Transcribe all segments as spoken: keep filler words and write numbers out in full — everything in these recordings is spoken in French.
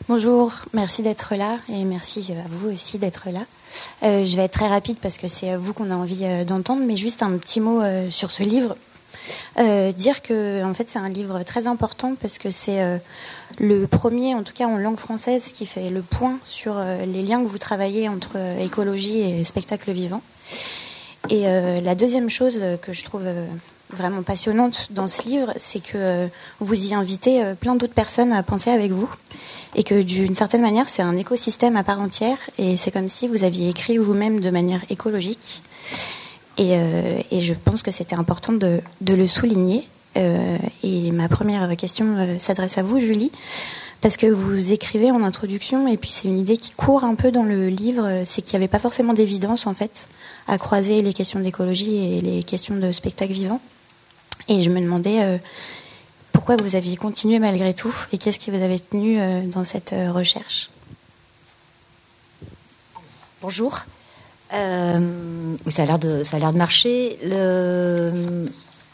Bonjour, merci d'être là et merci à vous aussi d'être là. Euh, je vais être très rapide parce que c'est vous qu'on a envie euh, d'entendre, mais juste un petit mot euh, sur ce livre. Euh, dire que en fait c'est un livre très important parce que c'est euh, le premier, en tout cas en langue française, qui fait le point sur euh, les liens que vous travaillez entre euh, écologie et spectacle vivant. Et euh, la deuxième chose que je trouve euh, vraiment passionnante dans ce livre, c'est que euh, vous y invitez euh, plein d'autres personnes à penser avec vous et que d'une certaine manière c'est un écosystème à part entière et c'est comme si vous aviez écrit vous-même de manière écologique. Et, euh, et je pense que c'était important de, de le souligner. Euh, et ma première question euh, s'adresse à vous, Julie, parce que vous écrivez en introduction, et puis c'est une idée qui court un peu dans le livre, c'est qu'il n'y avait pas forcément d'évidence, en fait, à croiser les questions d'écologie et les questions de spectacle vivant. Et je me demandais euh, pourquoi vous aviez continué malgré tout, et qu'est-ce qui vous avait tenu euh, dans cette euh, recherche. Bonjour. Euh, oui, ça a l'air de, ça a l'air de marcher. Le...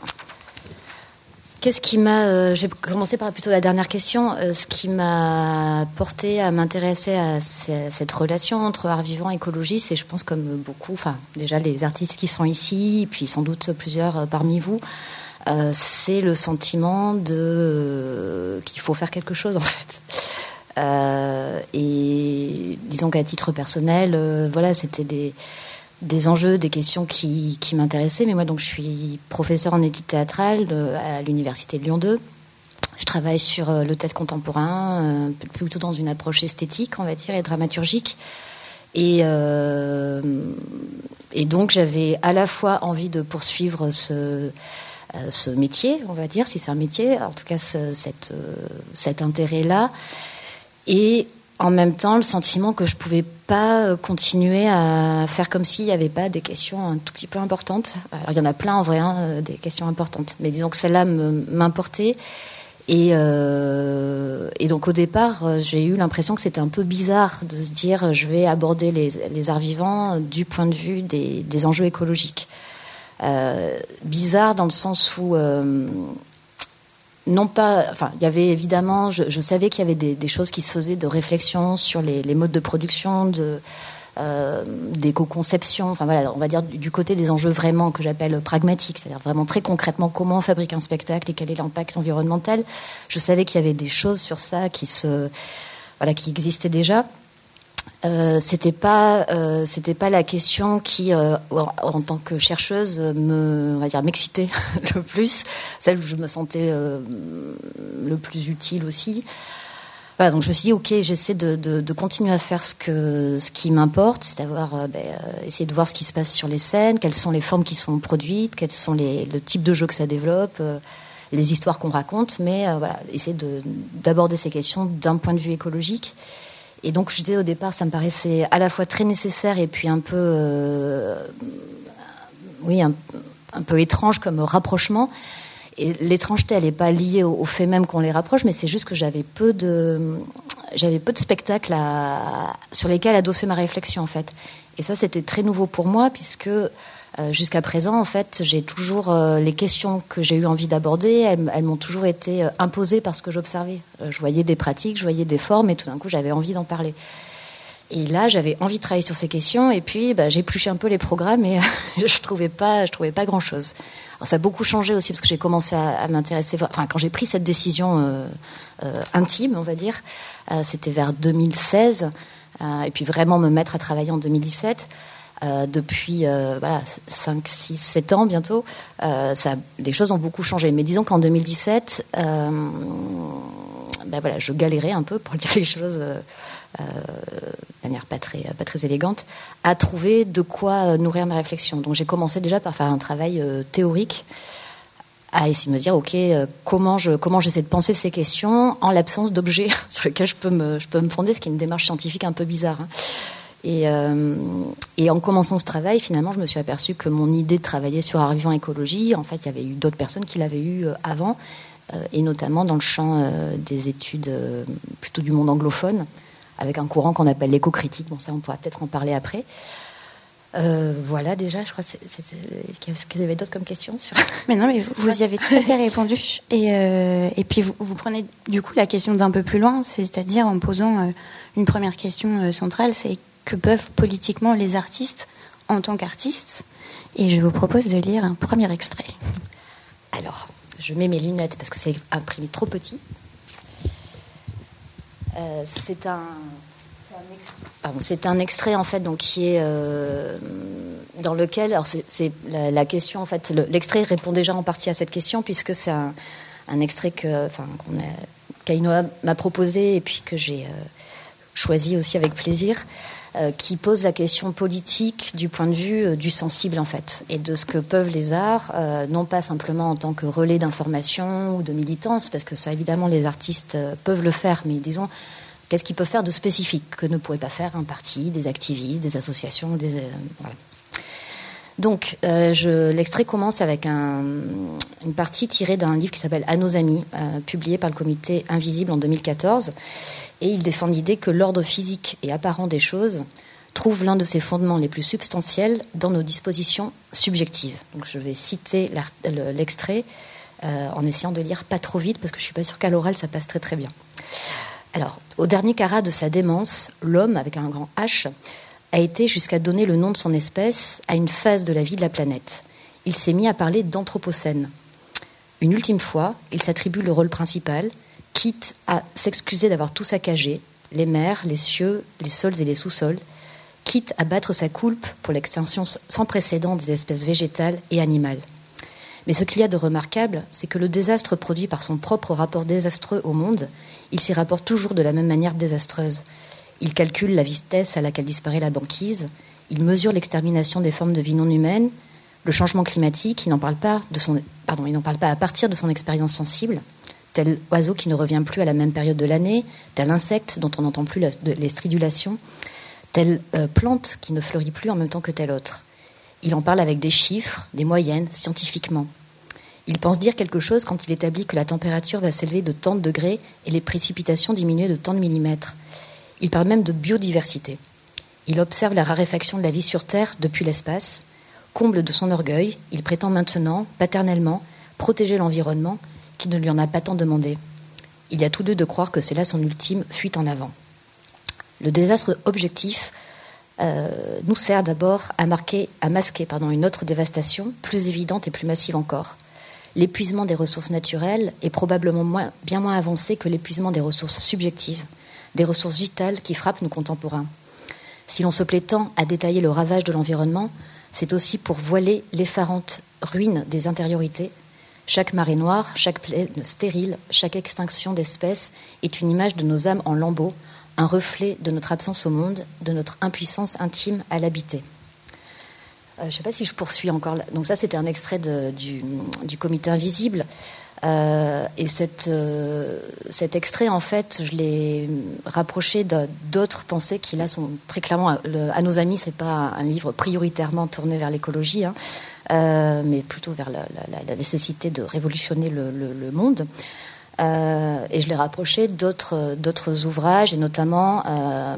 Qu'est-ce qui m'a... Euh, j'ai commencé par plutôt la dernière question. Euh, ce qui m'a porté à m'intéresser à, c- à cette relation entre art vivant et écologie, c'est, je pense, comme beaucoup, enfin, déjà les artistes qui sont ici, et puis sans doute plusieurs euh, parmi vous, euh, c'est le sentiment de euh, qu'il faut faire quelque chose, en fait. Euh, et disons qu'à titre personnel, euh, voilà, c'était des, des enjeux, des questions qui, qui m'intéressaient. Mais moi, donc, je suis professeure en études théâtrales de, à l'université de Lyon deux. Je travaille sur euh, le théâtre contemporain, euh, plutôt dans une approche esthétique, on va dire, et dramaturgique. Et, euh, et donc, j'avais à la fois envie de poursuivre ce, euh, ce métier, on va dire, si c'est un métier, en tout cas, ce, cette, euh, cet intérêt-là. Et en même temps, le sentiment que je ne pouvais pas continuer à faire comme s'il n'y avait pas des questions un tout petit peu importantes. Alors, il y en a plein en vrai, hein, des questions importantes. Mais disons que celle-là me, m'importait. Et, euh, et donc, au départ, j'ai eu l'impression que c'était un peu bizarre de se dire je vais aborder les, les arts vivants du point de vue des, des enjeux écologiques. Euh, bizarre dans le sens où... Euh, Non pas, enfin, il y avait évidemment, je, je savais qu'il y avait des, des choses qui se faisaient de réflexion sur les, les modes de production, de, euh, d'éco-conception, enfin voilà, on va dire du, du côté des enjeux vraiment que j'appelle pragmatiques, c'est-à-dire vraiment très concrètement comment on fabrique un spectacle et quel est l'impact environnemental. Je savais qu'il y avait des choses sur ça qui se, voilà, qui existaient déjà. Euh, c'était pas, euh, c'était pas la question qui, euh, en, en tant que chercheuse, me, on va dire, m'excitait le plus, celle où je me sentais euh, le plus utile aussi. Voilà, donc je me suis dit, ok, j'essaie de, de, de continuer à faire ce que, ce qui m'importe, c'est d'avoir, euh, ben, euh, essayer de voir ce qui se passe sur les scènes, quelles sont les formes qui sont produites, quels sont les, le type de jeu que ça développe, euh, les histoires qu'on raconte, mais euh, voilà, essayer de, d'aborder ces questions d'un point de vue écologique. Et donc, je disais au départ, ça me paraissait à la fois très nécessaire et puis un peu, euh, oui, un, un peu étrange comme rapprochement. Et l'étrangeté, elle n'est pas liée au, au fait même qu'on les rapproche, mais c'est juste que j'avais peu de, j'avais peu de spectacles à, sur lesquels adosser ma réflexion, en fait. Et ça, c'était très nouveau pour moi, puisque euh, jusqu'à présent, en fait, j'ai toujours euh, les questions que j'ai eu envie d'aborder, elles, elles m'ont toujours été euh, imposées par ce que j'observais. Euh, je voyais des pratiques, je voyais des formes, et tout d'un coup, j'avais envie d'en parler. Et là, j'avais envie de travailler sur ces questions, et puis bah, j'ai épluché un peu les programmes, et je trouvais pas, je trouvais pas grand-chose. Alors, ça a beaucoup changé aussi parce que j'ai commencé à, à m'intéresser. Enfin, quand j'ai pris cette décision euh, euh, intime, on va dire, euh, c'était vers deux mille seize, euh, et puis vraiment me mettre à travailler en deux mille dix-sept. Euh, depuis euh, voilà, cinq, six, sept ans bientôt, euh, ça, les choses ont beaucoup changé. Mais disons qu'en deux mille dix-sept, euh, ben voilà, je galérais un peu, pour dire les choses euh, euh, de manière pas très, pas très élégante, à trouver de quoi nourrir ma réflexion. Donc j'ai commencé déjà par faire un travail euh, théorique, à essayer de me dire, ok, euh, comment, je, comment j'essaie de penser ces questions en l'absence d'objets sur lesquels je peux, me, je peux me fonder, ce qui est une démarche scientifique un peu bizarre. Hein. Et, euh, et en commençant ce travail, finalement, je me suis aperçue que mon idée de travailler sur art vivant écologie, en fait, il y avait eu d'autres personnes qui l'avaient eu euh, avant, euh, et notamment dans le champ euh, des études euh, plutôt du monde anglophone, avec un courant qu'on appelle l'éco-critique. Bon, ça, on pourra peut-être en parler après. Euh, voilà, déjà, je crois que c'est, c'est, c'est, qu'est-ce qu'il y avait d'autres comme questions sur... Mais non, mais vous, vous y avez tout à fait répondu. Et, euh, et puis, vous, vous prenez du coup la question d'un peu plus loin, c'est-à-dire en posant euh, une première question euh, centrale, c'est que peuvent politiquement les artistes en tant qu'artistes. Et je vous propose de lire un premier extrait. Alors, je mets mes lunettes parce que c'est imprimé trop petit. Euh, c'est un... Pardon, c'est un extrait en fait donc qui est euh, dans lequel alors c'est, c'est la, la question en fait le, l'extrait répond déjà en partie à cette question puisque c'est un, un extrait que enfin qu'on a qu'Ainoa m'a proposé et puis que j'ai euh, choisi aussi avec plaisir euh, qui pose la question politique du point de vue euh, du sensible en fait et de ce que peuvent les arts euh, non pas simplement en tant que relais d'information ou de militance parce que ça évidemment les artistes euh, peuvent le faire mais disons qu'est-ce qu'ils peuvent faire de spécifique que ne pourrait pas faire un parti, des activistes, des associations, des, euh, voilà. Donc, euh, je, l'extrait commence avec un, une partie tirée d'un livre qui s'appelle « À nos amis euh, », publié par le comité Invisible en deux mille quatorze. Et il défend l'idée que l'ordre physique et apparent des choses trouve l'un de ses fondements les plus substantiels dans nos dispositions subjectives. Donc, je vais citer l'extrait euh, en essayant de lire pas trop vite, parce que je ne suis pas sûre qu'à l'oral, ça passe très très bien. Alors, au dernier carat de sa démence, l'homme, avec un grand H, a été jusqu'à donner le nom de son espèce à une phase de la vie de la planète. Il s'est mis à parler d'anthropocène. Une ultime fois, il s'attribue le rôle principal, quitte à s'excuser d'avoir tout saccagé, les mers, les cieux, les sols et les sous-sols, quitte à battre sa coulpe pour l'extinction sans précédent des espèces végétales et animales. Mais ce qu'il y a de remarquable, c'est que le désastre produit par son propre rapport désastreux au monde, il s'y rapporte toujours de la même manière désastreuse. Il calcule la vitesse à laquelle disparaît la banquise, il mesure l'extermination des formes de vie non humaines, le changement climatique, il n'en parle pas de son, pardon, il n'en parle pas à partir de son expérience sensible, tel oiseau qui ne revient plus à la même période de l'année, tel insecte dont on n'entend plus la, de, les stridulations, telle euh, plante qui ne fleurit plus en même temps que telle autre. Il en parle avec des chiffres, des moyennes, scientifiquement. Il pense dire quelque chose quand il établit que la température va s'élever de tant de degrés et les précipitations diminuer de tant de millimètres. Il parle même de biodiversité. Il observe la raréfaction de la vie sur Terre depuis l'espace. Comble de son orgueil, il prétend maintenant, paternellement, protéger l'environnement qui ne lui en a pas tant demandé. Il y a tous deux de croire que c'est là son ultime fuite en avant. Le désastre objectif euh, nous sert d'abord à, marquer, à masquer pardon, une autre dévastation, plus évidente et plus massive encore. L'épuisement des ressources naturelles est probablement moins, bien moins avancé que l'épuisement des ressources subjectives, des ressources vitales qui frappent nos contemporains. Si l'on se plaît tant à détailler le ravage de l'environnement, c'est aussi pour voiler l'effarante ruine des intériorités. Chaque marée noire, chaque plaine stérile, chaque extinction d'espèces est une image de nos âmes en lambeaux, un reflet de notre absence au monde, de notre impuissance intime à l'habiter. Euh, je ne sais pas si je poursuis encore là. Donc ça, c'était un extrait de, du, du comité Invisible. Euh, et cette, euh, cet extrait, en fait, je l'ai rapproché de, d'autres pensées qui, là, sont très clairement... Le, à nos amis, ce n'est pas un livre prioritairement tourné vers l'écologie, hein, euh, mais plutôt vers la, la, la nécessité de révolutionner le, le, le monde. Euh, et je l'ai rapproché d'autres, d'autres ouvrages, et notamment euh,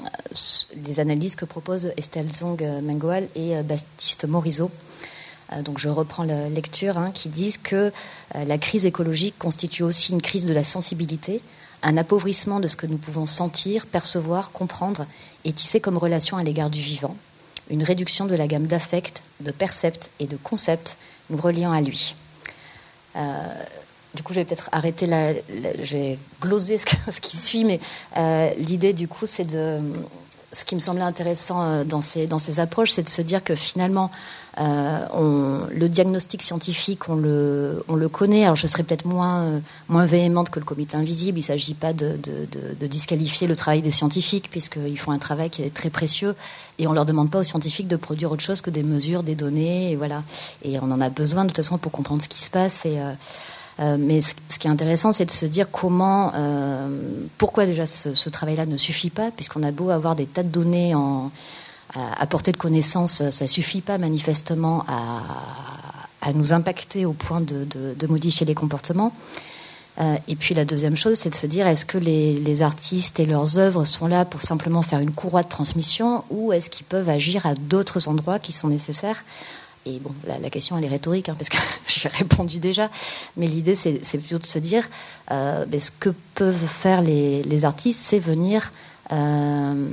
les analyses que proposent Estelle Zong-Mengual et euh, Baptiste Morisot. Euh, donc je reprends la lecture, hein, qui disent que euh, la crise écologique constitue aussi une crise de la sensibilité, un appauvrissement de ce que nous pouvons sentir, percevoir, comprendre et tisser comme relation à l'égard du vivant, une réduction de la gamme d'affects, de percepts et de concepts nous reliant à lui. Euh, Du coup, je vais peut-être arrêter la, la je vais gloser ce, que, ce qui suit, mais euh, l'idée, du coup, c'est de... Ce qui me semblait intéressant dans ces, dans ces approches, c'est de se dire que finalement, euh, on, le diagnostic scientifique, on le, on le connaît. Alors, je serais peut-être moins, euh, moins véhémente que le comité Invisible. Il ne s'agit pas de, de, de, de disqualifier le travail des scientifiques, puisqu'ils font un travail qui est très précieux. Et on ne leur demande pas aux scientifiques de produire autre chose que des mesures, des données. Et, voilà. Et on en a besoin, de toute façon, pour comprendre ce qui se passe. Et... Euh, Euh, mais ce, ce qui est intéressant, c'est de se dire comment, euh, pourquoi déjà ce, ce travail-là ne suffit pas, puisqu'on a beau avoir des tas de données en, à, à portée de connaissance, ça ne suffit pas manifestement à, à nous impacter au point de, de, de modifier les comportements. Euh, et puis la deuxième chose, c'est de se dire, est-ce que les, les artistes et leurs œuvres sont là pour simplement faire une courroie de transmission, ou est-ce qu'ils peuvent agir à d'autres endroits qui sont nécessaires ? Et bon, la, la question, elle est rhétorique, hein, parce que j'ai répondu déjà. Mais l'idée, c'est, c'est plutôt de se dire, euh, ben, ce que peuvent faire les, les artistes, c'est venir euh,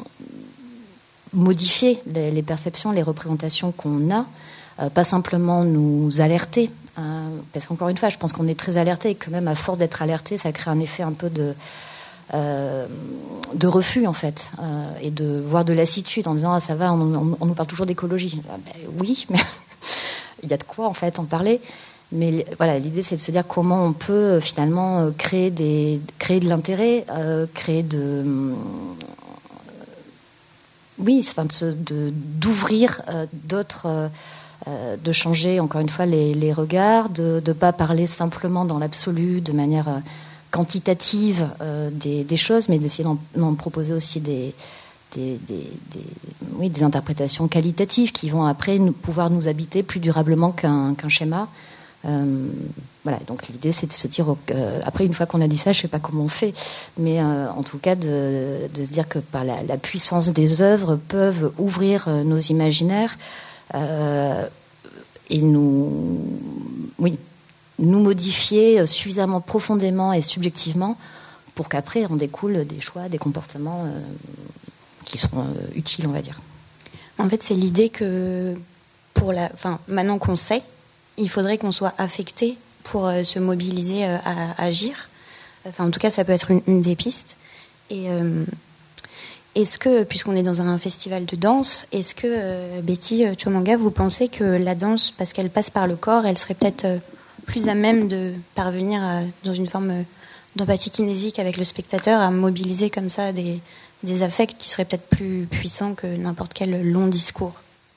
modifier les, les perceptions, les représentations qu'on a, euh, pas simplement nous alerter. Euh, parce qu'encore une fois, je pense qu'on est très alerté, et que même à force d'être alerté, ça crée un effet un peu de... Euh, de refus en fait, euh, et de voir de lassitude en disant ah, ça va, on, on, on nous parle toujours d'écologie. Ah, ben, oui, mais il y a de quoi en fait en parler. Mais voilà, l'idée c'est de se dire comment on peut finalement créer des, créer de l'intérêt, euh, créer de, euh, oui, enfin de, de, d'ouvrir euh, d'autres, euh, de changer encore une fois les, les regards, de ne pas parler simplement dans l'absolu de manière euh, quantitative euh, des, des choses, mais d'essayer d'en, d'en proposer aussi des, des, des, des, oui, des interprétations qualitatives qui vont après nous, pouvoir nous habiter plus durablement qu'un, qu'un schéma. Euh, voilà, donc l'idée c'est de se dire, euh, après une fois qu'on a dit ça, je ne sais pas comment on fait, mais euh, en tout cas de, de se dire que par la, la puissance des œuvres peuvent ouvrir euh, nos imaginaires euh, et nous... Oui, nous modifier suffisamment profondément et subjectivement pour qu'après on découle des choix, des comportements euh, qui seront euh, utiles, on va dire. En fait, c'est l'idée que pour la, enfin, maintenant qu'on sait, il faudrait qu'on soit affecté pour euh, se mobiliser euh, à, à agir. Enfin, en tout cas, ça peut être une, une des pistes. Et euh, est-ce que, puisqu'on est dans un festival de danse, est-ce que euh, Betty Tshomanga, vous pensez que la danse, parce qu'elle passe par le corps, elle serait peut-être euh, plus à même de parvenir à, dans une forme d'empathie kinésique avec le spectateur, à mobiliser comme ça des, des affects qui seraient peut-être plus puissants que n'importe quel long discours.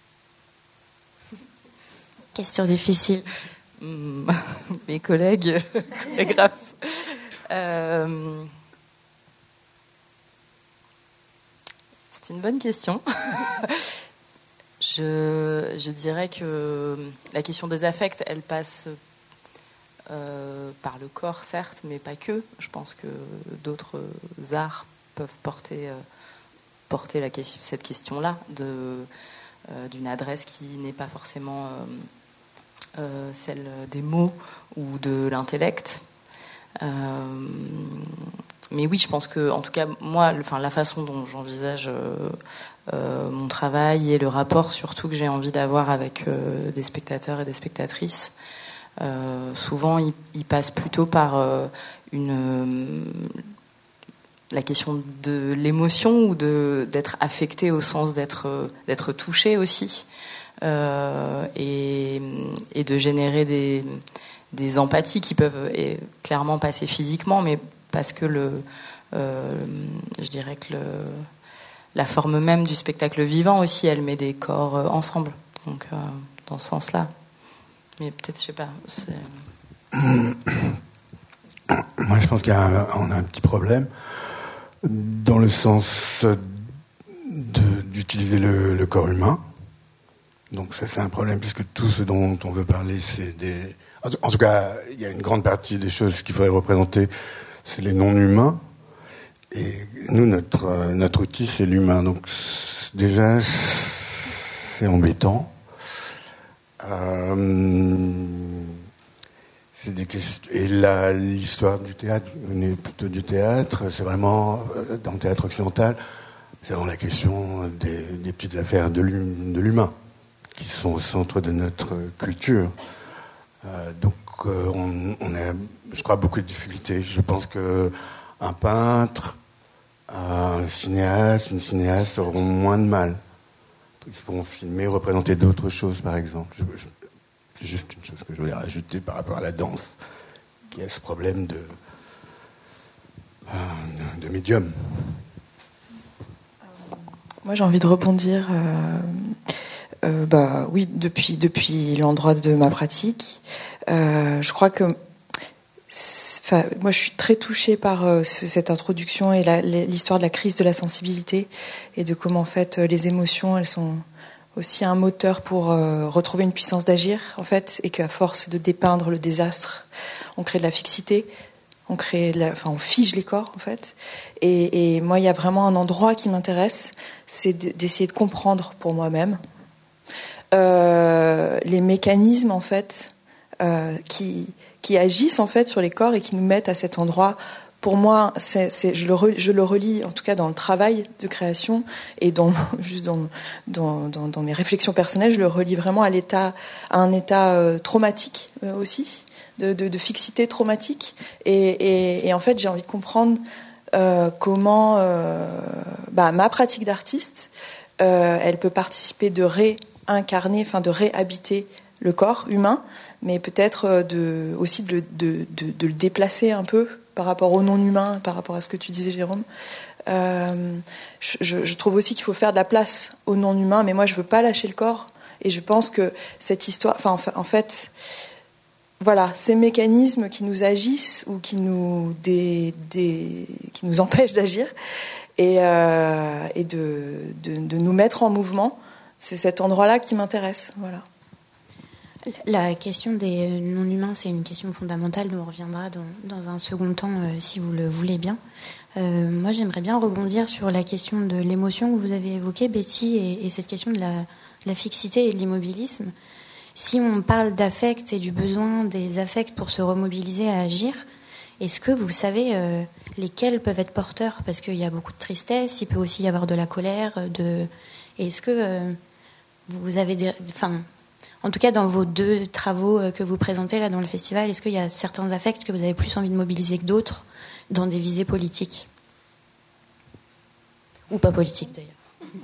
Question difficile. Mmh, mes collègues, les graphes. Euh, c'est une bonne question. je, je dirais que la question des affects, elle passe... Euh, par le corps certes, mais pas que. Je pense que d'autres arts peuvent porter, euh, porter la question, cette question-là de, euh, d'une adresse qui n'est pas forcément euh, euh, celle des mots ou de l'intellect. Euh, mais oui, je pense que, en tout cas, moi, enfin, la façon dont j'envisage euh, euh, mon travail et le rapport surtout que j'ai envie d'avoir avec euh, des spectateurs et des spectatrices, Euh, souvent, il, il passe plutôt par euh, une, euh, la question de l'émotion ou de, d'être affecté au sens d'être, euh, d'être touché aussi euh, et, et de générer des, des empathies qui peuvent et, clairement passer physiquement, mais parce que le, euh, je dirais que le, la forme même du spectacle vivant aussi, elle met des corps euh, ensemble. Donc, euh, dans ce sens-là. Mais peut-être, je sais pas. C'est... Moi, je pense qu'on a, a un petit problème dans le sens de, d'utiliser le, le corps humain. Donc ça, c'est un problème puisque tout ce dont on veut parler, c'est des... En tout cas, il y a une grande partie des choses qu'il faudrait représenter, c'est les non-humains. Et nous, notre, notre outil, c'est l'humain. Donc déjà, c'est embêtant. Euh, c'est des questions, et la, l'histoire du théâtre, venez plutôt du théâtre, c'est vraiment, dans le théâtre occidental, c'est vraiment la question des, des petites affaires de, l'hum, de l'humain, qui sont au centre de notre culture. Euh, donc, euh, on, on a, je crois, beaucoup de difficultés. Je pense qu'un peintre, un cinéaste, une cinéaste auront moins de mal. Ils pourront filmer, représenter d'autres choses, par exemple. Je, je, c'est juste une chose que je voulais rajouter par rapport à la danse, qui a ce problème de, euh, de médium. Moi, j'ai envie de rebondir. Euh, euh, bah, oui, depuis, depuis l'endroit de ma pratique. Euh, je crois que... Enfin, moi, je suis très touchée par euh, ce, cette introduction et la, l'histoire de la crise de la sensibilité et de comment, en fait, les émotions, elles sont aussi un moteur pour euh, retrouver une puissance d'agir, en fait, et qu'à force de dépeindre le désastre, on crée de la fixité. On crée, de la, enfin, on fige les corps en fait. Et, et moi, il y a vraiment un endroit qui m'intéresse, c'est d'essayer de comprendre pour moi-même euh, les mécanismes en fait euh, qui qui agissent en fait sur les corps et qui nous mettent à cet endroit. Pour moi, c'est, c'est, je, le re, je le relis en tout cas dans le travail de création et dans, juste dans, dans, dans, dans mes réflexions personnelles, je le relis vraiment à, l'état, à un état euh, traumatique euh, aussi, de, de, de fixité traumatique. Et, et, et en fait, j'ai envie de comprendre euh, comment euh, bah, ma pratique d'artiste, euh, elle peut participer de réincarner, enfin de réhabiter le corps humain, mais peut-être de, aussi de, de, de, de le déplacer un peu par rapport au non-humain, par rapport à ce que tu disais, Jérôme. Euh, je, je trouve aussi qu'il faut faire de la place au non-humain, mais moi, je veux pas lâcher le corps. Et je pense que cette histoire... Enfin, en fait, voilà, ces mécanismes qui nous agissent ou qui nous, des, des, qui nous empêchent d'agir et, euh, et de, de, de nous mettre en mouvement, c'est cet endroit-là qui m'intéresse. Voilà. La question des non-humains, c'est une question fondamentale dont on reviendra dans, dans un second temps, euh, si vous le voulez bien. Euh, moi, j'aimerais bien rebondir sur la question de l'émotion que vous avez évoquée, Betty, et, et cette question de la, de la fixité et de l'immobilisme. Si on parle d'affect et du besoin des affects pour se remobiliser à agir, est-ce que vous savez euh, lesquels peuvent être porteurs? Parce qu'il y a beaucoup de tristesse, il peut aussi y avoir de la colère. De... Est-ce que euh, vous avez des... Enfin, en tout cas, dans vos deux travaux que vous présentez là dans le festival, est-ce qu'il y a certains affects que vous avez plus envie de mobiliser que d'autres dans des visées politiques? Ou pas politiques, d'ailleurs.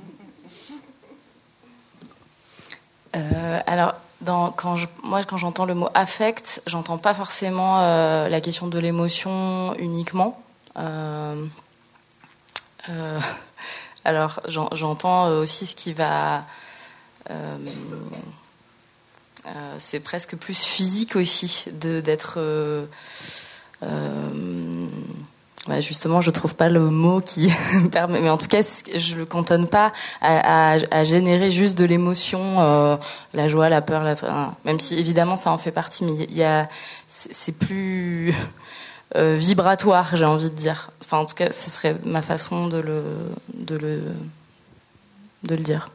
euh, Alors, dans, quand je, moi, quand j'entends le mot affect, j'entends pas forcément euh, la question de l'émotion uniquement. Euh, euh, alors, j'en, j'entends aussi ce qui va... Euh, Euh, c'est presque plus physique aussi de, d'être euh, euh, bah justement je trouve pas le mot qui permet, mais en tout cas je le cantonne pas à, à, à générer juste de l'émotion, euh, la joie, la peur, la, même si évidemment ça en fait partie, mais il y a c'est, c'est plus euh, vibratoire, j'ai envie de dire. Enfin en tout cas ce serait ma façon de le de le de le dire.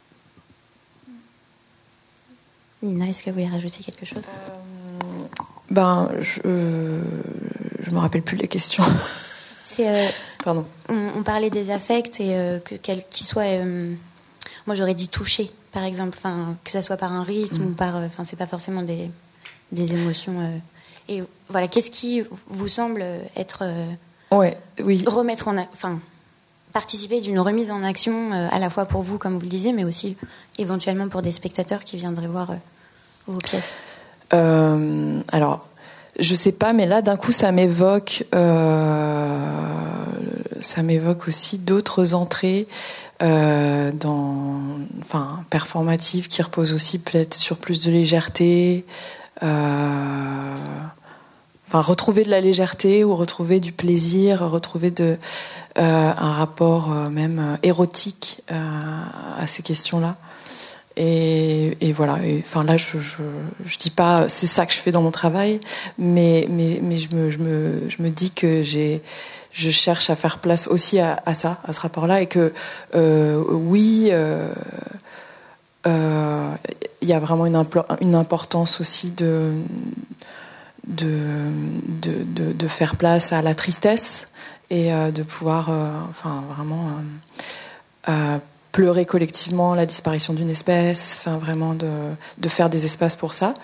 Nina, est-ce que vous voulez rajouter quelque chose? euh, Ben, je euh, je me rappelle plus les questions. C'est, euh, Pardon. On, on parlait des affects et euh, que quel qu'ils soient. Euh, moi, j'aurais dit toucher, par exemple, enfin que ça soit par un rythme mmh. ou par. Enfin, euh, c'est pas forcément des des émotions. Euh, et voilà, qu'est-ce qui vous semble être euh, ouais, oui. remettre en, enfin. participer d'une remise en action euh, à la fois pour vous, comme vous le disiez, mais aussi éventuellement pour des spectateurs qui viendraient voir euh, vos pièces. Euh, alors, je sais pas, mais là, d'un coup, ça m'évoque, euh, ça m'évoque aussi d'autres entrées euh, dans, enfin, performatives qui reposent aussi peut-être sur plus de légèreté. Euh, enfin, retrouver de la légèreté ou retrouver du plaisir, retrouver de Euh, un rapport euh, même euh, érotique euh, à ces questions-là. Et, et voilà. Enfin là, je, je je dis pas c'est ça que je fais dans mon travail, mais mais mais je me je me je me dis que j'ai je cherche à faire place aussi à, à ça, à ce rapport-là, et que euh, oui. Euh, euh, il y a vraiment une, impl- une importance aussi de de, de de de faire place à la tristesse et euh, de pouvoir euh, enfin vraiment euh, euh, pleurer collectivement la disparition d'une espèce, enfin vraiment de de faire des espaces pour ça,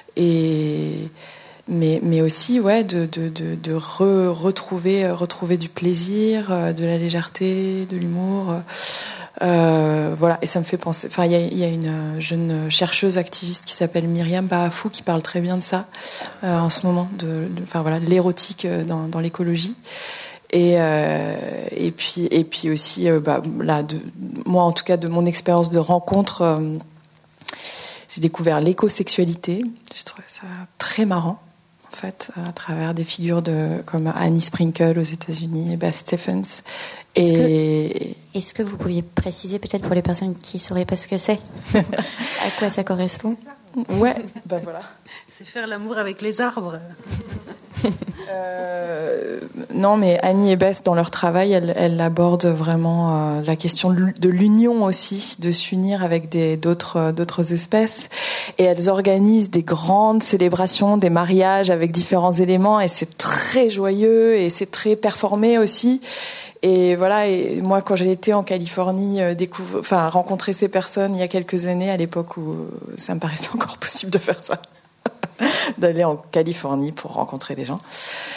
et mais mais aussi ouais de de de, de re, retrouver retrouver du plaisir, de la légèreté, de l'humour. Euh, voilà, et ça me fait penser. Enfin, il y a, y a une jeune chercheuse activiste qui s'appelle Myriam Bahafou qui parle très bien de ça euh, en ce moment, de, de, enfin voilà, de l'érotique dans, dans l'écologie. Et euh, et puis et puis aussi, euh, bah, là, de, moi en tout cas de mon expérience de rencontre, euh, j'ai découvert l'écosexualité. J'ai trouvé ça très marrant. En fait, à travers des figures de comme Annie Sprinkle aux États-Unis et Beth Stephens. Est-ce, et... que, est-ce que vous pouviez préciser peut-être pour les personnes qui ne sauraient pas ce que c'est, à quoi ça correspond? Ouais, ben voilà. C'est faire l'amour avec les arbres. euh, Non, mais Annie et Beth, dans leur travail, elles, elles abordent vraiment euh, la question de l'union aussi, de s'unir avec des, d'autres, d'autres espèces. Et elles organisent des grandes célébrations, des mariages avec différents éléments, et c'est très joyeux et c'est très performé aussi. Et voilà, et moi, quand j'ai été en Californie, euh, découvre, enfin, rencontrer ces personnes il y a quelques années, à l'époque où ça me paraissait encore possible de faire ça, d'aller en Californie pour rencontrer des gens.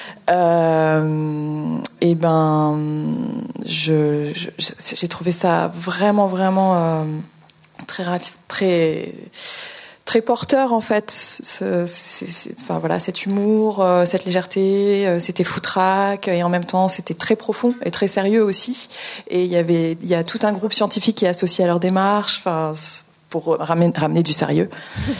Euh, et ben, je, je, j'ai trouvé ça vraiment, vraiment euh, très, très, très porteur en fait. C'est, c'est, c'est, enfin voilà, cet humour, euh, cette légèreté, euh, c'était foutraque et en même temps c'était très profond et très sérieux aussi. Et il y avait, il y a tout un groupe scientifique qui est associé à leur démarche, enfin pour ramener, ramener du sérieux.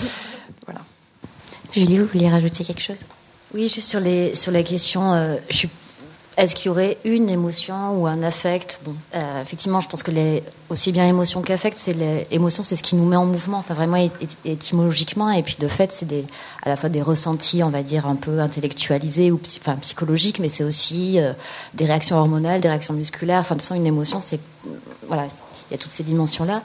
Voilà. Julie, vous vouliez rajouter quelque chose ? Oui, juste sur les sur la question, euh, je suis, est-ce qu'il y aurait une émotion ou un affect ? Bon, euh, effectivement, je pense que les aussi bien émotion qu'affect, c'est les émotions, c'est ce qui nous met en mouvement, enfin vraiment é- é- étymologiquement, et puis de fait, c'est des à la fois des ressentis, on va dire un peu intellectualisés ou psy, enfin psychologiques, mais c'est aussi euh, des réactions hormonales, des réactions musculaires. Enfin, de toute façon, une émotion, c'est voilà, il y a toutes ces dimensions là.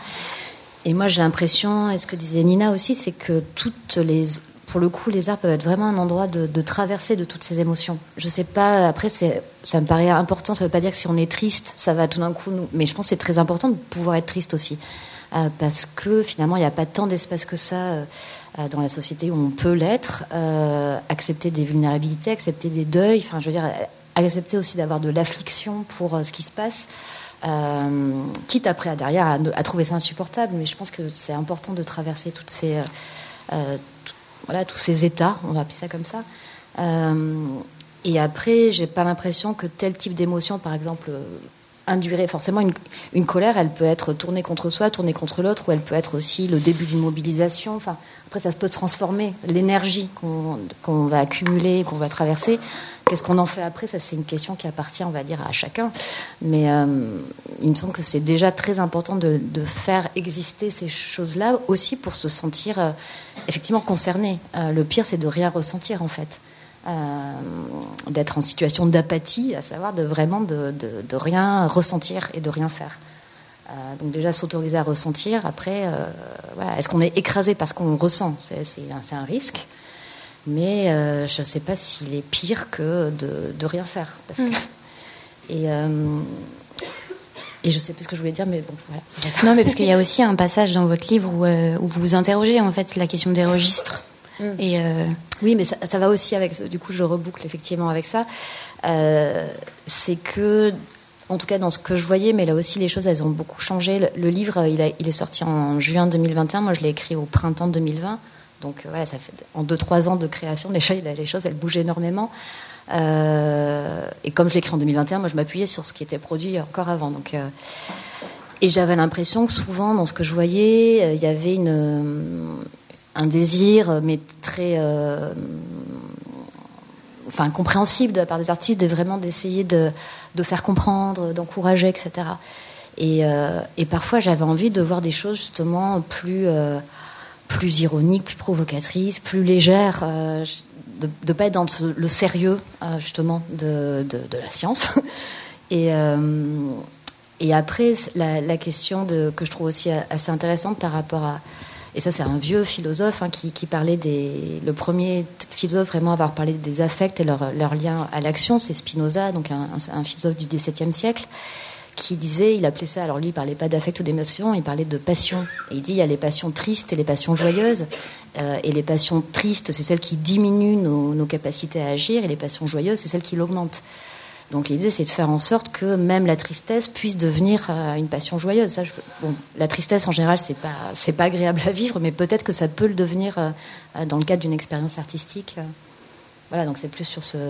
Et moi, j'ai l'impression, et ce que disait Nina aussi, c'est que toutes les pour le coup, les arts peuvent être vraiment un endroit de, de traversée de toutes ces émotions. Je sais pas, après, c'est, ça me paraît important, ça veut pas dire que si on est triste, ça va tout d'un coup nous... Mais je pense que c'est très important de pouvoir être triste aussi. Euh, parce que finalement, il n'y a pas tant d'espace que ça euh, dans la société où on peut l'être. Euh, accepter des vulnérabilités, accepter des deuils, enfin, je veux dire, accepter aussi d'avoir de l'affliction pour euh, ce qui se passe. Euh, quitte après, à, derrière, à, à trouver ça insupportable. Mais je pense que c'est important de traverser toutes ces... Euh, euh, Voilà, tous ces états, on va appeler ça comme ça. Euh, et après, j'ai pas l'impression que tel type d'émotion, par exemple, euh, induirait forcément une, une colère. Elle peut être tournée contre soi, tournée contre l'autre, ou elle peut être aussi le début d'une mobilisation. Enfin, après, ça peut se transformer. L'énergie qu'on, qu'on va accumuler, qu'on va traverser, qu'est-ce qu'on en fait après ? Ça, c'est une question qui appartient, on va dire, à chacun. Mais euh, il me semble que c'est déjà très important de, de faire exister ces choses-là aussi pour se sentir euh, effectivement concerné. Euh, le pire, c'est de rien ressentir, en fait. Euh, d'être en situation d'apathie, à savoir de vraiment de, de, de rien ressentir et de rien faire. Euh, donc déjà s'autoriser à ressentir. Après, euh, voilà, est-ce qu'on est écrasé parce qu'on ressent ? C'est, c'est, un, c'est un risque. Mais euh, je ne sais pas s'il est pire que de, de rien faire. Parce que, mmh. Et, euh, et je ne sais plus ce que je voulais dire, mais bon, voilà. Non, mais parce qu'il y a aussi un passage dans votre livre où, euh, où vous vous interrogez, en fait, la question des registres. Mmh. Et euh... Oui, mais ça, ça va aussi avec... Du coup, je reboucle effectivement avec ça. Euh, c'est que... En tout cas, dans ce que je voyais, mais là aussi, les choses, elles ont beaucoup changé. Le, le livre, il, a, il est sorti en juin deux mille vingt et un. Moi, je l'ai écrit au printemps deux mille vingt. Donc, voilà, ça fait en deux trois ans de création. Déjà, les choses, elles bougent énormément. Euh, et comme je l'ai écrit en deux mille vingt et un, moi, je m'appuyais sur ce qui était produit encore avant. Donc, euh, et j'avais l'impression que souvent, dans ce que je voyais, il y avait une, un désir, mais très... Euh, enfin compréhensible de la part des artistes, de vraiment d'essayer de, de faire comprendre, d'encourager, et cetera. Et, euh, et parfois, j'avais envie de voir des choses justement plus, euh, plus ironiques, plus provocatrices, plus légères, euh, de ne pas être dans le sérieux, euh, justement, de, de, de la science. Et, euh, et après, la, la question de, que je trouve aussi assez intéressante par rapport à... Et ça, c'est un vieux philosophe hein, qui, qui parlait des... Le premier philosophe vraiment à avoir parlé des affects et leur, leur lien à l'action, c'est Spinoza, donc un, un, un philosophe du dix-septième siècle, qui disait, il appelait ça, alors lui, il parlait pas d'affect ou d'émotion, il parlait de passion. Et il dit, il y a les passions tristes et les passions joyeuses. Euh, et les passions tristes, c'est celles qui diminuent nos, nos capacités à agir, et les passions joyeuses, c'est celles qui l'augmentent. Donc l'idée, c'est de faire en sorte que même la tristesse puisse devenir euh, une passion joyeuse. Ça, je, bon, la tristesse, en général, c'est pas, c'est pas agréable à vivre, mais peut-être que ça peut le devenir euh, dans le cadre d'une expérience artistique. Voilà, donc c'est plus sur ce...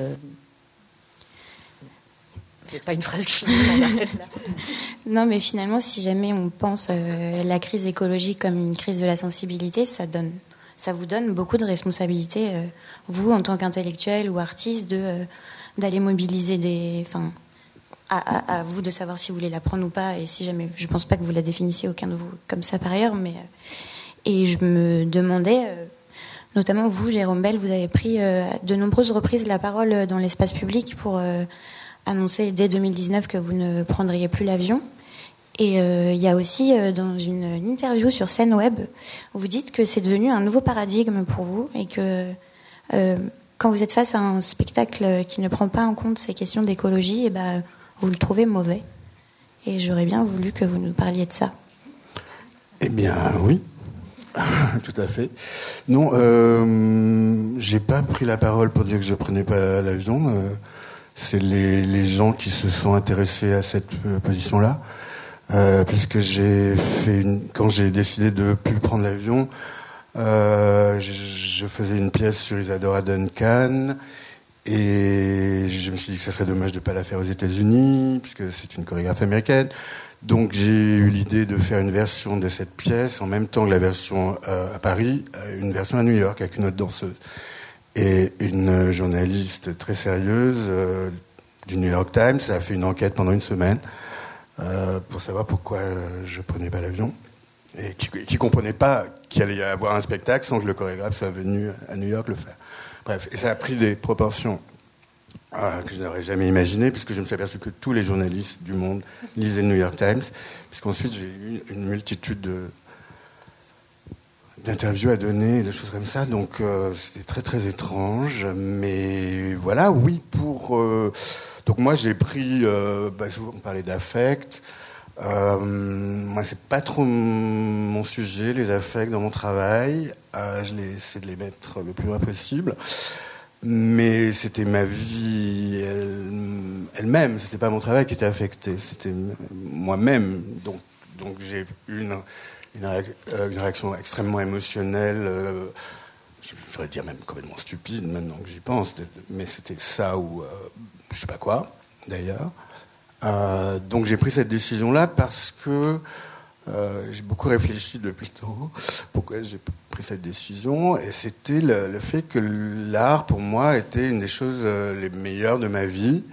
C'est pas une phrase qui finit, on arrête là. Non, mais finalement, si jamais on pense euh, la crise écologique comme une crise de la sensibilité, ça donne, ça vous donne beaucoup de responsabilités, euh, vous, en tant qu'intellectuel ou artiste, de... Euh, d'aller mobiliser des... Enfin, à, à, à vous de savoir si vous voulez la prendre ou pas, et si jamais... Je pense pas que vous la définissiez, aucun de vous, comme ça par ailleurs, mais... Et je me demandais, notamment vous, Jérôme Bel, vous avez pris euh, de nombreuses reprises la parole dans l'espace public pour euh, annoncer dès deux mille dix-neuf que vous ne prendriez plus l'avion. Et il euh, y a aussi, euh, dans une, une interview sur Scène Web, vous dites que c'est devenu un nouveau paradigme pour vous et que euh, quand vous êtes face à un spectacle qui ne prend pas en compte ces questions d'écologie, eh ben, vous le trouvez mauvais. Et j'aurais bien voulu que vous nous parliez de ça. Eh bien, oui. Tout à fait. Non, euh, j'ai pas pris la parole pour dire que je prenais pas l'avion. Euh, c'est les, les gens qui se sont intéressés à cette euh, position-là. Euh, puisque j'ai fait une, quand j'ai décidé de plus prendre l'avion, euh, je, je faisais une pièce sur Isadora Duncan et je me suis dit que ça serait dommage de pas la faire aux États-Unis puisque c'est une chorégraphe américaine. Donc j'ai eu l'idée de faire une version de cette pièce en même temps que la version euh, à Paris, une version à New York avec une autre danseuse et une journaliste très sérieuse euh, du New York Times a fait une enquête pendant une semaine. Euh, pour savoir pourquoi euh, je prenais pas l'avion et qui, qui comprenait pas qu'il allait y avoir un spectacle sans que le chorégraphe soit venu à New York le faire. Bref, et ça a pris des proportions euh, que je n'aurais jamais imaginées puisque je me suis aperçu que tous les journalistes du monde lisaient le New York Times, puisqu'ensuite j'ai eu une multitude de d'interviews à donner, des choses comme ça, donc euh, c'était très très étrange, mais voilà, oui, pour... Euh, donc moi j'ai pris, euh, bah, souvent on parlait d'affect, euh, moi c'est pas trop mon sujet, les affects dans mon travail, euh, je l'ai essayé de les mettre le plus loin possible, mais c'était ma vie elle, elle-même, c'était pas mon travail qui était affecté, c'était moi-même, donc, donc j'ai eu une... Une, réac- euh, une réaction extrêmement émotionnelle, euh, je voudrais dire même complètement stupide, maintenant que j'y pense, mais c'était ça ou euh, je sais pas quoi, d'ailleurs. Euh, donc j'ai pris cette décision-là parce que euh, j'ai beaucoup réfléchi depuis le temps pourquoi j'ai pris cette décision, et c'était le, le fait que l'art, pour moi, était une des choses euh, les meilleures de ma vie,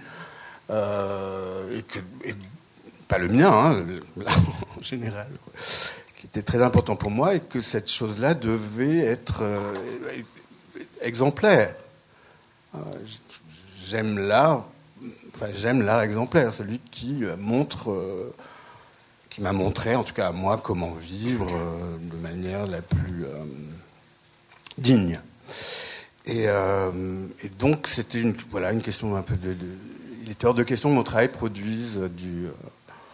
euh, et que... Et, pas le mien, hein, l'art en général, quoi, qui était très important pour moi, et que cette chose-là devait être euh, exemplaire. Euh, j'aime l'art, enfin j'aime l'art exemplaire, celui qui montre, euh, qui m'a montré, en tout cas à moi, comment vivre euh, de manière la plus euh, digne. Et, euh, et donc c'était une, voilà, une question un peu de, de, il était hors de question que mon travail produise du euh,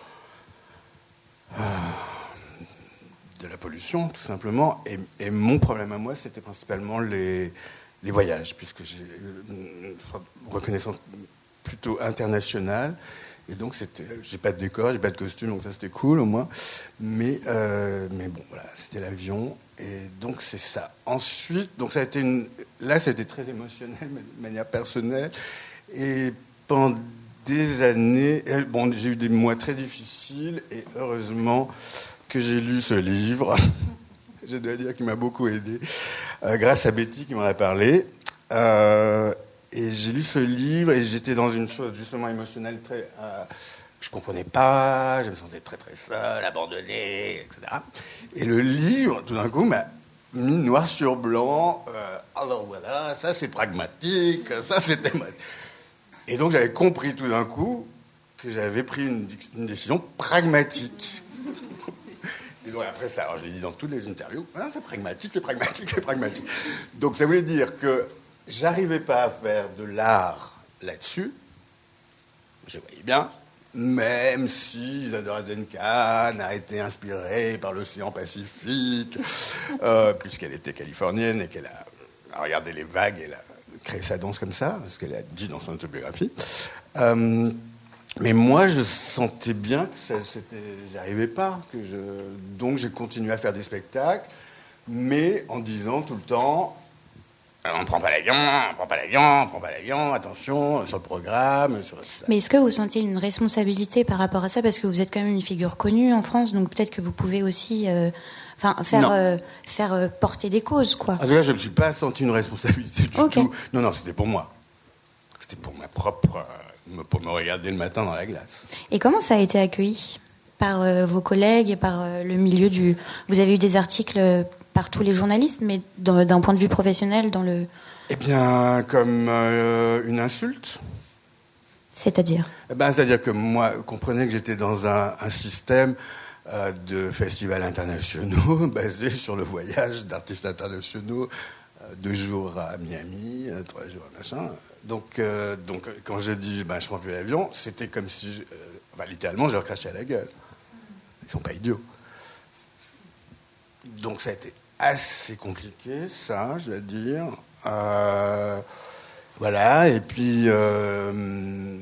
euh, de la pollution, tout simplement. Et, et mon problème à moi, c'était principalement les, les voyages, puisque j'ai une reconnaissance plutôt internationale. Et donc, c'était, j'ai pas de décor, j'ai pas de costume, donc ça, c'était cool, au moins. Mais, euh, mais bon, voilà, c'était l'avion. Et donc, c'est ça. Ensuite, donc ça a été une... là, c'était très émotionnel, mais de manière personnelle. Et pendant des années... Bon, j'ai eu des mois très difficiles, et heureusement... que j'ai lu ce livre, je dois dire qu'il m'a beaucoup aidé, euh, grâce à Betty qui m'en a parlé. Euh, et j'ai lu ce livre et j'étais dans une chose justement émotionnelle très... Euh, je comprenais pas, je me sentais très très seul, abandonné, et cetera. Et le livre, tout d'un coup, m'a mis noir sur blanc. Euh, alors voilà, ça c'est pragmatique, ça c'était... Et donc j'avais compris tout d'un coup que j'avais pris une, une décision pragmatique. Et donc après ça, alors je l'ai dit dans toutes les interviews, ah, c'est pragmatique, c'est pragmatique, c'est pragmatique. Donc ça voulait dire que j'arrivais pas à faire de l'art là-dessus, je voyais bien, même si Isadora Duncan a été inspirée par l'océan Pacifique, euh, puisqu'elle était californienne et qu'elle a, a regardé les vagues et elle a créé sa danse comme ça, ce qu'elle a dit dans son autobiographie. Euh, Mais moi, je sentais bien que ça, c'était, j'y arrivais pas. Que je, donc, j'ai continué à faire des spectacles, mais en disant tout le temps, on ne prend pas l'avion, on ne prend pas l'avion, on ne prend pas l'avion, attention, sur le programme. Sur... Mais est-ce que vous sentiez une responsabilité par rapport à ça? Parce que vous êtes quand même une figure connue en France, donc peut-être que vous pouvez aussi euh, faire, euh, faire euh, porter des causes, quoi. En tout cas, je ne me suis pas senti une responsabilité du okay. tout. Non, non, c'était pour moi. C'était pour ma propre... Euh, pour me regarder le matin dans la glace. Et comment ça a été accueilli par euh, vos collègues et par euh, le milieu du... Vous avez eu des articles par tous les journalistes, mais dans, d'un point de vue professionnel, dans le... Eh bien, comme euh, une insulte. C'est-à-dire eh ben, C'est-à-dire que moi, comprenez que j'étais dans un, un système euh, de festivals internationaux basé sur le voyage d'artistes internationaux, euh, deux jours à Miami, euh, trois jours à machin. Donc, euh, donc quand j'ai dit ben, je prends plus l'avion, c'était comme si, je, euh, ben, littéralement, je leur crachais à la gueule. Ils sont pas idiots. Donc ça a été assez compliqué, ça, je dois dire. Euh, voilà, et puis euh,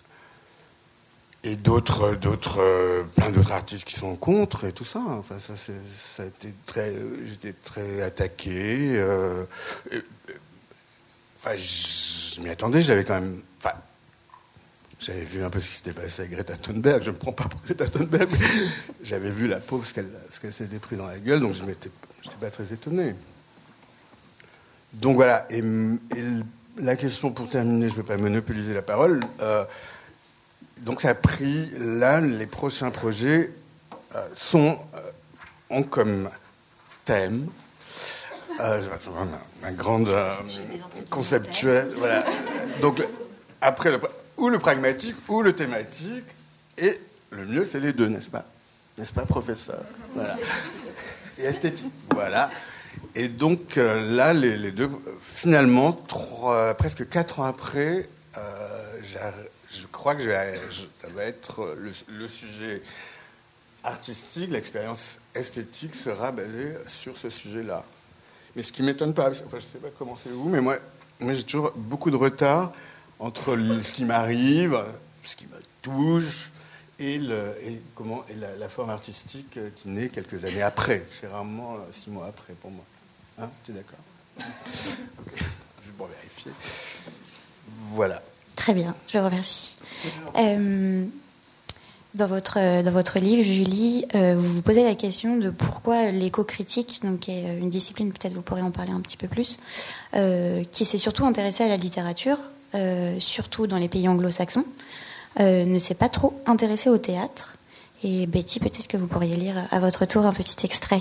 et d'autres, d'autres, euh, plein d'autres artistes qui sont contre et tout ça. Enfin, ça, c'est, ça a été très, j'étais très attaqué. Euh, et, enfin, je, je m'y attendais. J'avais quand même, enfin, j'avais vu un peu ce qui s'était passé avec Greta Thunberg. Je me prends pas pour Greta Thunberg, mais j'avais vu la pauvre ce qu'elle, ce qu'elle s'était pris dans la gueule, donc je m'étais, j'étais pas très étonné. Donc voilà, et, et la question pour terminer, je ne veux pas monopoliser la parole, euh, donc ça a pris, là, les prochains projets euh, sont, euh, ont comme thème, euh, un grand euh, conceptuel, voilà, donc après, le, ou le pragmatique, ou le thématique, et le mieux c'est les deux, n'est-ce pas ? N'est-ce pas, professeur ? Voilà. Et esthétique, voilà. Et donc euh, là, les, les deux, finalement, trois, presque quatre ans après, euh, je crois que je vais, je, ça va être le, le sujet artistique, l'expérience esthétique sera basée sur ce sujet-là. Mais ce qui ne m'étonne pas, enfin, je ne sais pas comment c'est vous, mais moi, moi j'ai toujours beaucoup de retard entre le, ce qui m'arrive, ce qui me touche, et, le, et, comment, et la, la forme artistique qui naît quelques années après. C'est rarement six mois après pour moi. Hein, tu es d'accord ? Okay. Juste pour vérifier. Voilà. Très bien, je vous remercie. Euh, dans, votre, dans votre livre, Julie, euh, vous vous posez la question de pourquoi l'éco-critique, donc, qui est une discipline, peut-être vous pourrez en parler un petit peu plus, euh, qui s'est surtout intéressée à la littérature, euh, surtout dans les pays anglo-saxons, Euh, ne s'est pas trop intéressée au théâtre. Et Betty, peut-être que vous pourriez lire à votre tour un petit extrait.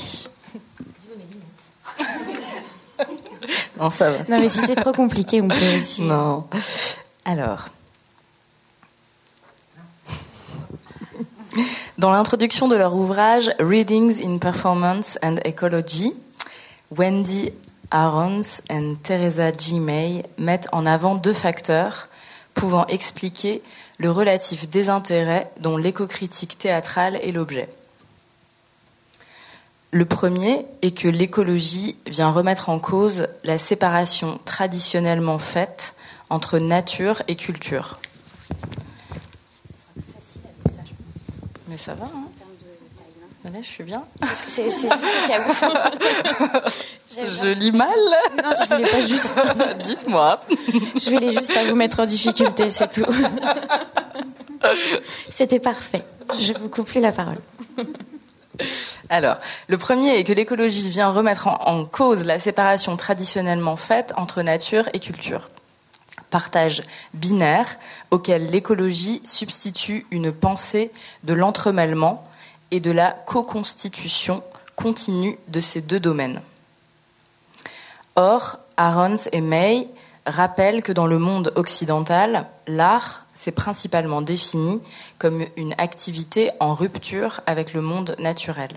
Non, ça va. Non, mais si c'est trop compliqué, on peut aussi. Non. Alors. Dans l'introduction de leur ouvrage Readings in Performance and Ecology, Wendy Aarons et Teresa G. May mettent en avant deux facteurs pouvant expliquer le relatif désintérêt dont l'éco-critique théâtrale est l'objet. Le premier est que l'écologie vient remettre en cause la séparation traditionnellement faite entre nature et culture. Mais ça va, hein ? Mais là, je suis bien. C'est, c'est juste au cas où. Je lis mal ? Non, je voulais pas juste... Dites-moi. Je voulais juste pas vous mettre en difficulté, c'est tout. C'était parfait. Je vous coupe plus la parole. Alors, le premier est que l'écologie vient remettre en, en cause la séparation traditionnellement faite entre nature et culture. Partage binaire auquel l'écologie substitue une pensée de l'entremêlement et de la co-constitution continue de ces deux domaines. Or, Aarons et May rappellent que dans le monde occidental, l'art s'est principalement défini comme une activité en rupture avec le monde naturel.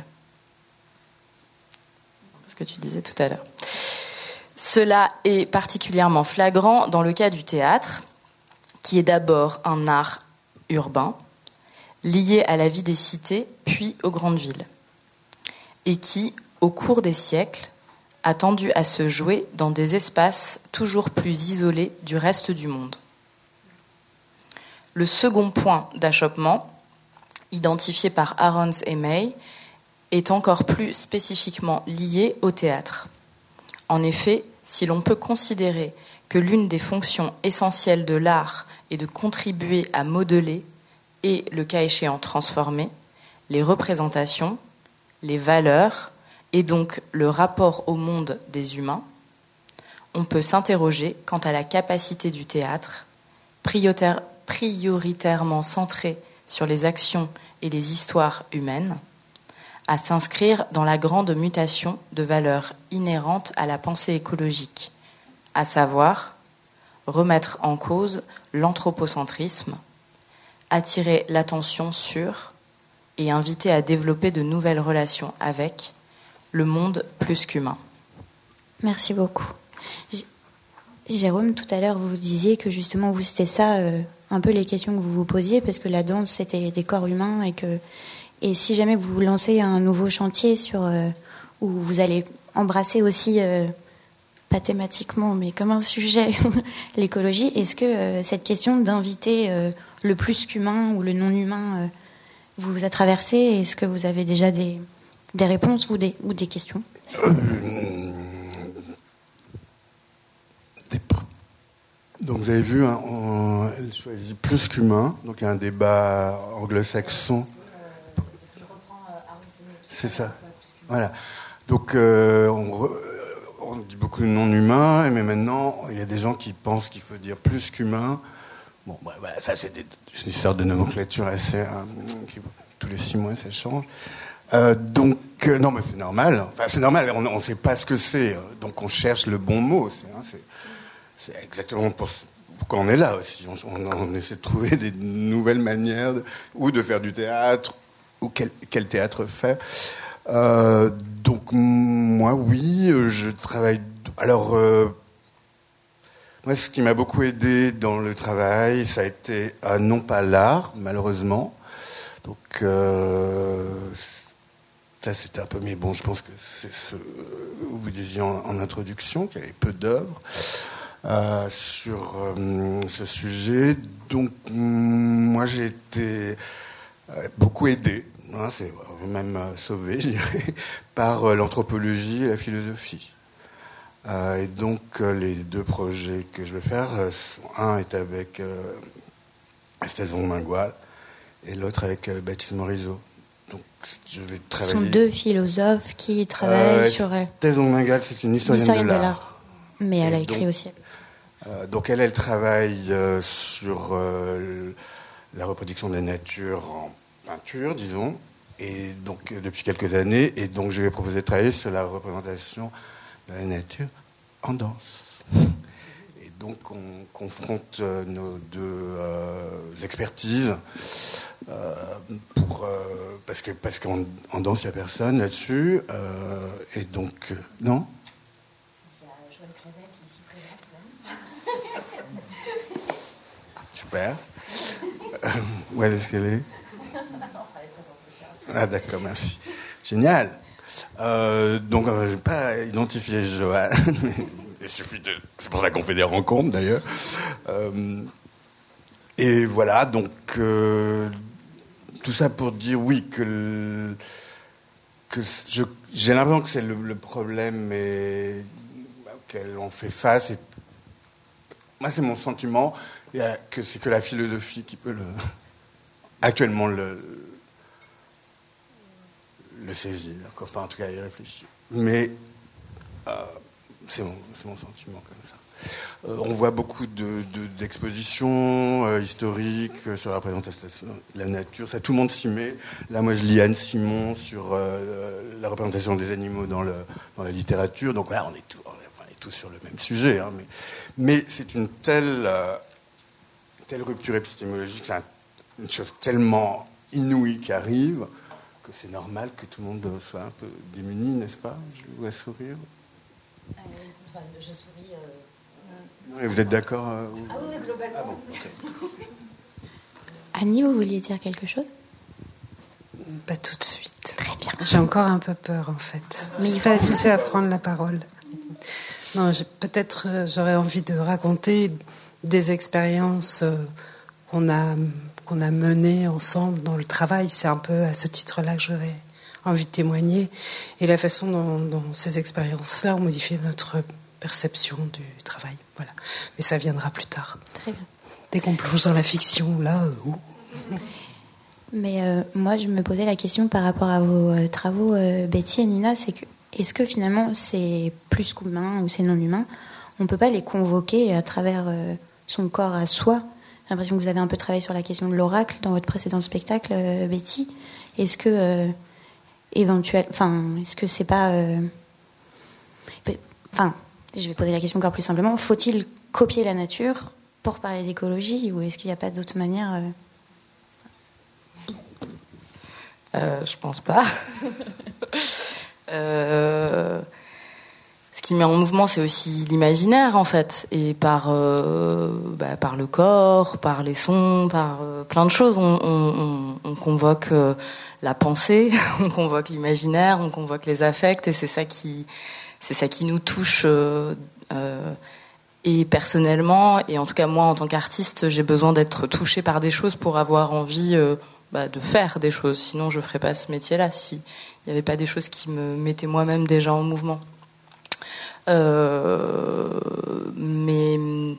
Ce que tu disais tout à l'heure. Cela est particulièrement flagrant dans le cas du théâtre, qui est d'abord un art urbain, lié à la vie des cités, puis aux grandes villes, et qui, au cours des siècles, a tendu à se jouer dans des espaces toujours plus isolés du reste du monde. Le second point d'achoppement, identifié par Aarons et May, est encore plus spécifiquement lié au théâtre. En effet, si l'on peut considérer que l'une des fonctions essentielles de l'art est de contribuer à modeler et, le cas échéant, transformer les représentations, les valeurs et donc le rapport au monde des humains, on peut s'interroger quant à la capacité du théâtre, prioritaire, prioritairement centré sur les actions et les histoires humaines, à s'inscrire dans la grande mutation de valeurs inhérentes à la pensée écologique, à savoir remettre en cause l'anthropocentrisme, attirer l'attention sur et inviter à développer de nouvelles relations avec le monde plus qu'humain. Merci beaucoup. J- Jérôme, tout à l'heure, vous disiez que justement, vous, c'était ça, euh, un peu les questions que vous vous posiez, parce que la danse, c'était des corps humains, et que et si jamais vous vous lancez un nouveau chantier sur, euh, où vous allez embrasser aussi, euh, pas thématiquement, mais comme un sujet, l'écologie, est-ce que euh, cette question d'inviter euh, le plus qu'humain ou le non-humain euh, vous a traversé? Est-ce que vous avez déjà des, des réponses ou des, ou des questions? euh, des... Donc vous avez vu, hein, on... elle choisit plus qu'humain, donc il y a un débat anglo-saxon. C'est ça. Voilà. Donc euh, on, re... on dit beaucoup de non-humain, mais maintenant il y a des gens qui pensent qu'il faut dire plus qu'humain. Bon, bah, bah, ça c'est des... une sorte de nomenclature assez... Hein, qui... tous les six mois ça change. Euh, donc, euh, non mais c'est normal. Enfin c'est normal, on ne sait pas ce que c'est. Donc on cherche le bon mot. C'est, hein, c'est, c'est exactement pour... pourquoi on est là aussi. On, on, on essaie de trouver des nouvelles manières de... ou de faire du théâtre, ou quel, quel théâtre fait. Euh, donc moi oui, je travaille. Alors euh, moi ce qui m'a beaucoup aidé dans le travail, ça a été euh, non pas l'art malheureusement. Donc euh, ça c'était un peu, mais bon je pense que c'est ce que vous disiez en, en introduction, qu'il y avait peu d'œuvres euh, sur euh, ce sujet. Donc moi j'ai été euh, beaucoup aidé. Hein, c'est même euh, sauvé, je dirais, par euh, l'anthropologie et la philosophie. Euh, et donc, euh, les deux projets que je vais faire, euh, un est avec euh, Estelle Zong-Mingual et l'autre avec euh, Baptiste Morisot. Donc, je vais travailler... Ce sont deux philosophes qui travaillent euh, sur... Estelle Zong-Mingual, c'est une historienne, historienne de, de l'art. l'art. Mais elle et a écrit donc, aussi. Euh, donc, elle, elle travaille euh, sur euh, la reproduction de la nature en peinture, disons, et donc depuis quelques années, et donc je vais proposer de travailler sur la représentation de la nature en danse. Et donc on confronte euh, nos deux euh, expertises, euh, pour, euh, parce que parce qu'en en danse il n'y a personne là-dessus, euh, et donc euh, non. Il y a Joël Clavel qui est ici présente. Super. Euh, où est-ce qu'elle est? Ah d'accord, merci. Génial. Euh, donc, euh, je ne vais pas identifier Joanne, mais il suffit de... c'est pour ça qu'on fait des rencontres d'ailleurs. Euh, et voilà, donc euh, tout ça pour dire oui que, le, que je, j'ai l'impression que c'est le, le problème et, auquel on fait face. Et, moi, c'est mon sentiment, et, que c'est que la philosophie qui peut le, actuellement le le saisir, enfin en tout cas y réfléchir. Mais euh, c'est, mon, c'est mon sentiment comme ça. Euh, on voit beaucoup de, de, d'expositions euh, historiques euh, sur la représentation de la nature, ça tout le monde s'y met. Là moi je lis Anne Simon sur euh, la représentation des animaux dans, le, dans la littérature, donc là on est, tout, on est tous sur le même sujet. Hein, mais, mais c'est une telle, euh, telle rupture épistémologique, c'est un, une chose tellement inouïe qui arrive, que c'est normal que tout le monde soit un peu démuni, n'est-ce pas? Je vous vois sourire. Euh, enfin, je souris. Euh... Non, vous êtes d'accord euh, vous... Ah oui, globalement. Ah bon, okay. Annie, vous vouliez dire quelque chose? Pas tout de suite. Très bien. J'ai encore un peu peur, en fait. Mais je suis pas habituée à prendre la parole. Non, j'ai, peut-être euh, j'aurais envie de raconter des expériences euh, qu'on a... qu'on a mené ensemble dans le travail. C'est un peu à ce titre-là que j'aurais envie de témoigner. Et la façon dont, dont ces expériences-là ont modifié notre perception du travail. Voilà. Mais ça viendra plus tard. Très bien. Dès qu'on plonge dans la fiction, là, euh, où Mais euh, moi, je me posais la question par rapport à vos euh, travaux, euh, Betty et Nina, c'est que est-ce que finalement c'est plus qu'humain ou c'est non humain? On ne peut pas les convoquer à travers euh, son corps à soi. J'ai l'impression que vous avez un peu travaillé sur la question de l'oracle dans votre précédent spectacle, euh, Betty. Est-ce que, euh, éventuel, enfin, est-ce que c'est pas, euh, enfin, je vais poser la question encore plus simplement, faut-il copier la nature pour parler d'écologie, ou est-ce qu'il n'y a pas d'autre manière euh... Euh, je pense pas. euh, ce qui met en mouvement, c'est aussi l'imaginaire, en fait, et par euh, bah, par le corps, par les sons, par euh, plein de choses. On, on, on convoque euh, la pensée, on convoque l'imaginaire, on convoque les affects, et c'est ça qui, c'est ça qui nous touche. Euh, euh, et personnellement, et en tout cas moi, en tant qu'artiste, j'ai besoin d'être touchée par des choses pour avoir envie. Euh, Bah, de faire des choses, sinon je ferais pas ce métier-là s'il n'y avait pas des choses qui me mettaient moi-même déjà en mouvement. Euh, mais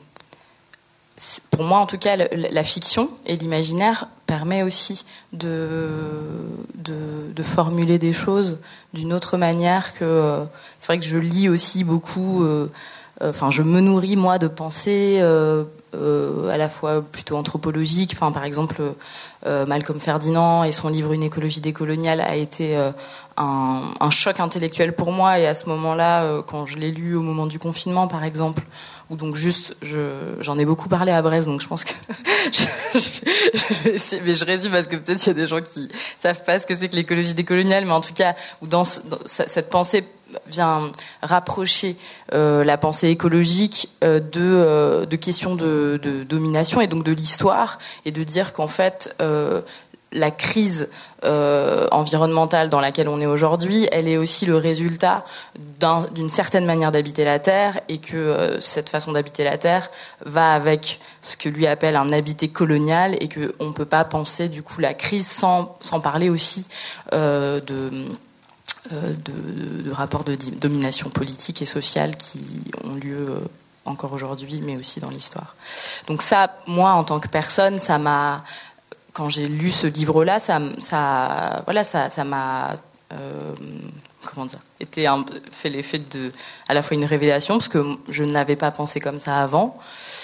pour moi, en tout cas, le, la fiction et l'imaginaire permet aussi de, de, de formuler des choses d'une autre manière que. C'est vrai que je lis aussi beaucoup. Euh, Enfin, je me nourris moi de pensées euh, euh, à la fois plutôt anthropologiques. Enfin, par exemple, euh, Malcolm Ferdinand et son livre Une écologie décoloniale a été euh, un, un choc intellectuel pour moi. Et à ce moment-là, euh, quand je l'ai lu au moment du confinement, par exemple, ou donc juste, je, j'en ai beaucoup parlé à Brest, donc je pense que je, je, je vais essayer, mais je résume parce que peut-être il y a des gens qui savent pas ce que c'est que l'écologie décoloniale, mais en tout cas, où dans, dans cette pensée vient rapprocher euh, la pensée écologique euh, de, euh, de questions de, de domination et donc de l'histoire, et de dire qu'en fait euh, la crise euh, environnementale dans laquelle on est aujourd'hui, elle est aussi le résultat d'un, d'une certaine manière d'habiter la Terre, et que euh, cette façon d'habiter la Terre va avec ce que lui appelle un habité colonial, et qu'on ne peut pas penser du coup la crise sans, sans parler aussi euh, de... De, de, de rapports de domination politique et sociale qui ont lieu euh, encore aujourd'hui, mais aussi dans l'histoire. Donc ça, moi, en tant que personne, ça m'a, quand j'ai lu ce livre-là, ça, ça, voilà, ça, ça m'a, euh, comment dire, été un, fait l'effet de, à la fois une révélation, parce que je n'avais pas pensé comme ça avant,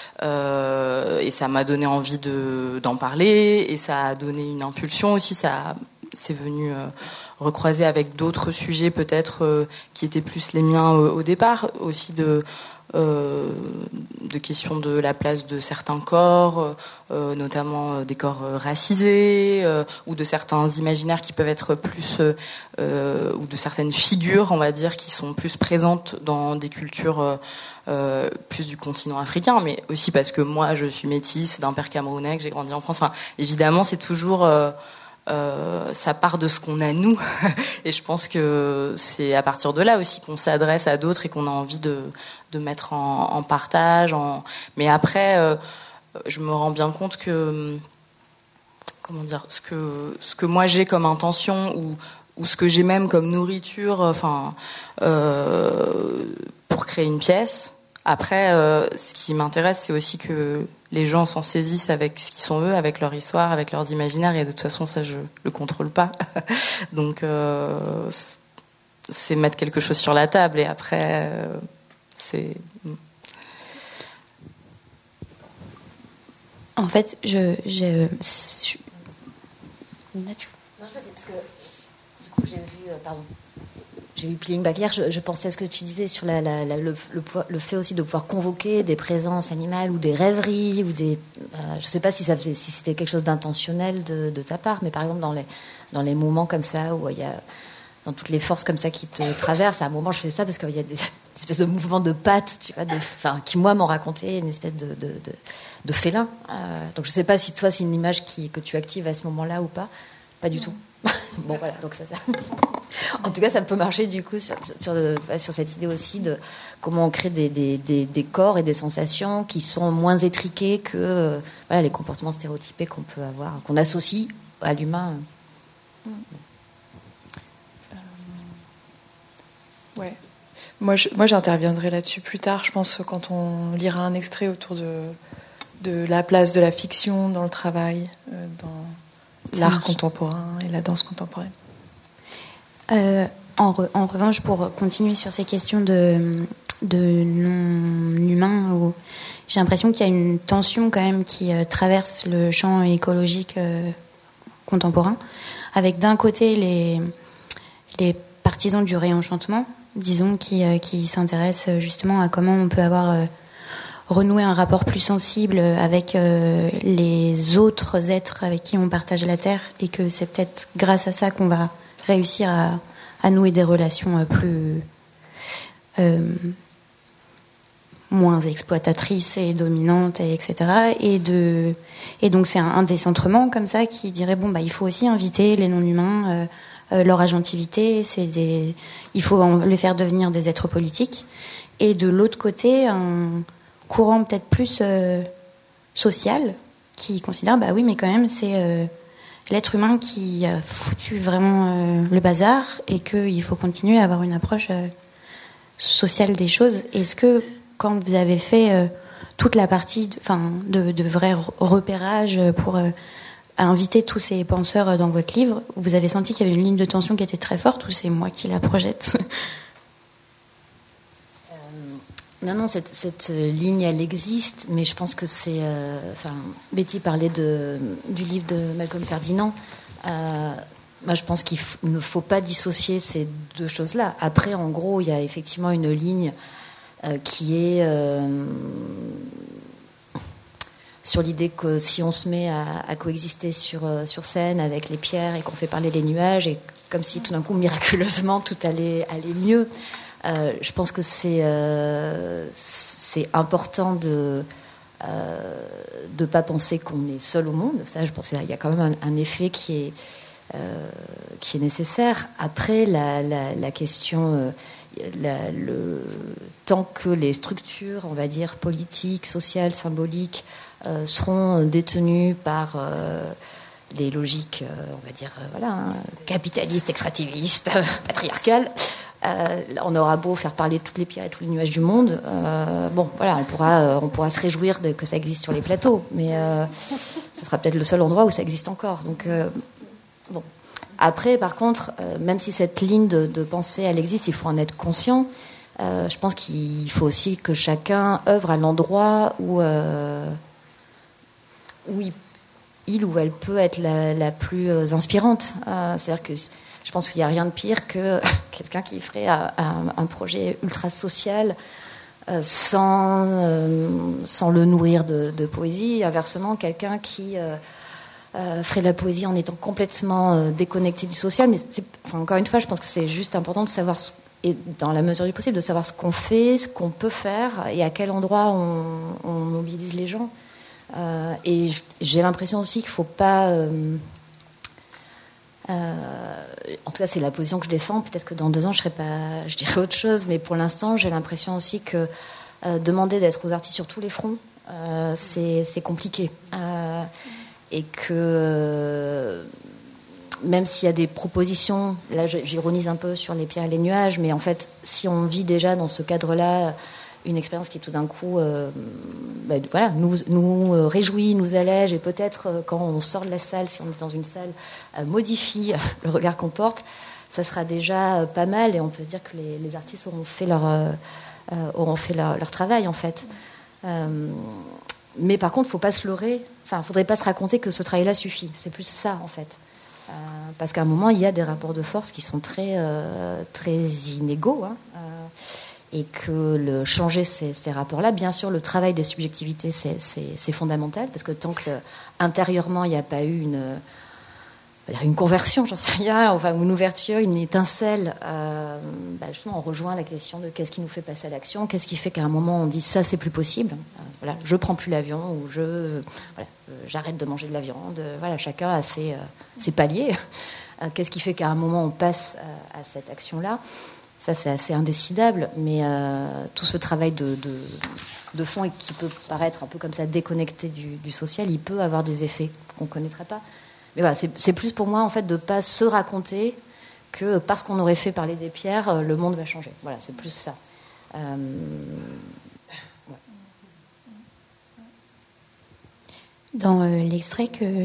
euh, et ça m'a donné envie de, d'en parler, et ça a donné une impulsion aussi. Ça, c'est venu euh, recroiser avec d'autres sujets peut-être euh, qui étaient plus les miens euh, au départ, aussi de euh, de questions de la place de certains corps, euh, notamment euh, des corps euh, racisés, euh, ou de certains imaginaires qui peuvent être plus euh, euh, ou de certaines figures, on va dire, qui sont plus présentes dans des cultures euh, euh, plus du continent africain, mais aussi parce que moi je suis métisse d'un père camerounais, que j'ai grandi en France. Enfin, évidemment, c'est toujours euh, Euh, ça part de ce qu'on a nous, et je pense que c'est à partir de là aussi qu'on s'adresse à d'autres et qu'on a envie de, de mettre en, en partage. En... Mais après, euh, je me rends bien compte que, comment dire, ce que ce que moi j'ai comme intention, ou ou ce que j'ai même comme nourriture, enfin, euh, pour créer une pièce. Après, euh, ce qui m'intéresse, c'est aussi que les gens s'en saisissent avec ce qu'ils sont eux, avec leur histoire, avec leurs imaginaires, et de toute façon, ça, je le contrôle pas. Donc, euh, c'est mettre quelque chose sur la table, et après, euh, c'est... En fait, je... je, je... Non, je faisais, parce que du coup, j'ai vu... Euh, pardon. J'ai vu Peeling Back hier, je, je pensais à ce que tu disais sur la, la, la, le, le, le fait aussi de pouvoir convoquer des présences animales ou des rêveries, ou des, euh, je ne sais pas si, ça faisait, si c'était quelque chose d'intentionnel de, de ta part, mais par exemple dans les, dans les moments comme ça, où il y a, dans toutes les forces comme ça qui te traversent, à un moment je fais ça parce qu'il y a des, des espèces de mouvements de pattes, tu vois, de, enfin, qui moi m'ont raconté une espèce de, de, de, de félin. Euh, donc je ne sais pas si toi c'est une image qui, que tu actives à ce moment-là ou pas. Pas du tout. Bon voilà, donc ça, ça. En tout cas, ça peut marcher du coup sur, sur, sur cette idée aussi de comment on crée des, des, des, des corps et des sensations qui sont moins étriqués que euh, voilà, les comportements stéréotypés qu'on peut avoir, qu'on associe à l'humain. Euh, ouais. Moi, je, moi, j'interviendrai là-dessus plus tard. Je pense quand on lira un extrait autour de, de la place de la fiction dans le travail, euh, dans l'art contemporain et la danse contemporaine. Euh, en, re, en revanche, pour continuer sur ces questions de, de non-humain, où j'ai l'impression qu'il y a une tension quand même qui euh, traverse le champ écologique euh, contemporain, avec d'un côté les, les partisans du réenchantement, disons, qui, euh, qui s'intéressent justement à comment on peut avoir euh, renoué un rapport plus sensible avec euh, les autres êtres avec qui on partage la Terre, et que c'est peut-être grâce à ça qu'on va réussir à, à nouer des relations euh, plus euh, moins exploitatrices et dominantes, et etc. Et, de, et donc c'est un, un décentrement comme ça qui dirait bon bah il faut aussi inviter les non-humains, euh, euh, leur agentivité, c'est des, il faut en, les faire devenir des êtres politiques. Et de l'autre côté, un courant peut-être plus euh, social qui considère bah oui mais quand même c'est euh, l'être humain qui a foutu vraiment euh, le bazar, et qu'il faut continuer à avoir une approche euh, sociale des choses. Est-ce que quand vous avez fait euh, toute la partie de, enfin, de, de vrai repérage pour euh, inviter tous ces penseurs dans votre livre, vous avez senti qu'il y avait une ligne de tension qui était très forte, ou c'est moi qui la projette? euh, Non, non, cette, cette ligne, elle existe, mais je pense que c'est... Euh, enfin, Betty parlait de, du livre de Malcolm Ferdinand. Euh, moi, je pense qu'il f- ne faut pas dissocier ces deux choses-là. Après, en gros, il y a effectivement une ligne Euh, qui est euh, sur l'idée que si on se met à, à coexister sur, euh, sur scène avec les pierres et qu'on fait parler les nuages, et comme si tout d'un coup, miraculeusement, tout allait, allait mieux, euh, je pense que c'est, euh, c'est important de ne euh, pas penser qu'on est seul au monde. Ça, je pense qu'il y a quand même un, un effet qui est, euh, qui est nécessaire. Après, la, la, la question... Euh, La, le, tant que les structures, on va dire, politiques, sociales, symboliques, euh, seront détenues par euh, les logiques, euh, on va dire, euh, voilà, hein, capitalistes, extractivistes, patriarcales, euh, on aura beau faire parler toutes les pierres et tous les nuages du monde, euh, bon, voilà, on pourra, euh, on pourra se réjouir de, que ça existe sur les plateaux, mais euh, ça sera peut-être le seul endroit où ça existe encore. Donc, euh, bon. Après, par contre, euh, même si cette ligne de, de pensée, elle existe, il faut en être conscient. Euh, je pense qu'il faut aussi que chacun œuvre à l'endroit où, euh, où il, il ou elle peut être la, la plus euh, inspirante. Euh, c'est-à-dire que je pense qu'il n'y a rien de pire que quelqu'un qui ferait un, un, un projet ultra social euh, sans, euh, sans le nourrir de, de poésie. Inversement, quelqu'un qui... Euh, Euh, ferait de la poésie en étant complètement euh, déconnecté du social, mais c'est, enfin, encore une fois, je pense que c'est juste important de savoir, ce, et dans la mesure du possible, de savoir ce qu'on fait, ce qu'on peut faire, et à quel endroit on, on mobilise les gens. Euh, et j'ai l'impression aussi qu'il ne faut pas... Euh, euh, en tout cas, c'est la position que je défends. Peut-être que dans deux ans, je, serai pas, je dirais autre chose, mais pour l'instant, j'ai l'impression aussi que euh, demander d'être aux artistes sur tous les fronts, euh, c'est, c'est compliqué. Euh, et que euh, même s'il y a des propositions, là j'ironise un peu sur les pierres et les nuages, mais en fait si on vit déjà dans ce cadre-là une expérience qui tout d'un coup euh, bah, voilà, nous, nous réjouit, nous allège, et peut-être euh, quand on sort de la salle, si on est dans une salle, euh, modifie le regard qu'on porte, ça sera déjà pas mal, et on peut dire que les, les artistes auront fait leur, euh, auront fait leur, leur travail en fait. Euh, mais par contre, il ne faut pas se leurrer. Enfin, il ne faudrait pas se raconter que ce travail-là suffit. C'est plus ça, en fait. Euh, parce qu'à un moment, il y a des rapports de force qui sont très, euh, très inégaux. Hein, euh, et que le, changer ces, ces rapports-là, bien sûr, le travail des subjectivités, c'est, c'est, c'est fondamental. Parce que tant que, le, intérieurement, il n'y a pas eu une, une conversion, j'en sais rien, enfin, une ouverture, une étincelle, euh, bah justement, on rejoint la question de qu'est-ce qui nous fait passer à l'action, qu'est-ce qui fait qu'à un moment, on dit ça, c'est plus possible. Euh, voilà, je prends plus l'avion, ou je, voilà, j'arrête de manger de la viande. Voilà, chacun a ses, euh, ses paliers. Euh, qu'est-ce qui fait qu'à un moment on passe à, à cette action-là? Ça, c'est assez indécidable, mais euh, tout ce travail de, de, de fond, et qui peut paraître un peu comme ça déconnecté du, du social, il peut avoir des effets qu'on ne connaîtrait pas. Mais voilà, c'est, c'est plus pour moi en fait de ne pas se raconter que parce qu'on aurait fait parler des pierres, le monde va changer. Voilà, c'est plus ça. Euh, Dans euh, l'extrait que...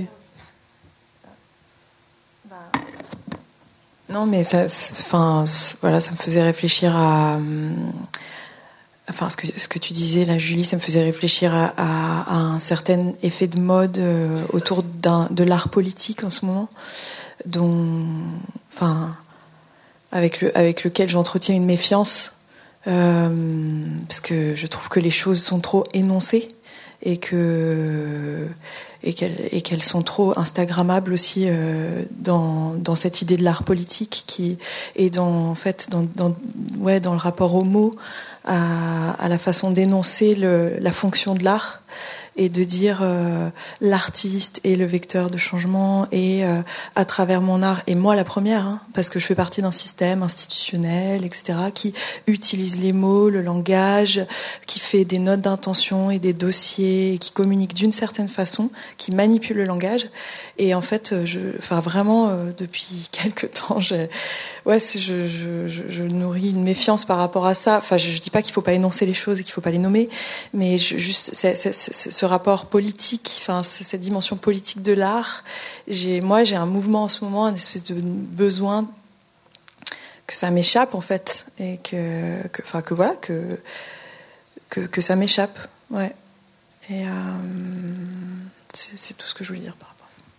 Non, mais ça, enfin, voilà, ça me faisait réfléchir à... Enfin, ce que, ce que tu disais là, Julie, ça me faisait réfléchir à, à, à un certain effet de mode euh, autour d'un, de l'art politique en ce moment, dont... Enfin... avec le avec lequel j'entretiens une méfiance euh, parce que je trouve que les choses sont trop énoncées et que et qu'elles et qu'elles sont trop instagrammables aussi euh, dans dans cette idée de l'art politique qui est dans en fait dans dans ouais dans le rapport au mot, à à la façon d'énoncer le la fonction de l'art et de dire euh, l'artiste est le vecteur de changement et euh, à travers mon art, et moi la première, hein, parce que je fais partie d'un système institutionnel, et cetera, qui utilise les mots, le langage, qui fait des notes d'intention et des dossiers, et qui communique d'une certaine façon, qui manipule le langage. Et en fait, je, enfin vraiment, euh, depuis quelque temps, j'ai, ouais, je, je, je, je nourris une méfiance par rapport à ça. Enfin, je, je dis pas qu'il faut pas énoncer les choses et qu'il faut pas les nommer, mais je, juste c'est, c'est, c'est, ce rapport politique, enfin cette dimension politique de l'art. J'ai, moi, j'ai un mouvement en ce moment, une espèce de besoin que ça m'échappe en fait, et que, que, enfin que voilà, que que, que ça m'échappe, ouais. Et euh, c'est, c'est tout ce que je voulais dire par rapport.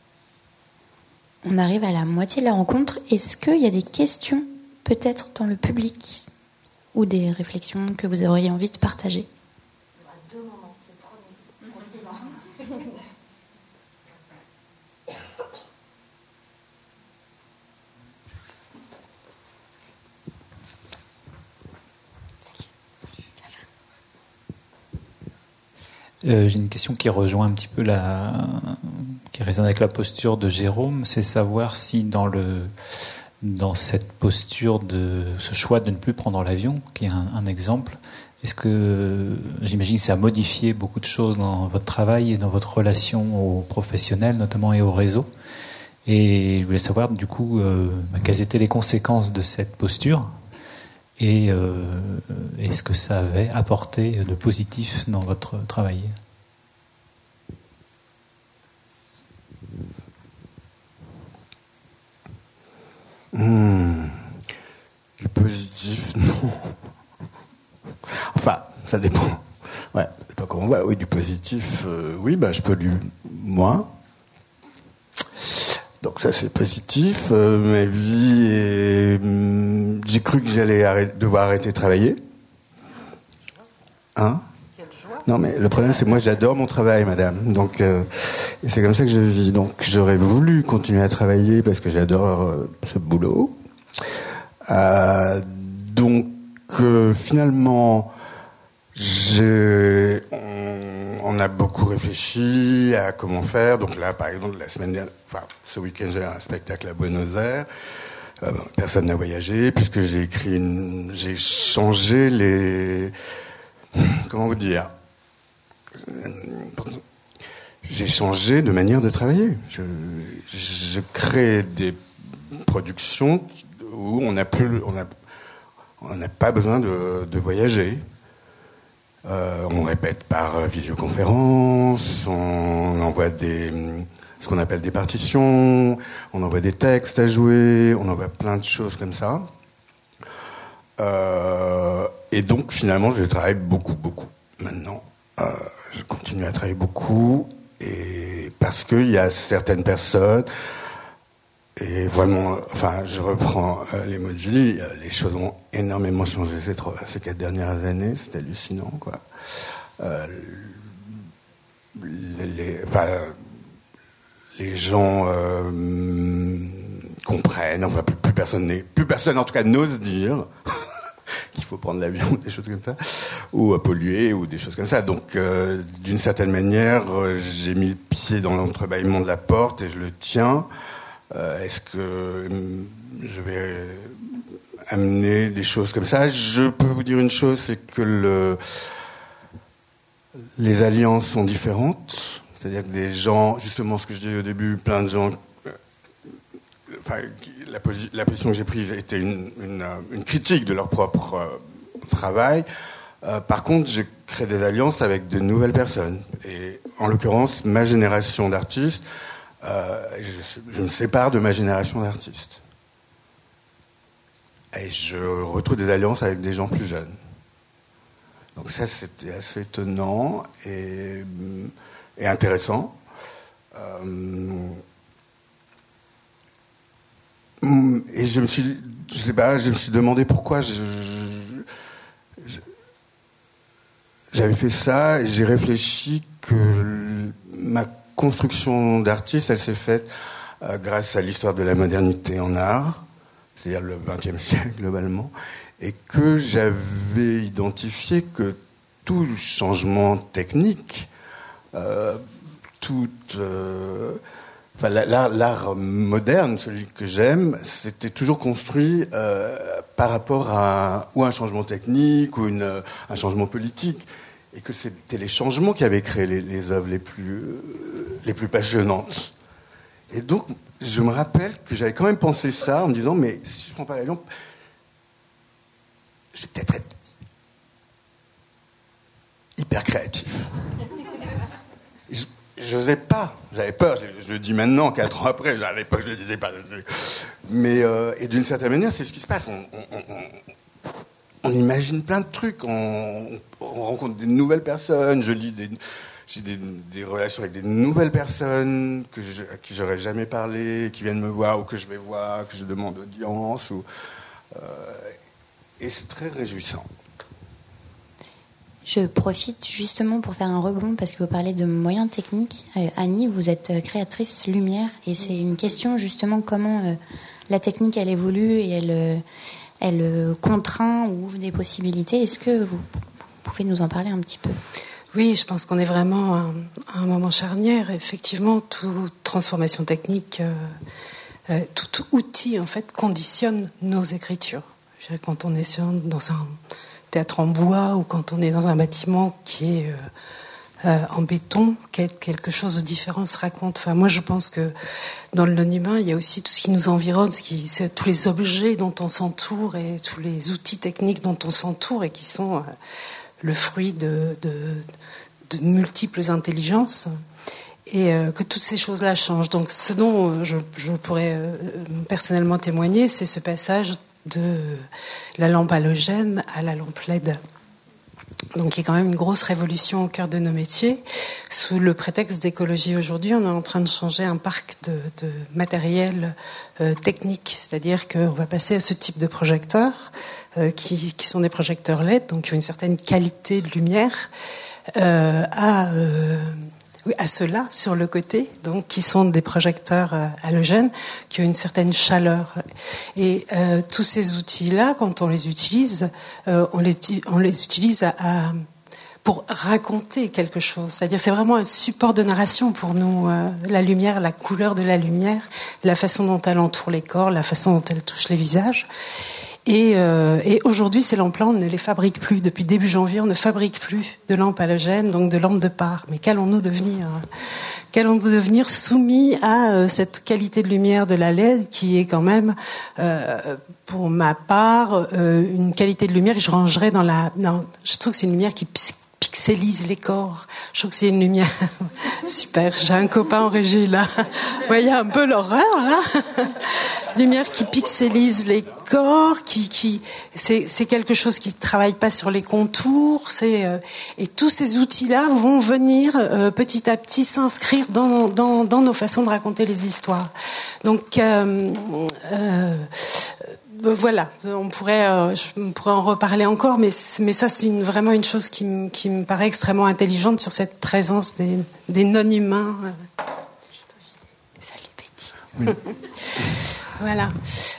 On arrive à la moitié de la rencontre. Est-ce qu'il y a des questions, peut-être dans le public, ou des réflexions que vous auriez envie de partager ? Il y aura deux moments, c'est le premier. Continue. Euh, j'ai une question qui rejoint un petit peu la, qui résonne avec la posture de Jérôme, c'est savoir si dans le, dans cette posture de ce choix de ne plus prendre l'avion, qui est un, un exemple, est-ce que j'imagine que ça a modifié beaucoup de choses dans votre travail et dans votre relation aux professionnels, notamment, et au réseau. Et je voulais savoir du coup euh, quelles étaient les conséquences de cette posture. Et euh, est-ce que ça avait apporté de positif dans votre travail ? Mmh. Du positif, non. Enfin, ça dépend. Ouais, c'est pas comment on voit. Oui, du positif, euh, oui, bah, je pollue moins. Donc ça c'est positif. Euh, ma vie est... hum, j'ai cru que j'allais arrêter, devoir arrêter de travailler. Hein ? Quelle joie. Non mais le problème c'est que moi j'adore mon travail, madame. Donc euh, et c'est comme ça que je vis. Donc j'aurais voulu continuer à travailler parce que j'adore euh, ce boulot. Euh, donc euh, finalement j'ai... On a beaucoup réfléchi à comment faire. Donc là, par exemple, la semaine dernière, enfin, ce week-end, j'ai un spectacle à Buenos Aires. Euh, bon, personne n'a voyagé, puisque j'ai écrit une... J'ai changé les... Comment vous dire ? J'ai changé de manière de travailler. Je, je crée des productions où on n'a plus... On a, on n'a pas besoin de, de voyager. Euh, on répète par visioconférence, on envoie des, ce qu'on appelle des partitions, on envoie des textes à jouer, on envoie plein de choses comme ça. Euh, et donc finalement, je travaille beaucoup, beaucoup. Maintenant, euh, je continue à travailler beaucoup, et parce qu'il y a certaines personnes, et vraiment, enfin, je reprends euh, les mots de Julie, euh, les choses ont énormément changé ces, trois, ces quatre dernières années, c'est hallucinant, quoi. Euh, les, les, enfin, les gens euh, comprennent, enfin, plus, plus personne n'est, plus personne en tout cas n'ose dire qu'il faut prendre l'avion, des choses comme ça, ou à polluer, ou des choses comme ça. Donc, euh, d'une certaine manière, euh, j'ai mis le pied dans l'entrebâillement de la porte et je le tiens. Euh, est-ce que je vais amener des choses comme ça ? Je peux vous dire une chose, c'est que le, les alliances sont différentes. C'est-à-dire que des gens, justement ce que je disais au début, plein de gens... Euh, enfin, la, posi- la position que j'ai prise était une, une, une critique de leur propre euh, travail. Euh, par contre, j'ai créé des alliances avec de nouvelles personnes. Et en l'occurrence, ma génération d'artistes, Euh, je, je me sépare de ma génération d'artistes. Et je retrouve des alliances avec des gens plus jeunes. Donc ça, c'était assez étonnant et, et intéressant. Euh, et je me suis je sais pas, je me suis demandé pourquoi je, je, j'avais fait ça, et j'ai réfléchi que ma construction d'artiste, elle s'est faite euh, grâce à l'histoire de la modernité en art, c'est-à-dire le vingtième siècle globalement, et que j'avais identifié que tout changement technique, euh, tout... Euh, Enfin, l'art, l'art moderne, celui que j'aime, c'était toujours construit euh, par rapport à ou un changement technique ou une, un changement politique, et que c'était les changements qui avaient créé les, les œuvres les plus euh, les plus passionnantes. Et donc, je me rappelle que j'avais quand même pensé ça en me disant, mais si je prends pas la lampe, je vais peut-être être hyper créatif. Je n'osais pas, j'avais peur, je, je le dis maintenant, quatre ans après, à l'époque je ne le disais pas. Mais, euh, et d'une certaine manière, c'est ce qui se passe. On, on, on, on imagine plein de trucs, on, on rencontre des nouvelles personnes, je lis des, j'ai des, des relations avec des nouvelles personnes que je, à qui j'aurais jamais parlé, qui viennent me voir, ou que je vais voir, que je demande audience. Ou, euh, et c'est très réjouissant. Je profite justement pour faire un rebond parce que vous parlez de moyens techniques. Euh, Annie, vous êtes créatrice lumière et c'est une question justement comment euh, la technique elle évolue et elle, euh, elle euh, contraint ou ouvre des possibilités. Est-ce que vous, vous pouvez nous en parler un petit peu ? Oui, je pense qu'on est vraiment à, à un moment charnière. Effectivement, toute transformation technique, euh, euh, tout outil en fait conditionne nos écritures. Je dirais, quand on est sur, dans un théâtre en bois ou quand on est dans un bâtiment qui est euh, euh, en béton, quelque chose de différent se raconte. Enfin, moi, je pense que dans le non-humain, il y a aussi tout ce qui nous environne, ce qui, c'est tous les objets dont on s'entoure et tous les outils techniques dont on s'entoure et qui sont euh, le fruit de, de, de multiples intelligences. Et euh, que toutes ces choses-là changent. Donc, ce dont je, je pourrais euh, personnellement témoigner, c'est ce passage de la lampe halogène à la lampe L E D. Donc il y a quand même une grosse révolution au cœur de nos métiers. Sous le prétexte d'écologie aujourd'hui, on est en train de changer un parc de, de matériel euh, technique. C'est-à-dire qu'on va passer à ce type de projecteurs euh, qui, qui sont des projecteurs L E D, donc qui ont une certaine qualité de lumière, euh, à... Euh, Oui, à ceux-là, sur le côté, donc qui sont des projecteurs euh, halogènes, qui ont une certaine chaleur. Et euh, tous ces outils-là, quand on les utilise, euh, on, les, on les utilise à, à, pour raconter quelque chose. C'est-à-dire, c'est vraiment un support de narration pour nous. Euh, la lumière, la couleur de la lumière, la façon dont elle entoure les corps, la façon dont elle touche les visages. Et, euh, et aujourd'hui, ces lampes-là, on ne les fabrique plus. Depuis début janvier, on ne fabrique plus de lampes halogènes, donc de lampes de part. Mais qu'allons-nous devenir ? Qu'allons-nous devenir soumis à euh, cette qualité de lumière de la L E D qui est quand même, euh, pour ma part, euh, une qualité de lumière que je rangerais dans la... Non, je trouve que c'est une lumière qui pixelise les corps. Je trouve que c'est une lumière... Super, j'ai un copain en régie, là. Vous voyez un peu l'horreur, là. Lumière qui pixelise les corps, qui, qui, c'est, c'est quelque chose qui travaille pas sur les contours, c'est, euh, et tous ces outils-là vont venir euh, petit à petit s'inscrire dans, dans, dans nos façons de raconter les histoires. Donc, euh, euh, voilà, on pourrait, euh, je pourrais en reparler encore, mais, mais ça, c'est une, vraiment une chose qui, m, qui me paraît extrêmement intelligente sur cette présence des, des non-humains. Salut, Betty. Oui. Voilà.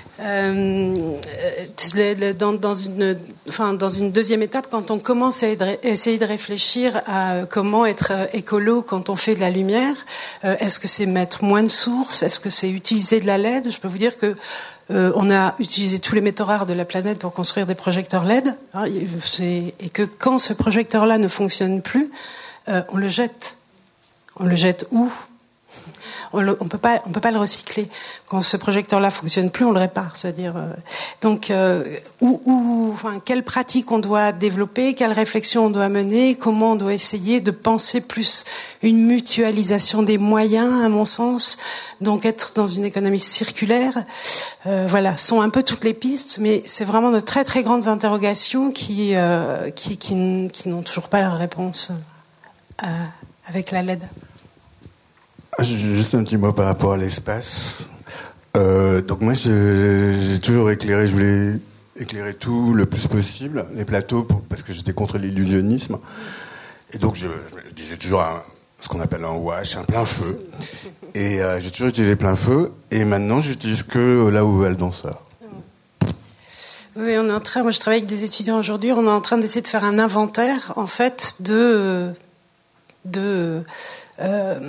Euh, dans, dans, une, enfin, dans une deuxième étape, quand on commence à essayer de réfléchir à comment être écolo quand on fait de la lumière, euh, est-ce que c'est mettre moins de sources ? Est-ce que c'est utiliser de la L E D ? Je peux vous dire que euh, on a utilisé tous les métaux rares de la planète pour construire des projecteurs L E D, hein, c'est, et que quand ce projecteur-là ne fonctionne plus, euh, on le jette. On le jette où ? On ne peut pas, on peut pas le recycler. Quand ce projecteur-là fonctionne plus, on le répare. C'est-à-dire, euh, donc, euh, où, où, enfin, quelle pratique on doit développer, quelle réflexion on doit mener, comment on doit essayer de penser plus une mutualisation des moyens, à mon sens. Donc, être dans une économie circulaire, euh, voilà, sont un peu toutes les pistes, mais c'est vraiment de très très grandes interrogations qui, euh, qui, qui, qui n'ont toujours pas leur réponse euh, avec la L E D. Juste un petit mot par rapport à l'espace. euh, Donc moi, j'ai, j'ai toujours éclairé, je voulais éclairer tout le plus possible, les plateaux, pour, parce que j'étais contre l'illusionnisme. Et donc, je, je disais toujours un, ce qu'on appelle un wash, un plein feu. Et euh, j'ai toujours utilisé plein feu. Et maintenant, j'utilise que là où va le danseur. Oui, on est en train, moi je travaille avec des étudiants aujourd'hui, on est en train d'essayer de faire un inventaire, en fait, de... de euh,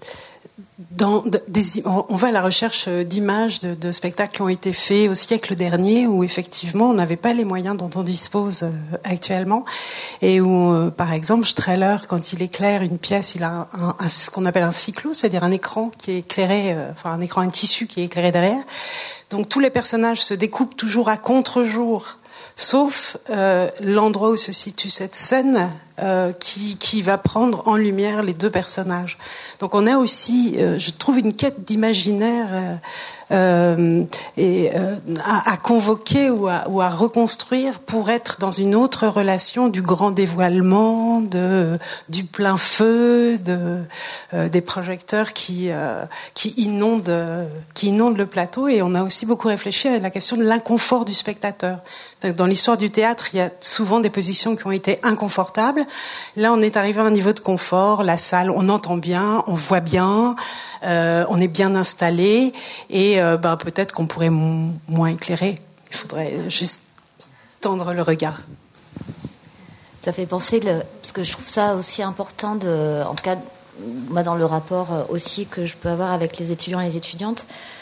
dans, de, des, on va à la recherche d'images de, de spectacles qui ont été faits au siècle dernier, où effectivement on n'avait pas les moyens dont on dispose euh, actuellement, et où, euh, par exemple, Strehler, quand il éclaire une pièce, il a un, un, ce qu'on appelle un cyclo, c'est-à-dire un écran qui est éclairé, euh, enfin un écran, un tissu qui est éclairé derrière. Donc tous les personnages se découpent toujours à contre-jour, sauf euh, l'endroit où se situe cette scène euh, qui, qui va prendre en lumière les deux personnages. Donc on a aussi, euh, je trouve, une quête d'imaginaire euh, euh, et euh, à, à convoquer ou à, ou à reconstruire pour être dans une autre relation du grand dévoilement, de du plein feu, de euh, des projecteurs qui euh, qui inondent euh, qui inondent le plateau. Et on a aussi beaucoup réfléchi à la question de l'inconfort du spectateur. Dans l'histoire du théâtre, il y a souvent des positions qui ont été inconfortables. Là, on est arrivé à un niveau de confort. La salle, on entend bien, on voit bien, euh, on est bien installé, et euh, bah, peut-être qu'on pourrait m- moins éclairer. Il faudrait juste tendre le regard. Ça fait penser, le, parce que je trouve ça aussi important, de, en tout cas, moi, dans le rapport aussi que je peux avoir avec les étudiants et les étudiantes,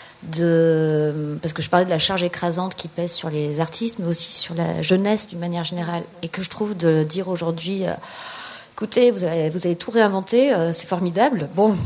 de, parce que je parlais de la charge écrasante qui pèse sur les artistes, mais aussi sur la jeunesse d'une manière générale, et que je trouve de dire aujourd'hui, euh, écoutez, vous avez, vous avez tout réinventé, euh, c'est formidable. Bon,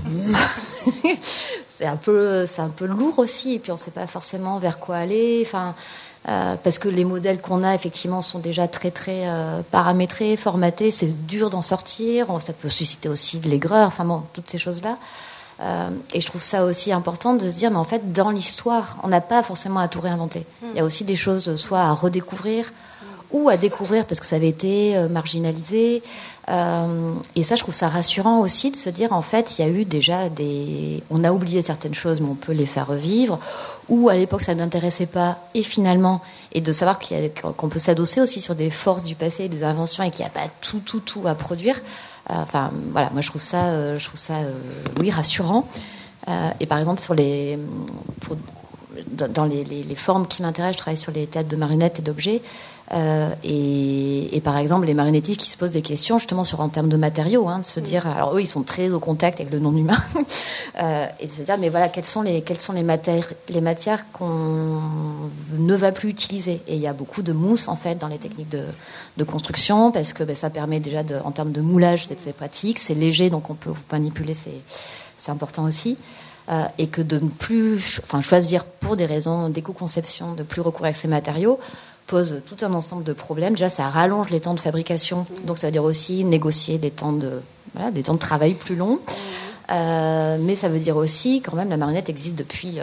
c'est un peu, c'est un peu lourd aussi, et puis on ne sait pas forcément vers quoi aller. Enfin, euh, parce que les modèles qu'on a effectivement sont déjà très très euh, paramétrés, formatés. C'est dur d'en sortir. Ça peut susciter aussi de l'aigreur. Enfin bon, toutes ces choses-là. Euh, et je trouve ça aussi important de se dire, mais en fait, dans l'histoire, on n'a pas forcément à tout réinventer. Il y a aussi des choses soit à redécouvrir ou à découvrir parce que ça avait été euh, marginalisé. Euh, et ça, je trouve ça rassurant aussi de se dire, en fait, il y a eu déjà des... On a oublié certaines choses, mais on peut les faire revivre. Ou à l'époque, ça ne n'intéressait pas. Et finalement, et de savoir qu'il y a, qu'on peut s'adosser aussi sur des forces du passé, des inventions, et qu'il n'y a pas tout, tout, tout à produire. Enfin, voilà, moi je trouve ça, euh, je trouve ça, euh, oui, rassurant. Euh, et par exemple, sur les, pour, dans les, les, les formes qui m'intéressent, je travaille sur les théâtres de marionnettes et d'objets. Euh, et, et par exemple, les marionnettistes qui se posent des questions justement sur en termes de matériaux, hein, de se dire, alors eux, ils sont très au contact avec le non-humain, euh, et de se dire, mais voilà, quelles sont les, quelles sont les matières, les matières qu'on ne va plus utiliser. Et il y a beaucoup de mousse en fait dans les techniques de, de construction, parce que ben, ça permet déjà, de, en termes de moulage, c'est, c'est pratique, c'est léger, donc on peut manipuler, c'est, c'est important aussi. Euh, et que de ne plus, enfin, choisir pour des raisons d'éco-conception, de plus recourir à ces matériaux, pose tout un ensemble de problèmes. Déjà, ça rallonge les temps de fabrication, donc ça veut dire aussi négocier des temps de, voilà, des temps de travail plus longs. Euh, mais ça veut dire aussi, quand même, la marionnette existe depuis euh,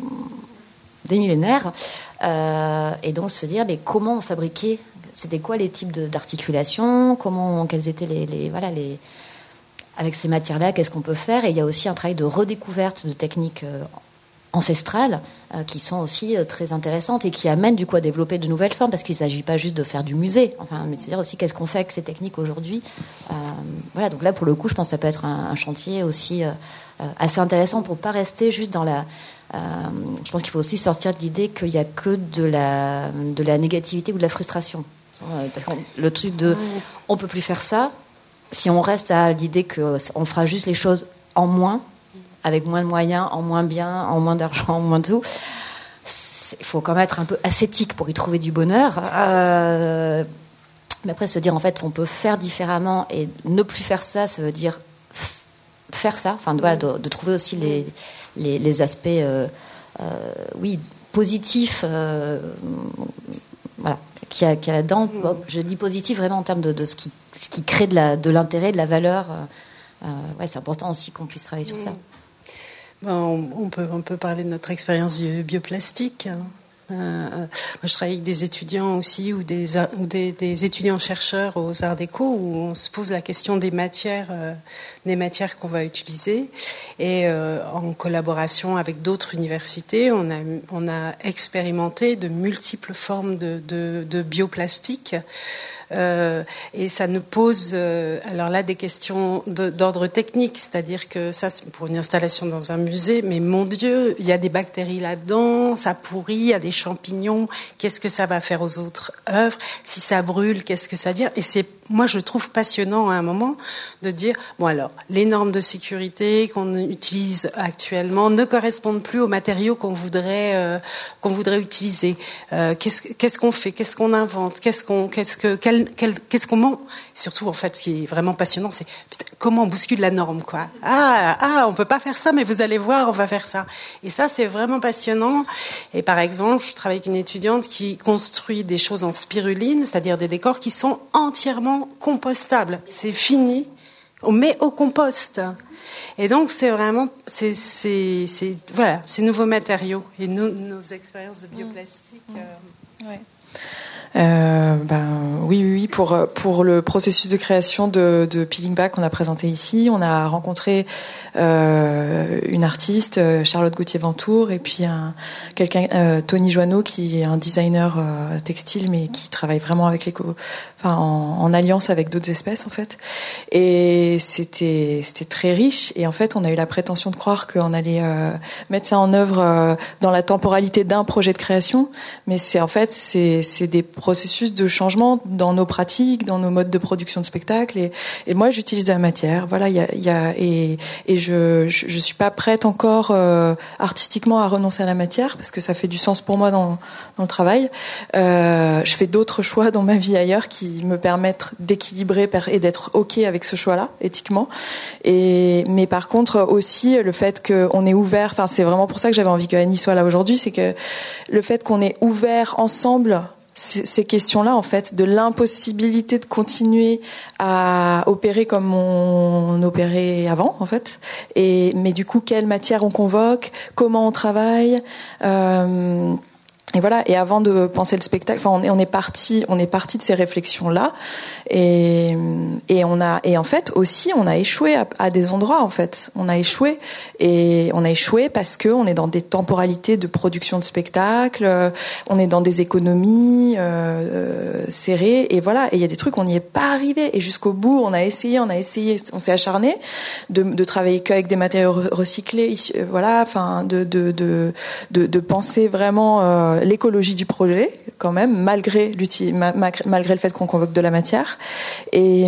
des millénaires, euh, et donc se dire, mais comment on fabriquait, c'était quoi les types de, d'articulation, comment, quels étaient les, les voilà les avec ces matières-là, qu'est-ce qu'on peut faire. Et il y a aussi un travail de redécouverte de techniques euh, ancestrales euh, qui sont aussi euh, très intéressantes et qui amènent du coup à développer de nouvelles formes, parce qu'il ne s'agit pas juste de faire du musée, enfin, mais c'est-à-dire aussi qu'est-ce qu'on fait avec ces techniques aujourd'hui. Euh, voilà, donc là pour le coup, je pense que ça peut être un, un chantier aussi euh, euh, assez intéressant pour ne pas rester juste dans la... Euh, je pense qu'il faut aussi sortir de l'idée qu'il n'y a que de la, de la négativité ou de la frustration. Euh, parce que le truc de on ne peut plus faire ça, si on reste à l'idée qu'on fera juste les choses en moins, avec moins de moyens, en moins bien, en moins d'argent, en moins de tout, il faut quand même être un peu ascétique pour y trouver du bonheur. Euh, mais après, se dire, en fait, on peut faire différemment, et ne plus faire ça, ça veut dire faire ça. Enfin, voilà, de, de trouver aussi les, les, les aspects, euh, euh, oui, positifs, euh, voilà, qu'il y a, qu'il y a là-dedans. Bon, je dis positif vraiment en termes de, de ce, qui, ce qui crée de, la, de l'intérêt, de la valeur. Euh, ouais, c'est important aussi qu'on puisse travailler sur ça. Bon, on, peut, on peut parler de notre expérience du bioplastique. Euh, moi, je travaille avec des étudiants aussi, ou des, ou des, des étudiants-chercheurs aux Arts Déco, où on se pose la question des matières, euh, des matières qu'on va utiliser. Et euh, en collaboration avec d'autres universités, on a, on a expérimenté de multiples formes de, de, de bioplastique. Euh, et ça nous pose, euh, alors là, des questions de, d'ordre technique, c'est-à-dire que ça, c'est pour une installation dans un musée, mais mon Dieu, il y a des bactéries là-dedans, ça pourrit, il y a des champignons, qu'est-ce que ça va faire aux autres œuvres? Si ça brûle, qu'est-ce que ça devient? Et c'est, moi, je trouve passionnant à un moment de dire, bon alors, les normes de sécurité qu'on utilise actuellement ne correspondent plus aux matériaux qu'on voudrait, euh, qu'on voudrait utiliser. Euh, qu'est-ce, qu'est-ce qu'on fait? Qu'est-ce qu'on invente? Qu'est-ce qu'on, qu'est-ce que, quel Quel, quel, qu'est-ce qu'on ment? Surtout, en fait, ce qui est vraiment passionnant, c'est putain, comment on bouscule la norme, quoi. Ah, ah, on peut pas faire ça, mais vous allez voir, on va faire ça. Et ça, c'est vraiment passionnant. Et par exemple, je travaille avec une étudiante qui construit des choses en spiruline, c'est-à-dire des décors qui sont entièrement compostables. C'est fini, on met au compost. Et donc, c'est vraiment, c'est, c'est, c'est voilà, ces nouveaux matériaux et nos, nos expériences de bioplastique. Mmh. Euh... Ouais. Euh, ben oui, oui, oui. Pour pour le processus de création de, de Peeling Back qu'on a présenté ici, on a rencontré euh, une artiste, Charlotte Gauthier-Ventour, et puis un quelqu'un, euh, Tony Joanneau, qui est un designer euh, textile, mais qui travaille vraiment avec l'éco, enfin en, en alliance avec d'autres espèces en fait. Et c'était c'était très riche. Et en fait, on a eu la prétention de croire qu'on allait euh, mettre ça en œuvre euh, dans la temporalité d'un projet de création, mais c'est en fait c'est c'est des processus de changement dans nos pratiques, dans nos modes de production de spectacle. Et, et moi, j'utilise de la matière. Voilà, il y a, il y a et, et je, je je suis pas prête encore euh, artistiquement à renoncer à la matière parce que ça fait du sens pour moi dans dans le travail. Euh, je fais d'autres choix dans ma vie ailleurs qui me permettent d'équilibrer et d'être ok avec ce choix-là éthiquement. Et mais par contre aussi le fait qu'on est ouvert. Enfin, c'est vraiment pour ça que j'avais envie que Annie soit là aujourd'hui, c'est que le fait qu'on est ouvert ensemble ces questions-là, en fait, de l'impossibilité de continuer à opérer comme on opérait avant, en fait. Et mais du coup, quelle matière on convoque, comment on travaille. Euh, Et voilà. Et avant de penser le spectacle, enfin, on est on est parti, on est parti de ces réflexions-là, et et on a et en fait aussi on a échoué à, à des endroits en fait. On a échoué et on a échoué parce que on est dans des temporalités de production de spectacle, on est dans des économies euh, serrées et voilà. Et il y a des trucs on n'y est pas arrivé et jusqu'au bout on a essayé, on a essayé, on s'est acharné de de travailler qu'avec des matériaux recyclés, voilà. Enfin de de de de, de penser vraiment euh, l'écologie du projet quand même, malgré malgré le fait qu'on convoque de la matière. Et,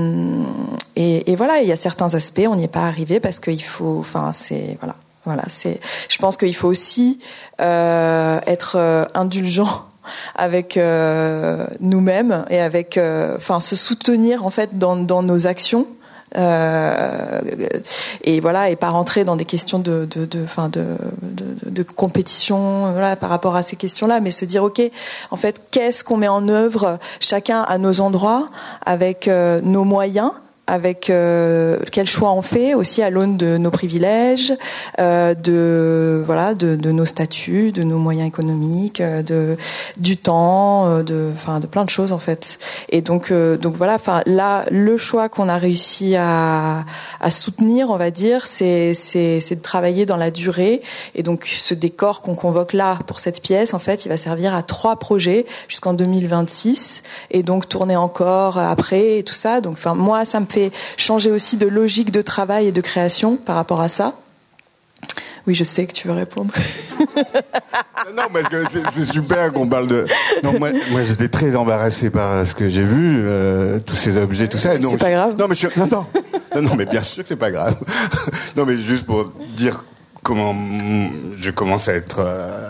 et, et voilà, il y a certains aspects, on n'y est pas arrivé parce qu'il faut, enfin, c'est, voilà, voilà, c'est, je pense qu'il faut aussi euh, être euh, indulgent avec euh, nous-mêmes et avec, euh, enfin, se soutenir en fait dans, dans nos actions. Euh, et voilà, et pas rentrer dans des questions de de de enfin de, de de compétition, voilà, par rapport à ces questions-là, mais se dire ok, en fait, qu'est-ce qu'on met en œuvre chacun à nos endroits avec euh, nos moyens, avec euh, quel choix on fait aussi à l'aune de nos privilèges, euh, de voilà, de, de nos statuts, de nos moyens économiques, de du temps, de enfin de plein de choses en fait. Et donc euh, donc voilà, enfin là le choix qu'on a réussi à à soutenir, on va dire, c'est c'est c'est de travailler dans la durée. Et donc ce décor qu'on convoque là pour cette pièce, en fait, il va servir à trois projets jusqu'en deux mille vingt-six et donc tourner encore après et tout ça. Donc enfin moi ça me fait changer aussi de logique de travail et de création par rapport à ça. Oui, je sais que tu veux répondre. Non, parce que c'est, c'est super qu'on parle de... Non, moi, moi j'étais très embarrassé par ce que j'ai vu, euh, tous ces objets, tout ça. Non, c'est pas je... grave. Non, mais je... non, non. non, non, mais bien sûr que c'est pas grave. Non, mais juste pour dire comment je commence à être... Euh...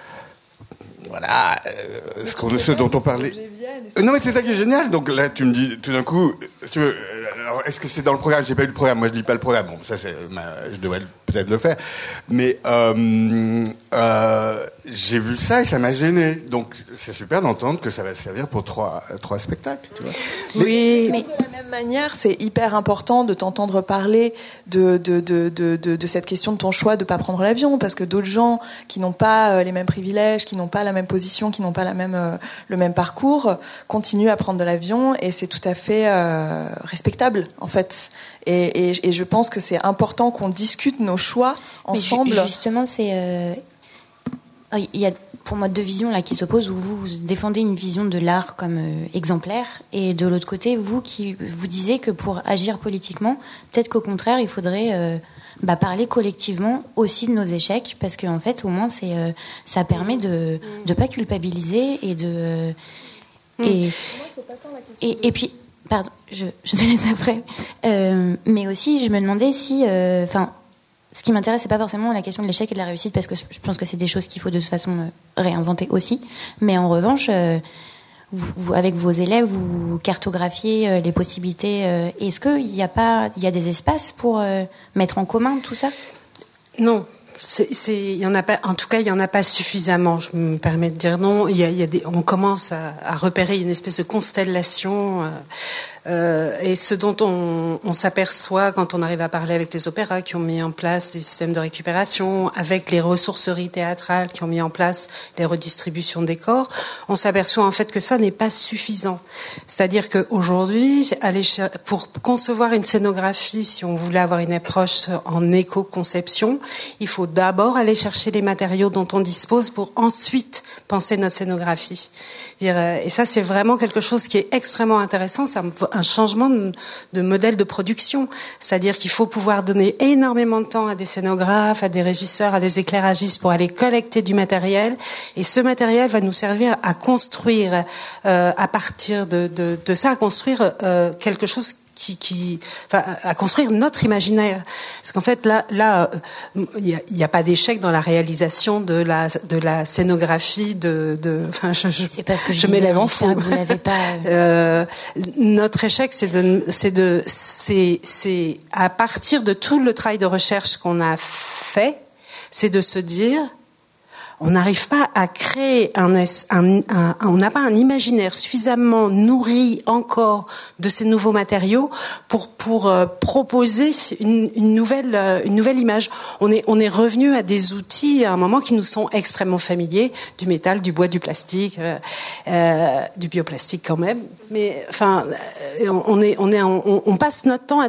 Voilà, euh, ce, qu'on, ce dont on parlait. Non, mais c'est ça qui est génial. Donc là, tu me dis tout d'un coup, tu veux, alors, est-ce que c'est dans le programme? J'ai pas eu le programme. Moi, je lis pas le programme. Bon, ça, c'est, ma, je devrais peut-être le faire. Mais euh, euh, j'ai vu ça et ça m'a gêné. Donc c'est super d'entendre que ça va servir pour trois, trois spectacles. Tu vois. Oui, mais de la même manière, c'est hyper important de t'entendre parler de, de, de, de, de, de cette question de ton choix de ne pas prendre l'avion, parce que d'autres gens qui n'ont pas les mêmes privilèges, qui n'ont pas la même position, qui n'ont pas la même, euh, le même parcours, continuent à prendre de l'avion, et c'est tout à fait euh, respectable, en fait. Et, et, et je pense que c'est important qu'on discute nos choix ensemble. Mais justement, c'est... Euh... Il y a pour moi deux visions là qui s'opposent, où vous, vous défendez une vision de l'art comme euh, exemplaire, et de l'autre côté, vous qui vous disiez que pour agir politiquement, peut-être qu'au contraire, il faudrait euh, bah, parler collectivement aussi de nos échecs, parce qu'en fait, au moins, c'est, euh, ça permet de ne pas culpabiliser et de... Euh, et, et, et puis... Pardon, je, je te laisse après. Euh, mais aussi, je me demandais si... Enfin, euh, ce qui m'intéresse, c'est pas forcément la question de l'échec et de la réussite, parce que je pense que c'est des choses qu'il faut de toute façon euh, réinventer aussi. Mais en revanche, euh, vous, vous, avec vos élèves, vous cartographiez euh, les possibilités. Euh, est-ce qu'il n'y a pas... Il y a des espaces pour euh, mettre en commun tout ça ? Non. C'est, c'est, il y en a pas, en tout cas, il y en a pas suffisamment. Je me permets de dire non. Il y a, il y a des, on commence à, à repérer une espèce de constellation, euh, euh, et ce dont on, on s'aperçoit quand on arrive à parler avec les opéras qui ont mis en place des systèmes de récupération, avec les ressourceries théâtrales qui ont mis en place les redistributions des corps, on s'aperçoit en fait que ça n'est pas suffisant. C'est-à-dire qu'aujourd'hui, aller pour concevoir une scénographie, si on voulait avoir une approche en éco-conception, il faut d'abord aller chercher les matériaux dont on dispose pour ensuite penser notre scénographie. Et ça, c'est vraiment quelque chose qui est extrêmement intéressant. C'est un changement de, de modèle de production. C'est-à-dire qu'il faut pouvoir donner énormément de temps à des scénographes, à des régisseurs, à des éclairagistes pour aller collecter du matériel. Et ce matériel va nous servir à construire, euh, à partir de, de, de ça, à construire euh, quelque chose qui, qui, enfin, à construire notre imaginaire. Parce qu'en fait, là, là, il y a, il y a pas d'échec dans la réalisation de la, de la scénographie de, de, enfin, je, je, c'est parce que je, je m'élève en fou. Vous l'avez pas. Euh, notre échec, c'est de, c'est de, c'est, c'est à partir de tout le travail de recherche qu'on a fait, c'est de se dire, on n'arrive pas à créer un, un, un, un on n'a pas un imaginaire suffisamment nourri encore de ces nouveaux matériaux pour pour euh, proposer une, une nouvelle euh, une nouvelle image. On est on est revenu à des outils à un moment qui nous sont extrêmement familiers, du métal, du bois, du plastique, euh, euh, du bioplastique quand même. Mais enfin, on est on est on, on passe notre temps à,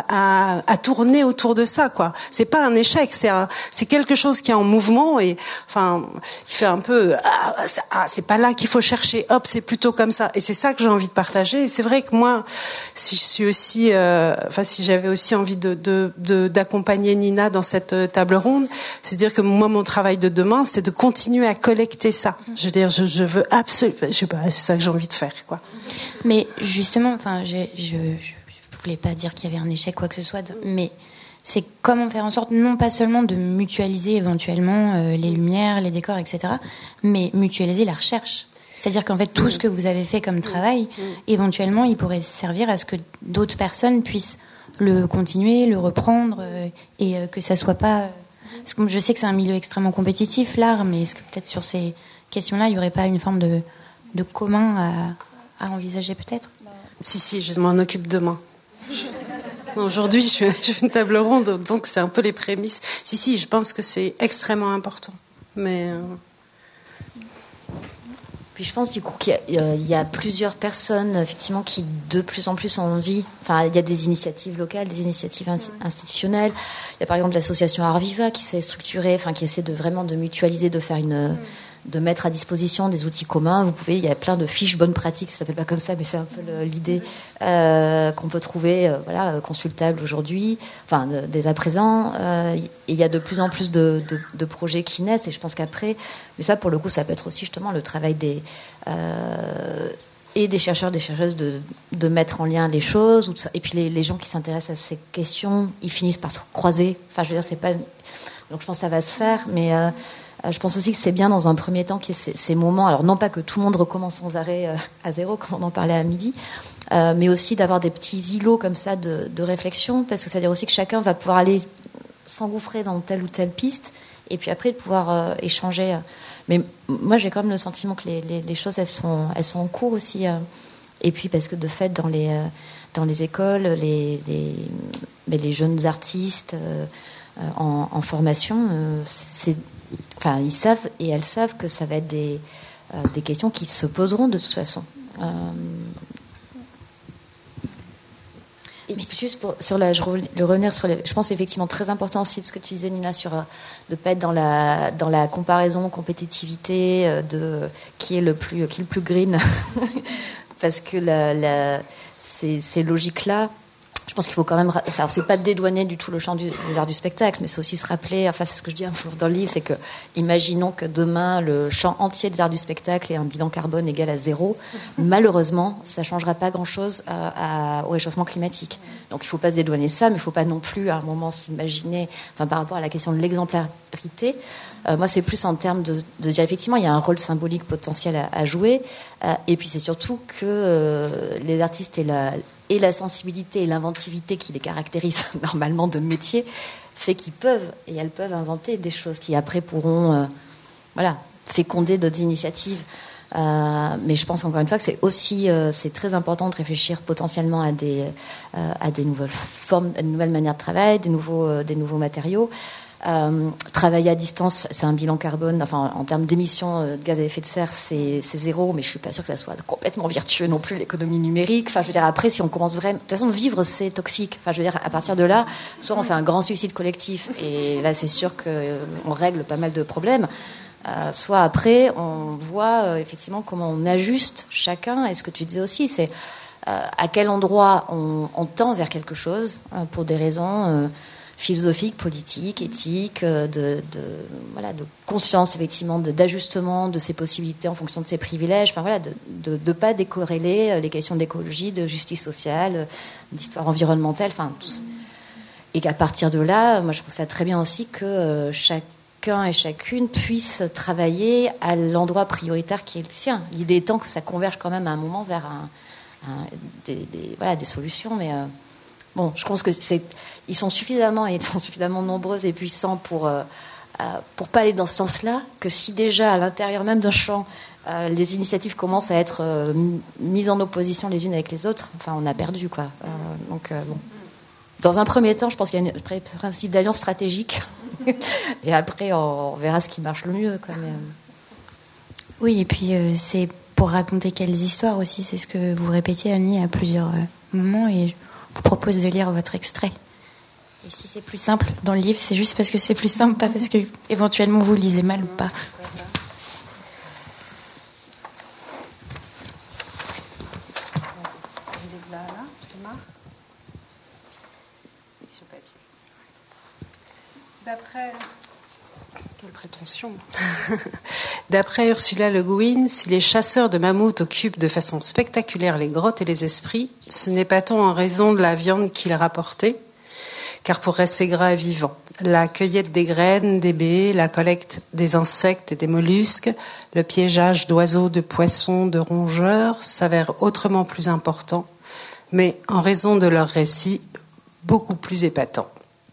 à, à, à tourner autour de ça, quoi. C'est pas un échec, c'est un, c'est quelque chose qui est en mouvement et enfin. Il fait un peu ah, ah c'est pas là qu'il faut chercher, hop c'est plutôt comme ça, et c'est ça que j'ai envie de partager. Et c'est vrai que moi, si je suis aussi, euh, enfin si j'avais aussi envie de, de, de d'accompagner Nina dans cette table ronde, c'est dire que moi mon travail de demain, c'est de continuer à collecter ça. Je veux dire, je, je veux absolument, je sais pas, c'est ça que j'ai envie de faire, quoi. Mais justement, enfin, je, je, je, je voulais pas dire qu'il y avait un échec quoi que ce soit, mais c'est comment faire en sorte, non pas seulement de mutualiser éventuellement euh, les lumières, les décors, et cetera, mais mutualiser la recherche. C'est-à-dire qu'en fait, tout ce que vous avez fait comme travail, éventuellement, il pourrait servir à ce que d'autres personnes puissent le continuer, le reprendre, euh, et euh, que ça soit pas... Parce que je sais que c'est un milieu extrêmement compétitif, l'art, mais est-ce que peut-être sur ces questions-là, il n'y aurait pas une forme de, de commun à, à envisager peut-être ? Si, si, je m'en occupe demain. Aujourd'hui, je fais une table ronde, donc c'est un peu les prémices. Si, si, je pense que c'est extrêmement important. Mais... Euh... Puis je pense du coup qu'il y a, il y a plusieurs personnes effectivement qui de plus en plus ont envie. Enfin, il y a des initiatives locales, des initiatives institutionnelles. Il y a par exemple l'association Art Viva qui s'est structurée, enfin qui essaie de vraiment de mutualiser, de faire une... de mettre à disposition des outils communs. Vous pouvez, il y a plein de fiches bonnes pratiques, ça s'appelle pas comme ça, mais c'est un peu le, l'idée euh, qu'on peut trouver, euh, voilà, consultable aujourd'hui, enfin de, dès à présent. Euh, et il y a de plus en plus de, de, de projets qui naissent, et je pense qu'après, mais ça pour le coup, ça peut être aussi justement le travail des euh, et des chercheurs, des chercheuses de, de mettre en lien les choses, ou ça, et puis les, les gens qui s'intéressent à ces questions, ils finissent par se croiser. Enfin, je veux dire, c'est pas, donc je pense que ça va se faire, mais euh, je pense aussi que c'est bien dans un premier temps qu'il y ait ces, ces moments, alors non pas que tout le monde recommence sans arrêt euh, à zéro, comme on en parlait à midi, euh, mais aussi d'avoir des petits îlots comme ça de, de réflexion, parce que ça veut dire aussi que chacun va pouvoir aller s'engouffrer dans telle ou telle piste, et puis après de pouvoir euh, échanger. Mais moi, j'ai quand même le sentiment que les, les, les choses, elles sont, elles sont en cours aussi. Euh, et puis parce que de fait, dans les, euh, dans les écoles, les, les, mais les jeunes artistes euh, en, en formation, euh, c'est, enfin, ils savent et elles savent que ça va être des, euh, des questions qui se poseront de toute façon. Euh, Et puis juste pour sur la, je le revenir sur les, je pense effectivement très important aussi de ce que tu disais, Nina, sur euh, de pas être dans la dans la comparaison, compétitivité euh, de qui est le plus qui est le plus green, parce que la, la, ces, ces logiques là. Je pense qu'il faut quand même. Alors, c'est pas dédouaner du tout le champ du, des arts du spectacle, mais c'est aussi se rappeler. Enfin, c'est ce que je dis un peu dans le livre, c'est que imaginons que demain le champ entier des arts du spectacle ait un bilan carbone égal à zéro. Malheureusement, ça changera pas grand-chose à, à, au réchauffement climatique. Donc, il faut pas se dédouaner ça, mais il faut pas non plus à un moment s'imaginer. Enfin, par rapport à la question de l'exemplarité, euh, moi, c'est plus en termes de, de dire effectivement, il y a un rôle symbolique potentiel à, à jouer, euh, et puis c'est surtout que euh, les artistes aient la et la sensibilité et l'inventivité qui les caractérisent normalement de métier, fait qu'ils peuvent, et elles peuvent inventer des choses qui après pourront euh, voilà, féconder d'autres initiatives. Euh, mais je pense encore une fois que c'est aussi euh, c'est très important de réfléchir potentiellement à des, euh, à des nouvelles formes, à de nouvelles manières de travail, des nouveaux, euh, des nouveaux matériaux. Euh, travailler à distance, c'est un bilan carbone, enfin en termes d'émissions de gaz à effet de serre, c'est, c'est zéro, mais je suis pas sûre que ça soit complètement vertueux non plus, l'économie numérique. Enfin, je veux dire, après, si on commence vraiment, de toute façon, vivre c'est toxique. Enfin, je veux dire, à partir de là, soit on fait un grand suicide collectif, et là, c'est sûr que euh, on règle pas mal de problèmes. Euh, soit après, on voit euh, effectivement comment on ajuste chacun. Et ce que tu disais aussi, c'est euh, à quel endroit on, on tend vers quelque chose euh, pour des raisons. Euh, philosophique, politique, éthique, de, de, voilà, de conscience, effectivement, de, d'ajustement de ses possibilités en fonction de ses privilèges, enfin, voilà, de ne de, de pas décorréler les questions d'écologie, de justice sociale, d'histoire environnementale, enfin, tout ça. Et qu'à partir de là, moi, je trouve ça très bien aussi que chacun et chacune puisse travailler à l'endroit prioritaire qui est le sien. L'idée étant que ça converge quand même à un moment vers un, un, des, des, voilà, des solutions, mais... Euh, Bon, je pense que c'est, ils sont suffisamment et ils sont suffisamment nombreux et puissants pour euh, pour pas aller dans ce sens-là. Que si déjà à l'intérieur même d'un champ, euh, les initiatives commencent à être euh, mises en opposition les unes avec les autres, enfin, on a perdu, quoi. Euh, donc euh, bon, dans un premier temps, je pense qu'il y a un principe d'alliance stratégique, et après on, on verra ce qui marche le mieux, quoi. Mais, euh... Oui, et puis euh, c'est pour raconter quelles histoires aussi. C'est ce que vous répétiez, Annie, à plusieurs euh, moments, et je vous propose de lire votre extrait. Et si c'est plus simple dans le livre, c'est juste parce que c'est plus simple, pas parce que éventuellement vous lisez mal ou pas. D'après... Quelle prétention. D'après Ursula Le Guin, si les chasseurs de mammouths occupent de façon spectaculaire les grottes et les esprits, ce n'est pas tant en raison de la viande qu'ils rapportaient, car pour rester gras et vivant, la cueillette des graines, des baies, la collecte des insectes et des mollusques, le piégeage d'oiseaux, de poissons, de rongeurs s'avèrent autrement plus importants, mais en raison de leur récit, beaucoup plus épatants.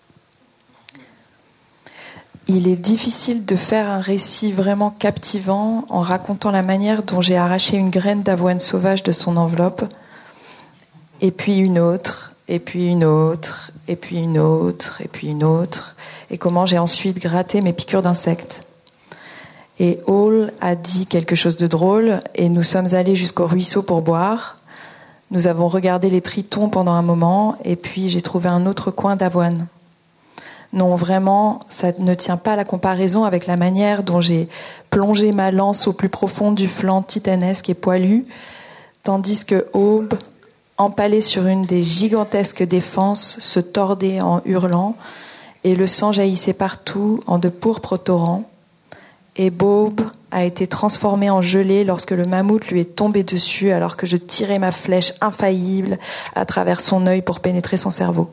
Il est difficile de faire un récit vraiment captivant en racontant la manière dont j'ai arraché une graine d'avoine sauvage de son enveloppe, et puis une autre, et puis une autre, et puis une autre, et puis une autre, et comment j'ai ensuite gratté mes piqûres d'insectes. Et Hall a dit quelque chose de drôle, et nous sommes allés jusqu'au ruisseau pour boire. Nous avons regardé les tritons pendant un moment, et puis j'ai trouvé un autre coin d'avoine. Non, vraiment, ça ne tient pas à la comparaison avec la manière dont j'ai plongé ma lance au plus profond du flanc titanesque et poilu, tandis que Aube, empalé sur une des gigantesques défenses, se tordait en hurlant, et le sang jaillissait partout en de pourpres torrents. Et Bob a été transformé en gelée lorsque le mammouth lui est tombé dessus alors que je tirais ma flèche infaillible à travers son œil pour pénétrer son cerveau.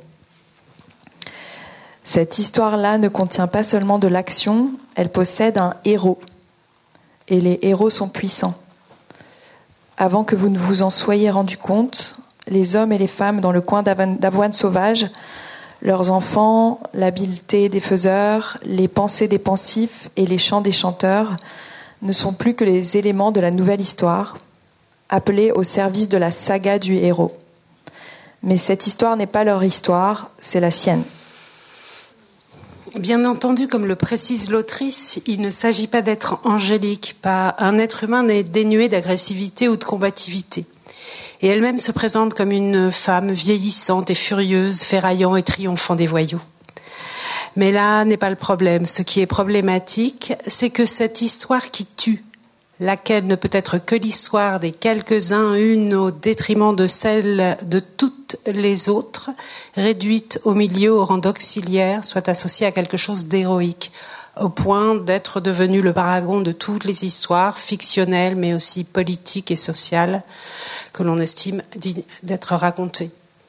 Cette histoire-là ne contient pas seulement de l'action, elle possède un héros. Et les héros sont puissants. Avant que vous ne vous en soyez rendu compte, les hommes et les femmes dans le coin d'avoine, d'avoine sauvage Leurs enfants, l'habileté des faiseurs, les pensées des pensifs et les chants des chanteurs ne sont plus que les éléments de la nouvelle histoire, appelés au service de la saga du héros. Mais cette histoire n'est pas leur histoire, c'est la sienne. Bien entendu, comme le précise l'autrice, il ne s'agit pas d'être angélique, pas un être humain n'est dénué d'agressivité ou de combativité. Et elle-même se présente comme une femme vieillissante et furieuse, ferraillant et triomphant des voyous. Mais là n'est pas le problème. Ce qui est problématique, c'est que cette histoire qui tue, laquelle ne peut être que l'histoire des quelques-uns, une au détriment de celle de toutes les autres, réduite au milieu au rang d'auxiliaire, soit associée à quelque chose d'héroïque, au point d'être devenue le paragon de toutes les histoires fictionnelles, mais aussi politiques et sociales, que l'on estime dignes d'être racontées.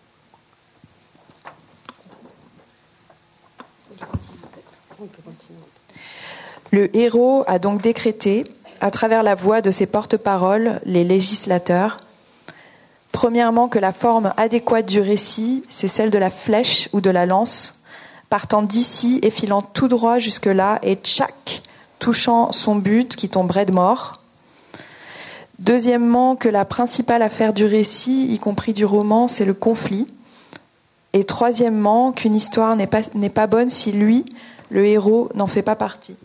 Le héros a donc décrété, à travers la voix de ses porte-paroles, les législateurs, premièrement que la forme adéquate du récit, c'est celle de la flèche ou de la lance, partant d'ici et filant tout droit jusque-là, et tchac, touchant son but qui tomberait de mort. Deuxièmement, que la principale affaire du récit, y compris du roman, c'est le conflit. Et troisièmement, qu'une histoire n'est pas, n'est pas bonne si lui, le héros, n'en fait pas partie.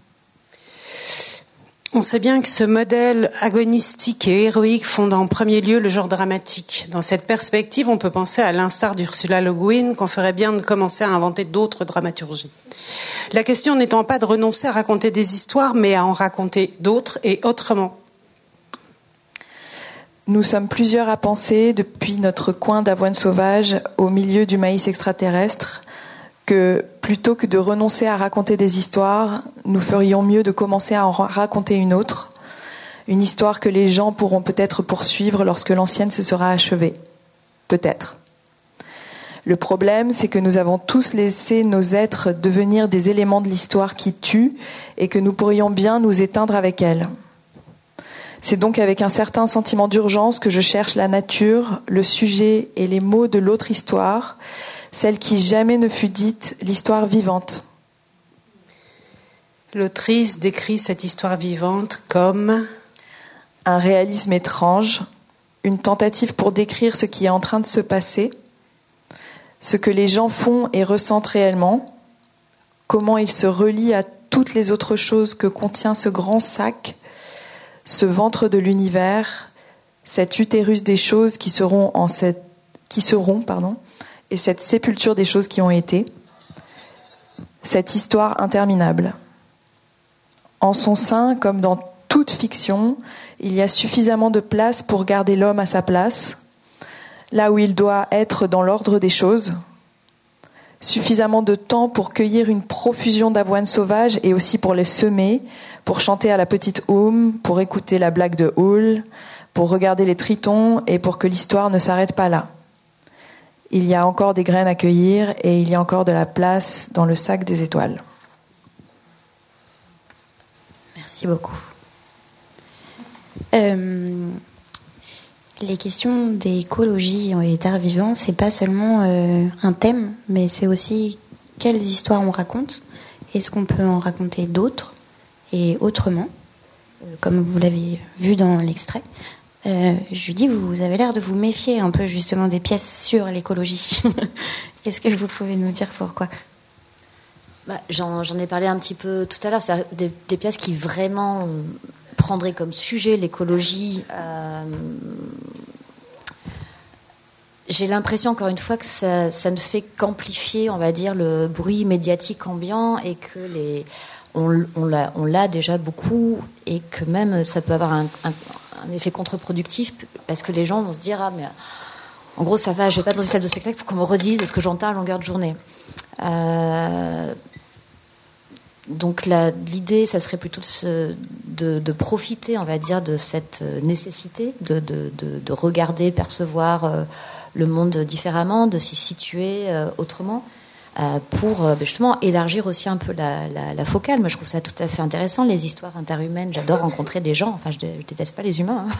On sait bien que ce modèle agonistique et héroïque fonde en premier lieu le genre dramatique. Dans cette perspective, on peut penser à l'instar d'Ursula Le Guin qu'on ferait bien de commencer à inventer d'autres dramaturgies. La question n'étant pas de renoncer à raconter des histoires, mais à en raconter d'autres et autrement. Nous sommes plusieurs à penser, depuis notre coin d'avoine sauvage au milieu du maïs extraterrestre, que plutôt que de renoncer à raconter des histoires, nous ferions mieux de commencer à en raconter une autre, une histoire que les gens pourront peut-être poursuivre lorsque l'ancienne se sera achevée. Peut-être. Le problème, c'est que nous avons tous laissé nos êtres devenir des éléments de l'histoire qui tuent et que nous pourrions bien nous éteindre avec elle. C'est donc avec un certain sentiment d'urgence que je cherche la nature, le sujet et les mots de l'autre histoire, celle qui jamais ne fut dite, l'histoire vivante. L'autrice décrit cette histoire vivante comme un réalisme étrange, une tentative pour décrire ce qui est en train de se passer, ce que les gens font et ressentent réellement, comment ils se relient à toutes les autres choses que contient ce grand sac, ce ventre de l'univers, cet utérus des choses qui seront en cette, qui seront, pardon, et cette sépulture des choses qui ont été, cette histoire interminable. En son sein, comme dans toute fiction, il y a suffisamment de place pour garder l'homme à sa place, là où il doit être dans l'ordre des choses, suffisamment de temps pour cueillir une profusion d'avoine sauvage et aussi pour les semer, pour chanter à la petite Oum, pour écouter la blague de Houle, pour regarder les tritons et pour que l'histoire ne s'arrête pas là. Il y a encore des graines à cueillir et il y a encore de la place dans le sac des étoiles. Merci beaucoup. Euh, les questions d'écologie et d'art vivant, c'est pas seulement euh, un thème, mais c'est aussi quelles histoires on raconte. Est-ce qu'on peut en raconter d'autres et autrement, euh, comme vous l'avez vu dans l'extrait. Euh, Judy, vous avez l'air de vous méfier un peu justement des pièces sur l'écologie. Est-ce que vous pouvez nous dire pourquoi ? Bah, j'en, j'en ai parlé un petit peu tout à l'heure. C'est des, des pièces qui vraiment prendraient comme sujet l'écologie. Euh, j'ai l'impression, encore une fois, que ça, ça ne fait qu'amplifier, on va dire, le bruit médiatique ambiant et que les, on, on, l'a, on l'a déjà beaucoup et que même ça peut avoir un, un, un effet contre-productif parce que les gens vont se dire ah mais en gros ça va, je vais pas dans une salle de spectacle pour qu'on me redise ce que j'entends à longueur de journée. Euh, donc la, l'idée, ça serait plutôt de, se, de, de profiter, on va dire, de cette nécessité de, de, de, de regarder, percevoir euh, le monde différemment, de s'y situer euh, autrement, euh, pour euh, justement élargir aussi un peu la, la, la focale. Moi, je trouve ça tout à fait intéressant, les histoires interhumaines. J'adore rencontrer des gens. Enfin, je, je déteste pas les humains. Hein.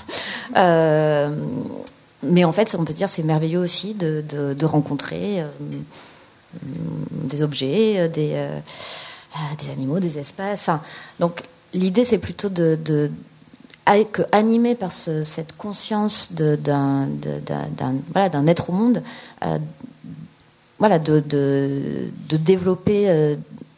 Euh, mais en fait, on peut dire c'est merveilleux aussi de, de, de rencontrer... Euh, des objets, des, euh, des animaux, des espaces. Enfin, donc l'idée, c'est plutôt de, de que, animé par ce, cette conscience de, d'un, de, d'un, d'un, voilà, d'un être au monde, euh, voilà, de, de, de développer, euh,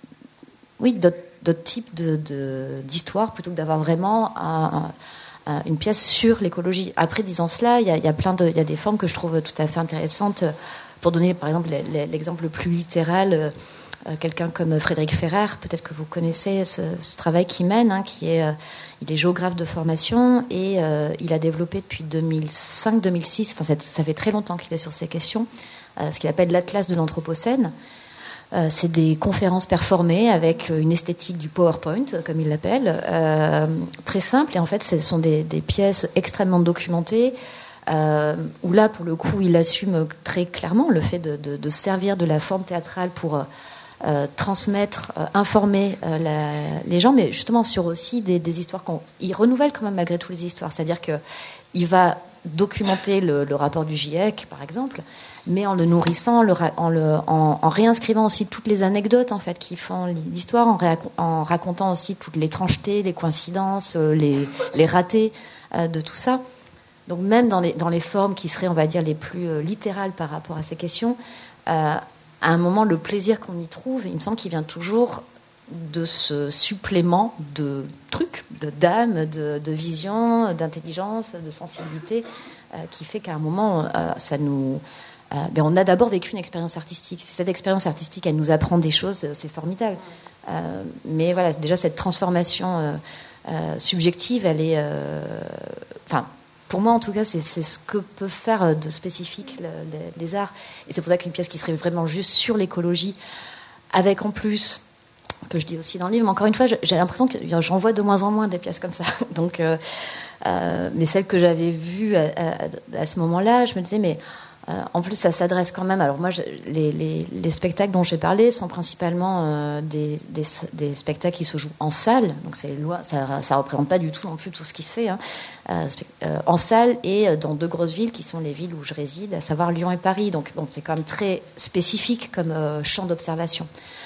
oui, d'autres, d'autres types de, de, d'histoires plutôt que d'avoir vraiment un, un, une pièce sur l'écologie. Après, disant cela, il y a, il y a plein de, il y a des formes que je trouve tout à fait intéressantes. Pour donner, par exemple, l'exemple le plus littéral, euh, quelqu'un comme Frédéric Ferrer, peut-être que vous connaissez ce, ce travail qu'il mène, hein, qui est, euh, il est géographe de formation et euh, il a développé depuis deux mille cinq deux mille six, enfin, ça, ça fait très longtemps qu'il est sur ces questions, euh, ce qu'il appelle l'Atlas de l'Anthropocène. Euh, c'est des conférences performées avec une esthétique du PowerPoint, comme il l'appelle, euh, très simple. Et en fait, ce sont des, des pièces extrêmement documentées, Euh, où là, pour le coup, il assume très clairement le fait de, de, de servir de la forme théâtrale pour euh, transmettre, euh, informer euh, la, les gens, mais justement sur aussi des, des histoires qu'on... Il renouvelle quand même malgré tout les histoires, c'est-à-dire qu'il va documenter le, le rapport du GIEC, par exemple, mais en le nourrissant, le, en, le, en, en réinscrivant aussi toutes les anecdotes en fait, qui font l'histoire, en, réac- en racontant aussi toutes l'étrangeté, les coïncidences, les, les ratés euh, de tout ça. Donc même dans les, dans les formes qui seraient, on va dire, les plus euh, littérales par rapport à ces questions, euh, à un moment, le plaisir qu'on y trouve, il me semble qu'il vient toujours de ce supplément de trucs, de d'âme, de, de vision, d'intelligence, de sensibilité, euh, qui fait qu'à un moment, euh, ça nous... Euh, ben on a d'abord vécu une expérience artistique. Si cette expérience artistique, elle nous apprend des choses, c'est formidable. Euh, mais voilà, déjà, cette transformation euh, euh, subjective, elle est... Enfin... Euh, Pour moi, en tout cas, c'est, c'est ce que peuvent faire de spécifique le, les, les arts. Et c'est pour ça qu'une pièce qui serait vraiment juste sur l'écologie, avec en plus, ce que je dis aussi dans le livre, mais encore une fois, j'ai l'impression que j'en vois de moins en moins des pièces comme ça. Donc, euh, euh, mais celles que j'avais vues à, à, à ce moment-là, je me disais, mais euh, en plus, ça s'adresse quand même. Alors moi, je, les, les, les spectacles dont j'ai parlé sont principalement euh, des, des, des spectacles qui se jouent en salle. Donc c'est loin, ça, ça représente pas du tout non plus tout ce qui se fait. Hein. Euh, euh, en salle et dans deux grosses villes qui sont les villes où je réside, à savoir Lyon et Paris. Donc bon, c'est quand même très spécifique comme euh, champ d'observation.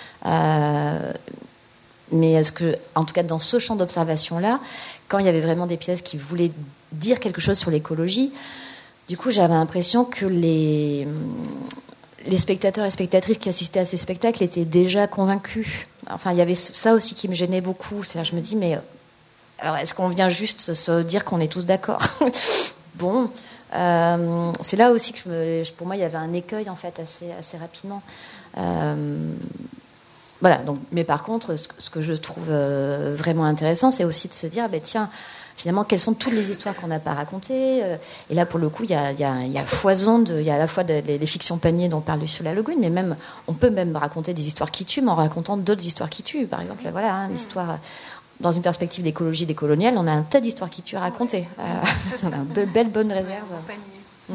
Euh, mais est-ce que, en tout cas, dans ce champ d'observation-là, quand il y avait vraiment des pièces qui voulaient dire quelque chose sur l'écologie, du coup, j'avais l'impression que les, les spectateurs et spectatrices qui assistaient à ces spectacles étaient déjà convaincus. Enfin, il y avait ça aussi qui me gênait beaucoup. C'est-à-dire, je me dis, mais alors, est-ce qu'on vient juste se dire qu'on est tous d'accord ? Bon, euh, c'est là aussi que je me, pour moi, il y avait un écueil en fait assez, assez rapidement. Euh, voilà. Donc, mais par contre, ce, ce que je trouve euh, vraiment intéressant, c'est aussi de se dire, ben tiens. Finalement, quelles sont toutes les histoires qu'on n'a pas racontées ? Et là, pour le coup, il y a, il y a, il y a foison, de, il y a à la fois des les, les fictions paniers dont parle Ursula Le Guin, mais même, on peut même raconter des histoires qui tuent, mais en racontant d'autres histoires qui tuent. Par exemple, voilà, hein, l'histoire, dans une perspective d'écologie décoloniale, on a un tas d'histoires qui tuent à raconter. Euh, on a une belle, belle bonne réserve. Mm.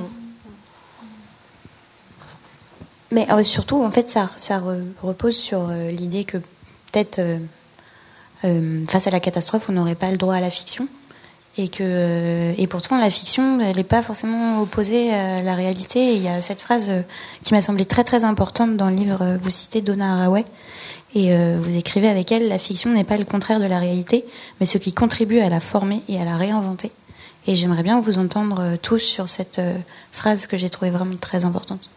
Mais euh, surtout, en fait, ça, ça re, repose sur euh, l'idée que peut-être, euh, euh, face à la catastrophe, on n'aurait pas le droit à la fiction. Et, que, et pourtant, la fiction, elle n'est pas forcément opposée à la réalité. Et il y a cette phrase qui m'a semblé très très importante dans le livre. Vous citez Donna Haraway. Et euh, vous écrivez avec elle, la fiction n'est pas le contraire de la réalité, mais ce qui contribue à la former et à la réinventer. Et j'aimerais bien vous entendre tous sur cette euh, phrase que j'ai trouvée vraiment très importante.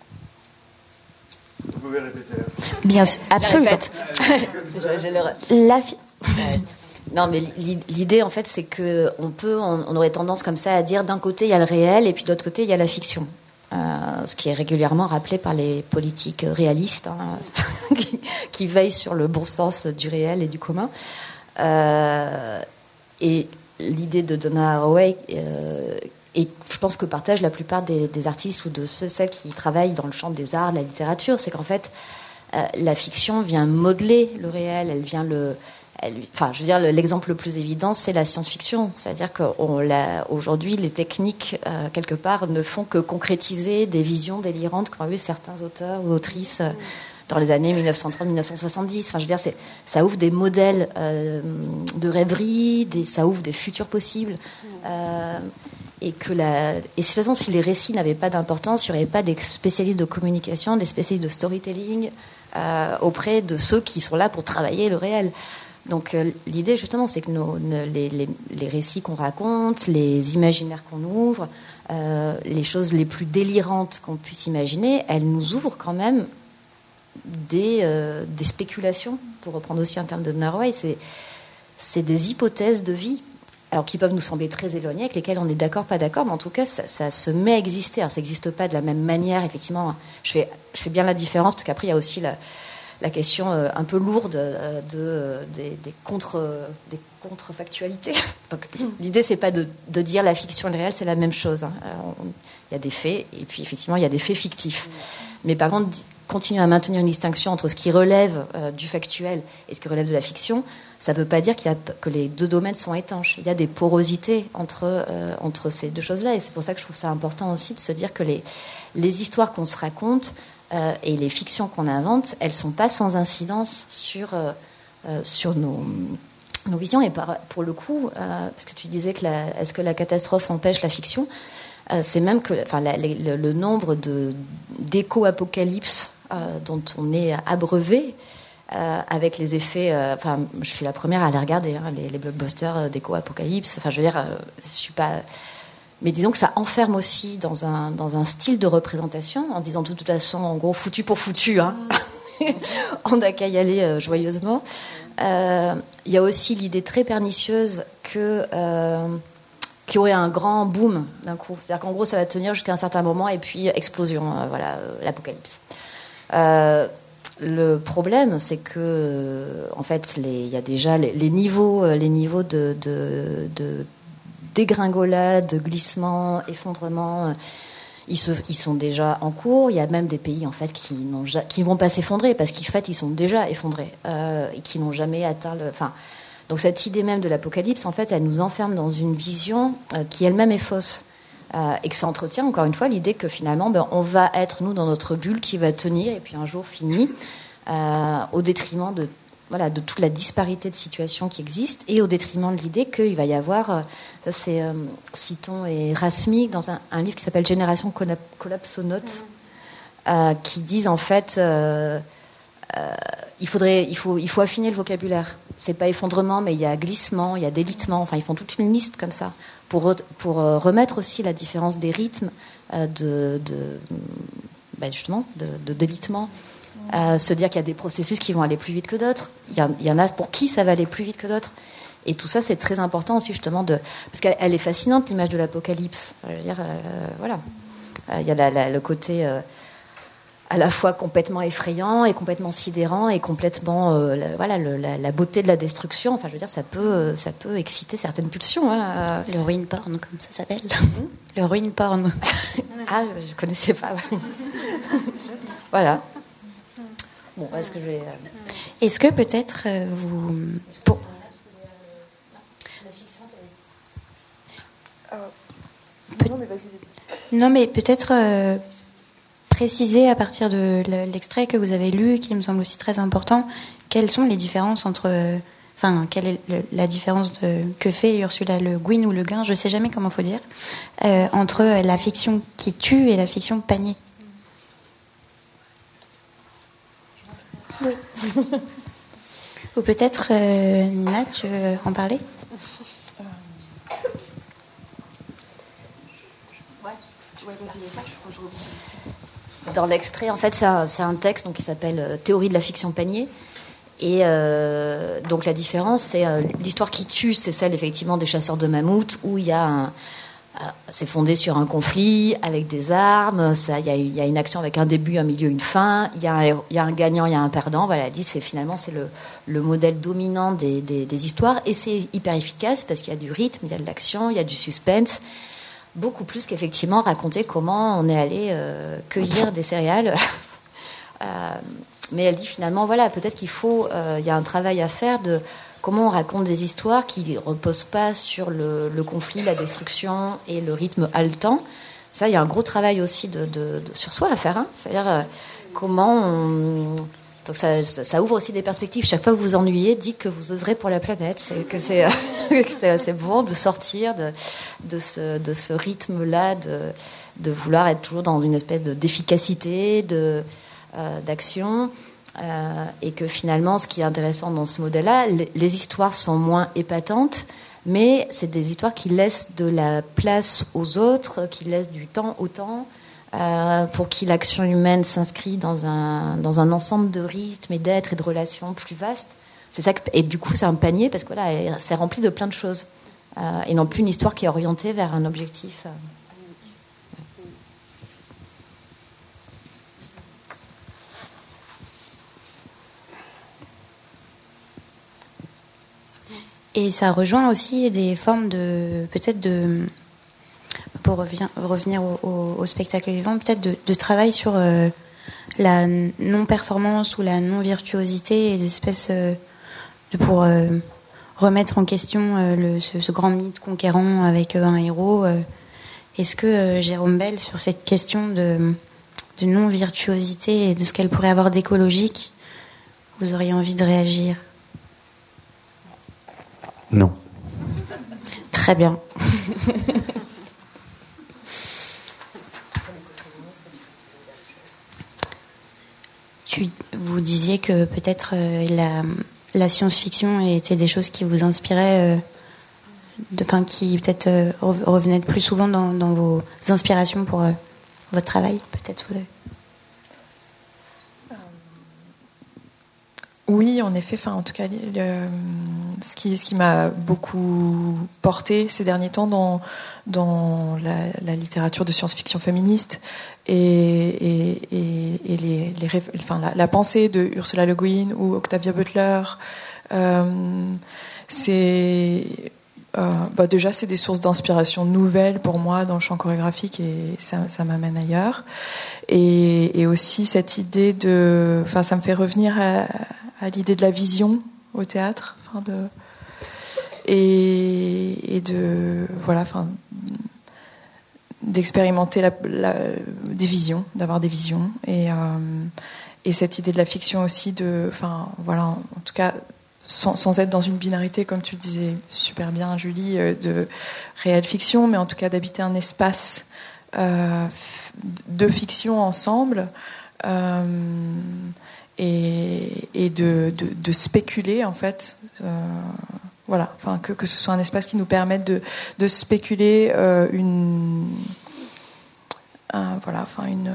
Vous pouvez répéter. Bien, absolument. je, je le... La fi... Non, mais l'idée, en fait, c'est que on peut, on, on aurait tendance comme ça à dire d'un côté il y a le réel et puis de l'autre côté il y a la fiction, euh, ce qui est régulièrement rappelé par les politiques réalistes hein, qui, qui veillent sur le bon sens du réel et du commun. Euh, et l'idée de Donna Haraway, euh, et je pense que partage la plupart des, des artistes ou de ceux celles qui travaillent dans le champ des arts, de la littérature, c'est qu'en fait euh, la fiction vient modeler le réel, elle vient le Elle, enfin, je veux dire, l'exemple le plus évident, c'est la science-fiction. C'est-à-dire qu'aujourd'hui, les techniques, euh, quelque part, ne font que concrétiser des visions délirantes qu'ont eu certains auteurs ou autrices euh, dans les années dix-neuf cent trente à dix-neuf cent soixante-dix. Enfin, je veux dire, c'est, ça ouvre des modèles euh, de rêverie, des, ça ouvre des futurs possibles. Euh, et que la, et de toute façon, si les récits n'avaient pas d'importance, il n'y aurait pas des spécialistes de communication, des spécialistes de storytelling euh, auprès de ceux qui sont là pour travailler le réel. Donc euh, l'idée justement, c'est que nos, nos, les, les, les récits qu'on raconte, les imaginaires qu'on ouvre, euh, les choses les plus délirantes qu'on puisse imaginer, elles nous ouvrent quand même des, euh, des spéculations, pour reprendre aussi un terme de Narway, c'est, c'est des hypothèses de vie, alors qui peuvent nous sembler très éloignées, avec lesquelles on est d'accord, pas d'accord, mais en tout cas, ça, ça se met à exister. Alors ça n'existe pas de la même manière, effectivement. Je fais, je fais bien la différence, parce qu'après, il y a aussi la, la question euh, un peu lourde euh, de, euh, des, des, contre, euh, des contrefactualités. Donc, l'idée, c'est pas de, de dire la fiction et le réel, c'est la même chose. Hein. Il y a des faits, et puis effectivement, il y a des faits fictifs. Mais par contre, continuer à maintenir une distinction entre ce qui relève euh, du factuel et ce qui relève de la fiction, ça ne veut pas dire qu'il y a, que les deux domaines sont étanches. Il y a des porosités entre, euh, entre ces deux choses-là. Et c'est pour ça que je trouve ça important aussi de se dire que les, les histoires qu'on se raconte euh, et les fictions qu'on invente, elles ne sont pas sans incidence sur, euh, euh, sur nos, nos visions. Et par, pour le coup, euh, parce que tu disais que la, est-ce que la catastrophe empêche la fiction ? euh, C'est même que enfin, la, le, le nombre de, d'éco-apocalypses euh, dont on est abreuvé, Euh, avec les effets, euh, enfin, je suis la première à les regarder, hein, les, les blockbusters euh, d'éco-apocalypse. Enfin, je veux dire, euh, je suis pas. Mais disons que ça enferme aussi dans un dans un style de représentation, en disant de toute façon, en gros, foutu pour foutu, hein. On n'a qu'à y aller euh, joyeusement. Il euh, y a aussi l'idée très pernicieuse que euh, qu'il y aurait un grand boom d'un coup. C'est-à-dire qu'en gros, ça va tenir jusqu'à un certain moment et puis explosion, euh, voilà, euh, l'apocalypse. Euh, Le problème, c'est que, en fait, il y a déjà les, les niveaux, les niveaux de, de, de dégringolade, de glissement, effondrement, ils, se, ils sont déjà en cours. Il y a même des pays, en fait, qui n'ont ja, qui vont pas s'effondrer parce qu'en fait, ils sont déjà effondrés euh, et qui n'ont jamais atteint le. Enfin, donc cette idée même de l'apocalypse, en fait, elle nous enferme dans une vision euh, qui elle-même est fausse. Euh, et que ça entretient encore une fois l'idée que finalement ben, on va être nous dans notre bulle qui va tenir et puis un jour fini euh, au détriment de, voilà, de toute la disparité de situations qui existent et au détriment de l'idée qu'il va y avoir euh, ça c'est euh, Citon et Rasmig dans un, un livre qui s'appelle Génération collapsonaute euh, qui disent en fait euh, euh, il faudrait il faut, il faut affiner le vocabulaire. C'est pas effondrement mais il y a glissement, il y a délitement, enfin ils font toute une liste comme ça pour, re, pour remettre aussi la différence des rythmes euh, de, de ben justement de, de délitement, euh, se dire qu'il y a des processus qui vont aller plus vite que d'autres, il y, a, il y en a pour qui ça va aller plus vite que d'autres, et tout ça c'est très important aussi justement de, parce qu'elle elle est fascinante l'image de l'apocalypse, je veux dire euh, voilà euh, il y a la, la, le côté euh, à la fois complètement effrayant et complètement sidérant et complètement euh, la, voilà le, la, la beauté de la destruction. Enfin, je veux dire, ça peut ça peut exciter certaines pulsions. Hein. Le ruin porn, comme ça s'appelle. Mmh. Le ruin porn. Ah, je connaissais pas. Voilà. Bon, est-ce que je vais. Euh... Est-ce que peut-être euh, vous. Pour... Non, mais vas-y, vas-y. Non, mais peut-être. Euh... préciser à partir de l'extrait que vous avez lu, qui me semble aussi très important, quelles sont les différences entre, enfin, quelle est le, la différence de, que fait Ursula Le Guin ou Le Guin, je sais jamais comment faut dire, euh, entre la fiction qui tue et la fiction panier. Oui. Ou peut-être euh, Nina, tu veux en parler? Ouais. Ouais, vas-y. Dans l'extrait, en fait, c'est un, c'est un texte donc, qui s'appelle euh, Théorie de la fiction panier. Et euh, donc la différence, c'est euh, l'histoire qui tue, c'est celle effectivement des chasseurs de mammouths, où il y a un, euh, c'est fondé sur un conflit avec des armes. Ça, il y a, il y a une action avec un début, un milieu, une fin. Il y a un, il y a un gagnant, il y a un perdant. Voilà, elle dit, c'est finalement c'est le, le modèle dominant des, des, des histoires, et c'est hyper efficace parce qu'il y a du rythme, il y a de l'action, il y a du suspense. Beaucoup plus qu'effectivement raconter comment on est allé euh, cueillir des céréales. euh, mais elle dit finalement, voilà, peut-être qu'il faut, euh, il y a un travail à faire de comment on raconte des histoires qui ne reposent pas sur le, le conflit, la destruction et le rythme haletant. Ça, il y a un gros travail aussi de, de, de, sur soi à faire. Hein. C'est-à-dire euh, comment on... Donc ça, ça, ça ouvre aussi des perspectives. Chaque fois que vous vous ennuyez, dites que vous œuvrez pour la planète. C'est, que c'est, que c'est bon de sortir de, de, ce, de ce rythme-là, de, de vouloir être toujours dans une espèce de, d'efficacité, de, euh, d'action. Euh, et que finalement, ce qui est intéressant dans ce modèle-là, les, les histoires sont moins épatantes, mais c'est des histoires qui laissent de la place aux autres, qui laissent du temps au temps, euh, pour qui l'action humaine s'inscrit dans un, dans un ensemble de rythmes et d'êtres et de relations plus vastes. C'est ça que, et du coup, c'est un panier parce que voilà, c'est rempli de plein de choses. Euh, et non plus une histoire qui est orientée vers un objectif. Euh. Et ça rejoint aussi des formes de, peut-être de, pour revien, revenir au, au, au spectacle vivant, peut-être de, de travail sur euh, la non-performance ou la non-virtuosité et des espèces euh, de, pour euh, remettre en question euh, le, ce, ce grand mythe conquérant avec euh, un héros. Euh, est-ce que euh, Jérôme Bel, sur cette question de, de non-virtuosité et de ce qu'elle pourrait avoir d'écologique, vous auriez envie de réagir ? Non. Très bien. tu, vous disiez que peut-être euh, la, la science-fiction était des choses qui vous inspiraient, euh, de, enfin, qui peut-être euh, revenaient plus souvent dans, dans vos inspirations pour euh, votre travail, peut-être. Vous... Oui, en effet. Enfin, en tout cas, le, ce qui, ce qui m'a beaucoup porté ces derniers temps dans dans la, la littérature de science-fiction féministe et et, et, et les, les enfin la, la pensée de Ursula Le Guin ou Octavia Butler, euh, c'est euh, bah déjà c'est des sources d'inspiration nouvelles pour moi dans le champ chorégraphique et ça, ça m'amène ailleurs. Et, et aussi cette idée de, enfin, ça me fait revenir à à l'idée de la vision au théâtre, enfin de et, et de voilà, enfin d'expérimenter la, la, des visions, d'avoir des visions et euh, et cette idée de la fiction aussi de, enfin voilà, en, en tout cas sans, sans être dans une binarité comme tu le disais super bien Julie, de réelle fiction, mais en tout cas d'habiter un espace euh, de fiction ensemble. Euh, Et, et de, de, de spéculer en fait, euh, voilà, enfin que, que ce soit un espace qui nous permette de, de spéculer euh, une, un, voilà, enfin une,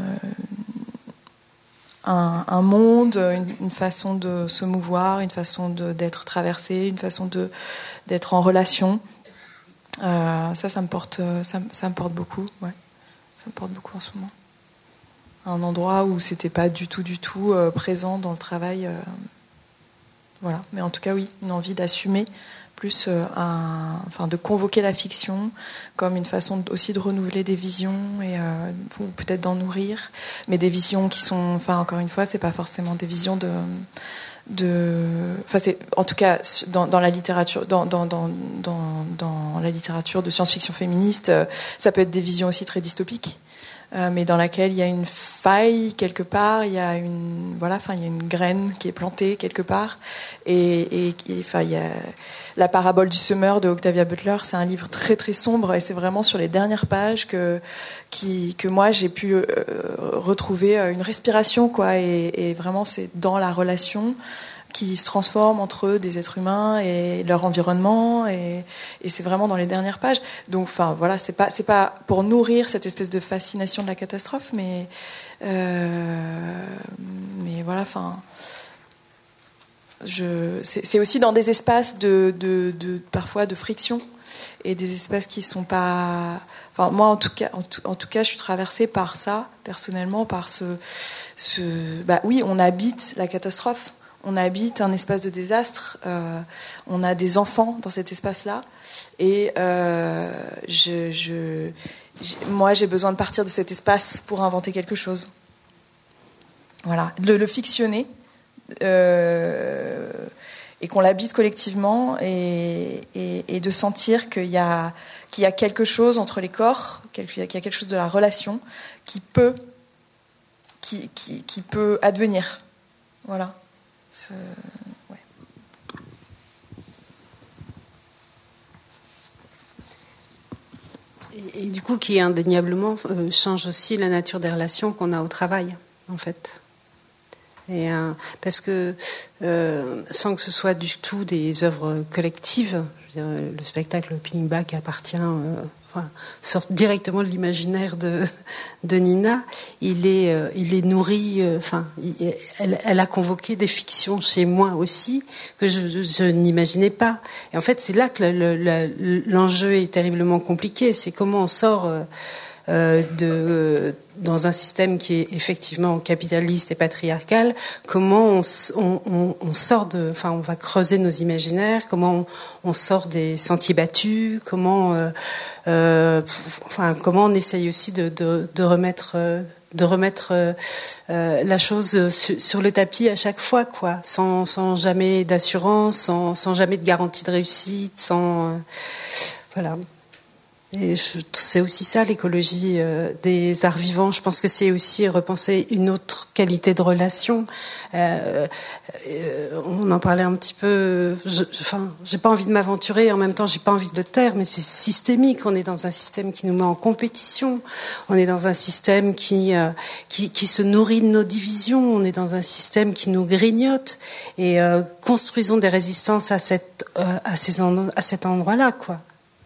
un, un monde, une, une façon de se mouvoir, une façon de, d'être traversé, une façon de d'être en relation. Euh, ça, ça me porte, ça, ça me porte beaucoup, ouais, ça me porte beaucoup en ce moment. Un endroit où c'était pas du tout, du tout euh, présent dans le travail. Euh, voilà. Mais en tout cas, oui, une envie d'assumer plus, euh, un, enfin, de convoquer la fiction comme une façon aussi de renouveler des visions et euh, ou peut-être d'en nourrir, mais des visions qui sont, enfin, encore une fois, c'est pas forcément des visions de, de, enfin, c'est, en tout cas, dans, dans la littérature, dans, dans, dans, dans, dans la littérature de science-fiction féministe, euh, ça peut être des visions aussi très dystopiques. Euh, mais dans laquelle il y a une faille quelque part, il y a une voilà, enfin il y a une graine qui est plantée quelque part, et, et, et enfin il y a la parabole du semeur de Octavia Butler, c'est un livre très très sombre et c'est vraiment sur les dernières pages que qui que moi j'ai pu euh, retrouver une respiration quoi, et, et vraiment c'est dans la relation qui se transforment entre des êtres humains et leur environnement, et, et c'est vraiment dans les dernières pages. Donc, enfin, voilà, c'est pas, c'est pas pour nourrir cette espèce de fascination de la catastrophe, mais, euh, mais voilà, enfin, je, c'est, c'est aussi dans des espaces de, de, de, parfois de friction, et des espaces qui sont pas, enfin, moi, en tout cas, en tout, en tout cas, je suis traversée par ça, personnellement, par ce, ce, bah oui, on habite la catastrophe. On habite un espace de désastre, euh, on a des enfants dans cet espace-là, et euh, je, je, j'ai, moi j'ai besoin de partir de cet espace pour inventer quelque chose. Voilà, de le fictionner, euh, et qu'on l'habite collectivement, et, et, et de sentir qu'il y a, qu'il y a quelque chose entre les corps, qu'il y a quelque chose de la relation qui peut, qui, qui, qui peut advenir. Voilà. Ce... Ouais. Et, et du coup, qui indéniablement euh, change aussi la nature des relations qu'on a au travail, en fait. Et, euh, parce que euh, sans que ce soit du tout des œuvres collectives, je veux dire, le spectacle Peeling Back appartient, euh, enfin, sort directement de l'imaginaire de, de Nina. Il est, euh, il est nourri. Euh, enfin, il, elle, elle a convoqué des fictions chez moi aussi que je, je, je n'imaginais pas. Et en fait, c'est là que le, le, l'enjeu est terriblement compliqué. C'est comment on sort. Euh, Euh, de, euh, dans un système qui est effectivement capitaliste et patriarcal, comment on, on, on sort de, enfin, on va creuser nos imaginaires, comment on, on sort des sentiers battus, comment, euh, euh, enfin, comment on essaye aussi de, de, de remettre. Euh, de remettre euh, euh, la chose sur, sur le tapis à chaque fois, quoi, sans, sans jamais d'assurance, sans, sans jamais de garantie de réussite, sans euh, voilà. Et je, c'est aussi ça l'écologie euh, des arts vivants. Je pense que c'est aussi repenser une autre qualité de relation. Euh, euh, on en parlait un petit peu. Je, enfin, j'ai pas envie de m'aventurer. En même temps, j'ai pas envie de le taire. Mais c'est systémique. On est dans un système qui nous met en compétition. On est dans un système qui euh, qui, qui se nourrit de nos divisions. On est dans un système qui nous grignote. Et euh, construisons des résistances à cette euh, à ces en, à cet endroit-là, quoi.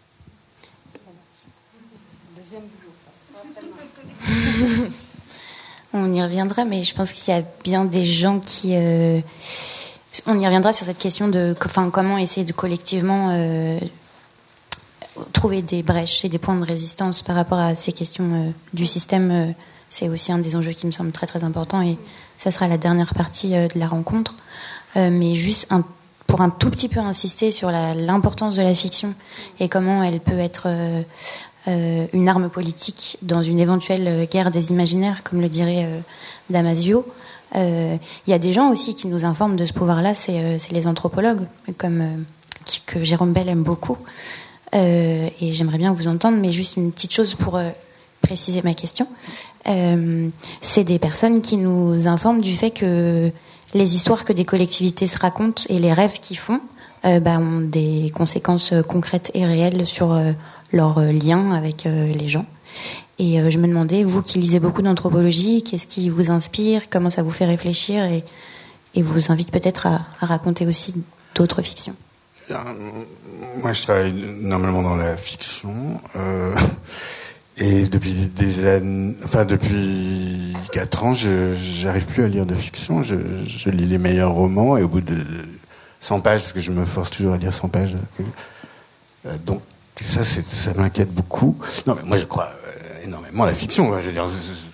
On y reviendra, mais je pense qu'il y a bien des gens qui... Euh, on y reviendra sur cette question de enfin, comment essayer de collectivement euh, trouver des brèches et des points de résistance par rapport à ces questions euh, du système. Euh, c'est aussi un des enjeux qui me semble très très important, et ça sera la dernière partie euh, de la rencontre. Euh, mais juste un, pour un tout petit peu insister sur la, l'importance de la fiction et comment elle peut être... Euh, Euh, une arme politique dans une éventuelle guerre des imaginaires, comme le dirait euh, Damasio. Il euh, y a des gens aussi qui nous informent de ce pouvoir-là, c'est, euh, c'est les anthropologues, comme, euh, qui, que Jérôme Bell aime beaucoup. Euh, et j'aimerais bien vous entendre, mais juste une petite chose pour euh, préciser ma question. Euh, c'est des personnes qui nous informent du fait que les histoires que des collectivités se racontent et les rêves qu'ils font euh, bah, ont des conséquences concrètes et réelles sur... Euh, leur lien avec euh, les gens. Et euh, je me demandais, vous qui lisez beaucoup d'anthropologie, qu'est-ce qui vous inspire, comment ça vous fait réfléchir, et, et vous invite peut-être à, à raconter aussi d'autres fictions. Moi, je travaille normalement dans la fiction, euh, et depuis des années, enfin depuis quatre ans, je j'arrive plus à lire de fiction. Je, je lis les meilleurs romans, et au bout de cent pages, parce que je me force toujours à lire cent pages, euh, donc ça, c'est, ça m'inquiète beaucoup. Non, mais moi, je crois euh, énormément à la fiction. Je veux dire,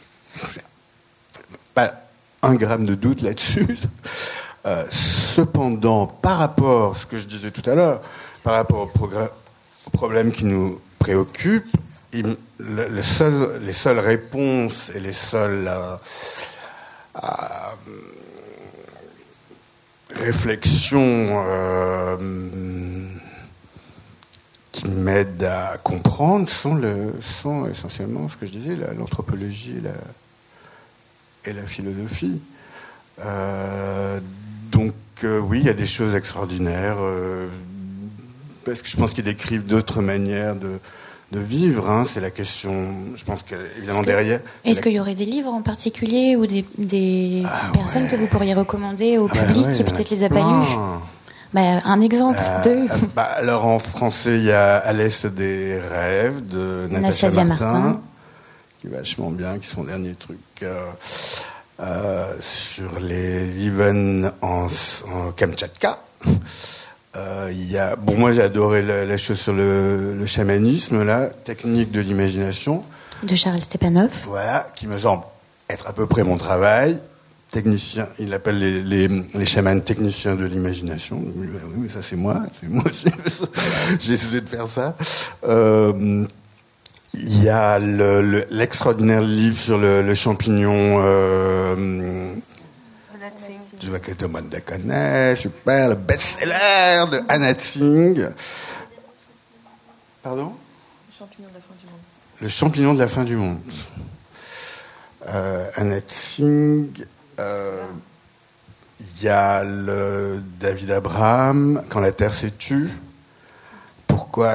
pas un gramme de doute là-dessus. Euh, cependant, par rapport à ce que je disais tout à l'heure, par rapport au, progrès, au problème qui nous préoccupe, il, le, le seul, les seules réponses et les seules euh, euh, réflexions euh, qui m'aident à comprendre sont, le, sont essentiellement ce que je disais, la, l'anthropologie et la, et la philosophie. Euh, donc euh, oui, il y a des choses extraordinaires, euh, parce que je pense qu'ils décrivent d'autres manières de, de vivre. Hein. C'est la question, je pense qu'évidemment est-ce derrière... Que, est-ce la... qu'il y aurait des livres en particulier ou des, des ah, personnes ouais. que vous pourriez recommander au ah, public bah ouais, qui peut-être les a pas lus? Bah, un exemple, euh, deux. Bah, alors en français, il y a À l'Est des rêves de Natacha Martin, Martin, qui est vachement bien, qui est son dernier truc euh, euh, sur les Yvonne en, en Kamtchatka. Euh, il y a, bon, moi j'ai adoré la, la chose sur le, le chamanisme, là, technique de l'imagination. De Charles Stepanov. Voilà, qui me semble être à peu près mon travail. Technicien, il appelle les, les, les chamans techniciens de l'imagination. Oui, mais ça c'est moi, c'est moi aussi. J'ai essayé de faire ça. Euh, il y a le, le, l'extraordinaire livre sur le, le champignon. Euh, Je vois que tout le monde le connaît. Super, le best-seller de Anna Tsing. Pardon ? Le champignon de la fin du monde. Le champignon de la fin du monde. Euh, Anna Tsing. Euh, il y a le David Abraham, Quand la Terre s'est tue. Pourquoi ?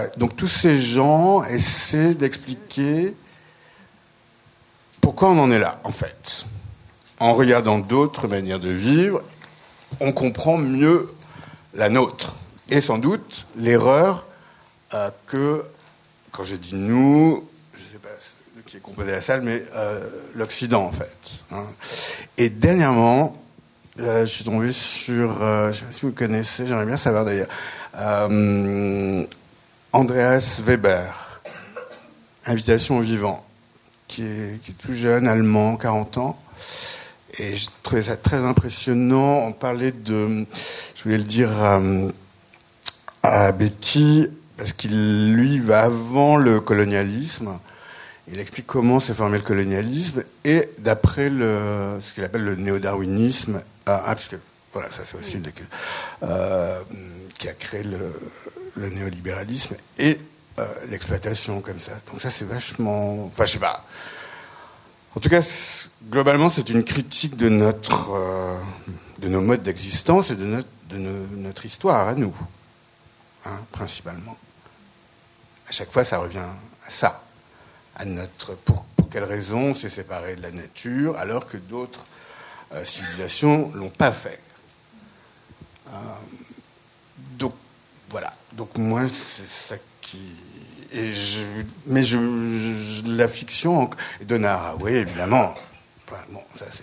Donc tous ces gens essaient d'expliquer pourquoi on en est là, en fait. En regardant d'autres manières de vivre, on comprend mieux la nôtre. Et sans doute l'erreur euh, que, quand j'ai dit nous, je ne sais pas qui est composé la salle, mais euh, l'Occident, en fait. Hein. Et dernièrement, euh, je suis tombé sur, euh, je ne sais pas si vous le connaissez, j'aimerais bien savoir d'ailleurs, euh, Andreas Weber, Invitation au vivant, qui est, qui est tout jeune, allemand, quarante ans. Et je trouvais ça très impressionnant. On parlait de, je voulais le dire à, à Betty, parce qu'il, lui, va avant le colonialisme. Il explique comment s'est formé le colonialisme et d'après le, ce qu'il appelle le néo-darwinisme, ah, parce que voilà, ça c'est aussi le, euh, qui a créé le, le néolibéralisme et euh, l'exploitation comme ça. Donc ça c'est vachement, enfin je sais pas. En tout cas, globalement, c'est une critique de notre, euh, de nos modes d'existence et de notre, de no, notre histoire à nous, hein, principalement. À chaque fois, ça revient à ça. À notre, pour, pour quelles raisons on s'est séparé de la nature alors que d'autres euh, civilisations l'ont pas fait. Euh, donc voilà. Donc moi c'est ça qui. Et je, mais je, je, la fiction Donna Haraway évidemment. Enfin, bon ça c'est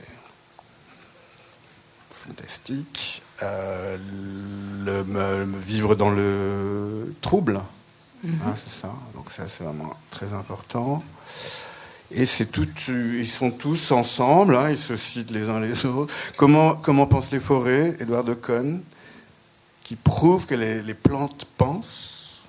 fantastique. Euh, le, me, me vivre dans le trouble. Mmh. Hein, c'est ça. Donc ça, c'est vraiment très important. Et c'est tout. Ils sont tous ensemble. Hein, ils se citent les uns les autres. Comment comment pensent les forêts, Édouard de Cohn, qui prouve que les, les plantes pensent.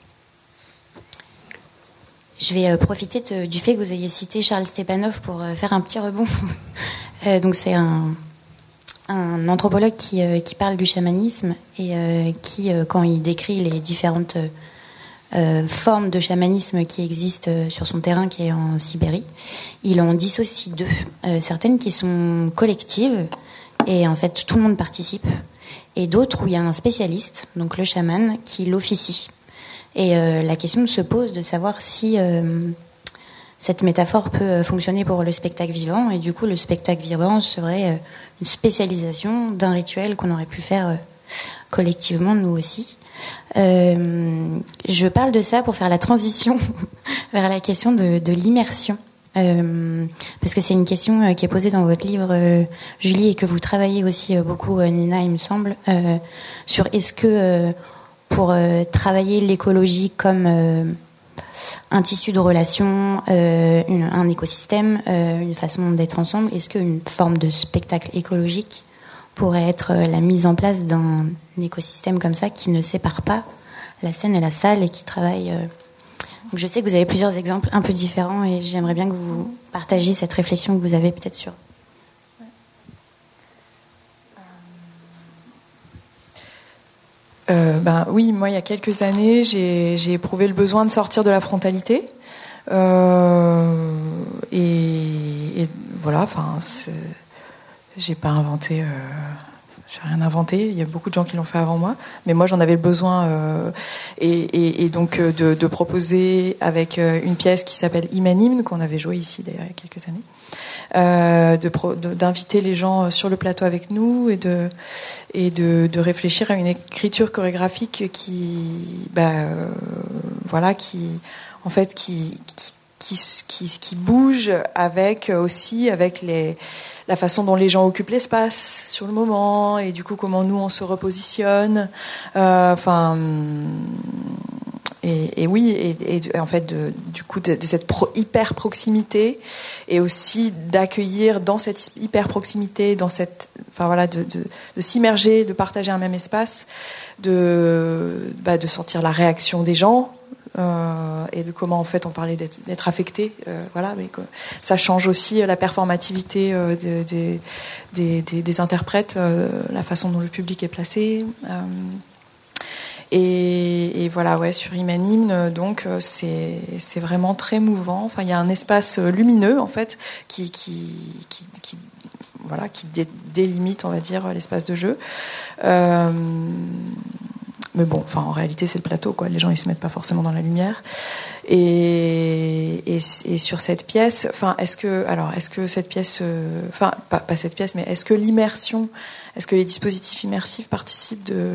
Je vais euh, profiter de, du fait que vous ayez cité Charles Stepanov pour euh, faire un petit rebond. euh, donc c'est un un anthropologue qui euh, qui parle du chamanisme et euh, qui, euh, quand il décrit les différentes euh, Euh, formes de chamanisme qui existent euh, sur son terrain qui est en Sibérie. Il en dissocie deux. Euh, certaines qui sont collectives et en fait tout le monde participe, et d'autres où il y a un spécialiste, donc le chaman, qui l'officie. Et euh, la question se pose de savoir si euh, cette métaphore peut fonctionner pour le spectacle vivant, et du coup le spectacle vivant serait euh, une spécialisation d'un rituel qu'on aurait pu faire euh, collectivement nous aussi. Euh, je parle de ça pour faire la transition vers la question de, de l'immersion, euh, parce que c'est une question euh, qui est posée dans votre livre, euh, Julie, et que vous travaillez aussi euh, beaucoup, euh, Nina, il me semble, euh, sur est-ce que euh, pour euh, travailler l'écologie comme euh, un tissu de relations, euh, une, un écosystème, euh, une façon d'être ensemble, est-ce qu'une forme de spectacle écologique pourrait être la mise en place d'un écosystème comme ça qui ne sépare pas la scène et la salle et qui travaille. Donc je sais que vous avez plusieurs exemples un peu différents et j'aimerais bien que vous partagiez cette réflexion que vous avez peut-être sur. Euh, ben oui, moi il y a quelques années, j'ai, j'ai éprouvé le besoin de sortir de la frontalité. Euh, et, et voilà, enfin. C'est... J'ai pas inventé, euh, j'ai rien inventé. Il y a beaucoup de gens qui l'ont fait avant moi, mais moi j'en avais le besoin euh, et, et, et donc euh, de, de proposer avec euh, une pièce qui s'appelle Imanimne, qu'on avait joué ici d'ailleurs il y a quelques années, euh, de, pro, de d'inviter les gens sur le plateau avec nous et de et de, de réfléchir à une écriture chorégraphique qui, bah, euh, voilà, qui en fait qui, qui Qui, qui, qui bouge avec aussi avec les, la façon dont les gens occupent l'espace sur le moment et du coup comment nous on se repositionne. Enfin, euh, et, et oui, et, et en fait de, du coup de, de cette pro, hyper proximité et aussi d'accueillir dans cette hyper proximité, dans cette, enfin voilà, de, de, de s'immerger, de partager un même espace, de, bah, de sentir la réaction des gens. Euh, et de comment en fait on parlait d'être, d'être affecté, euh, voilà, mais que ça change aussi la performativité euh, des, des, des, des, des interprètes, euh, la façon dont le public est placé, euh, Et, et voilà, ouais, sur Imanimne, donc c'est c'est vraiment très mouvant. Enfin, il y a un espace lumineux en fait qui qui qui, qui voilà qui dé, délimite, on va dire, l'espace de jeu. Euh, mais bon, enfin en réalité c'est le plateau quoi. Les gens ils se mettent pas forcément dans la lumière. Et, et, et sur cette pièce, enfin, est-ce que, alors, est-ce que cette pièce, enfin, euh, pas, pas cette pièce, mais est-ce que l'immersion, est-ce que les dispositifs immersifs participent de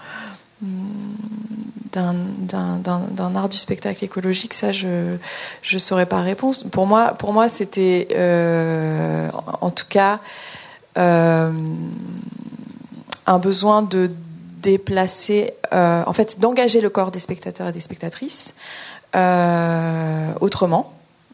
d'un, d'un, d'un, d'un art du spectacle écologique? Ça, je je saurais pas répondre. Pour moi, pour moi, c'était, euh, en tout cas, euh, un besoin de déplacer, euh, en fait, d'engager le corps des spectateurs et des spectatrices. Euh, autrement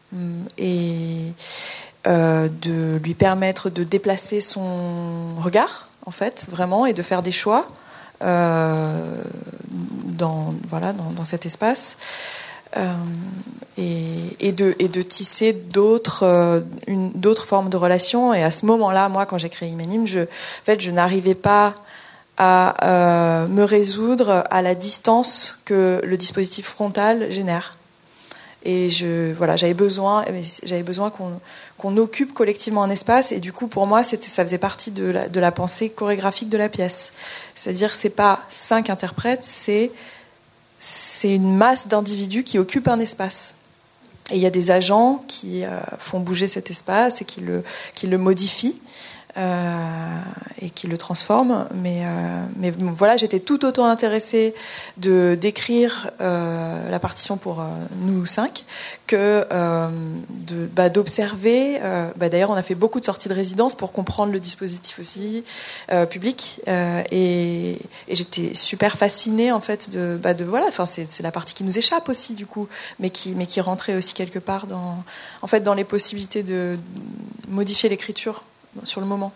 et euh, de lui permettre de déplacer son regard en fait vraiment et de faire des choix euh, dans voilà dans, dans cet espace euh, et, et de et de tisser d'autres euh, une d'autres formes de relations. Et à ce moment-là, moi quand j'ai créé Imanimne, je en fait je n'arrivais pas à euh, me résoudre à la distance que le dispositif frontal génère. Et je, voilà, j'avais besoin, j'avais besoin qu'on, qu'on occupe collectivement un espace. Et du coup, pour moi, c'était, ça faisait partie de la, de la pensée chorégraphique de la pièce. C'est-à-dire, c'est pas cinq interprètes, c'est, c'est une masse d'individus qui occupent un espace. Et il y a des agents qui euh, font bouger cet espace et qui le, qui le modifient. Euh, et qui le transforme, mais, euh, mais bon, voilà, j'étais tout autant intéressée de d'écrire euh, la partition pour euh, nous cinq que euh, de, bah, d'observer. Euh, bah, d'ailleurs, on a fait beaucoup de sorties de résidence pour comprendre le dispositif aussi euh, public, euh, et, et j'étais super fascinée en fait de, bah, de voilà, enfin c'est, c'est la partie qui nous échappe aussi du coup, mais qui mais qui rentrait aussi quelque part dans en fait dans les possibilités de modifier l'écriture sur le moment.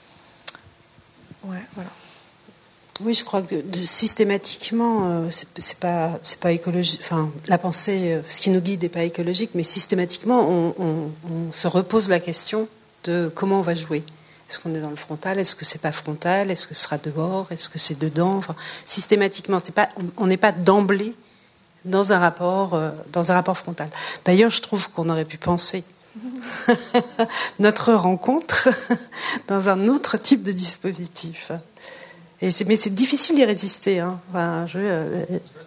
Ouais, voilà. Oui, je crois que de, systématiquement, euh, c'est, c'est pas, c'est pas écologique. Enfin, la pensée, euh, ce qui nous guide n'est pas écologique, mais systématiquement, on, on, on se repose la question de comment on va jouer. Est-ce qu'on est dans le frontal? Est-ce que c'est pas frontal? Est-ce que ce sera dehors? Est-ce que c'est dedans? Enfin, systématiquement, c'est pas, on n'est pas d'emblée dans un rapport, euh, dans un rapport frontal. D'ailleurs, je trouve qu'on aurait pu penser notre rencontre dans un autre type de dispositif. Et c'est, mais c'est difficile d'y résister. Hein. Enfin, je, euh,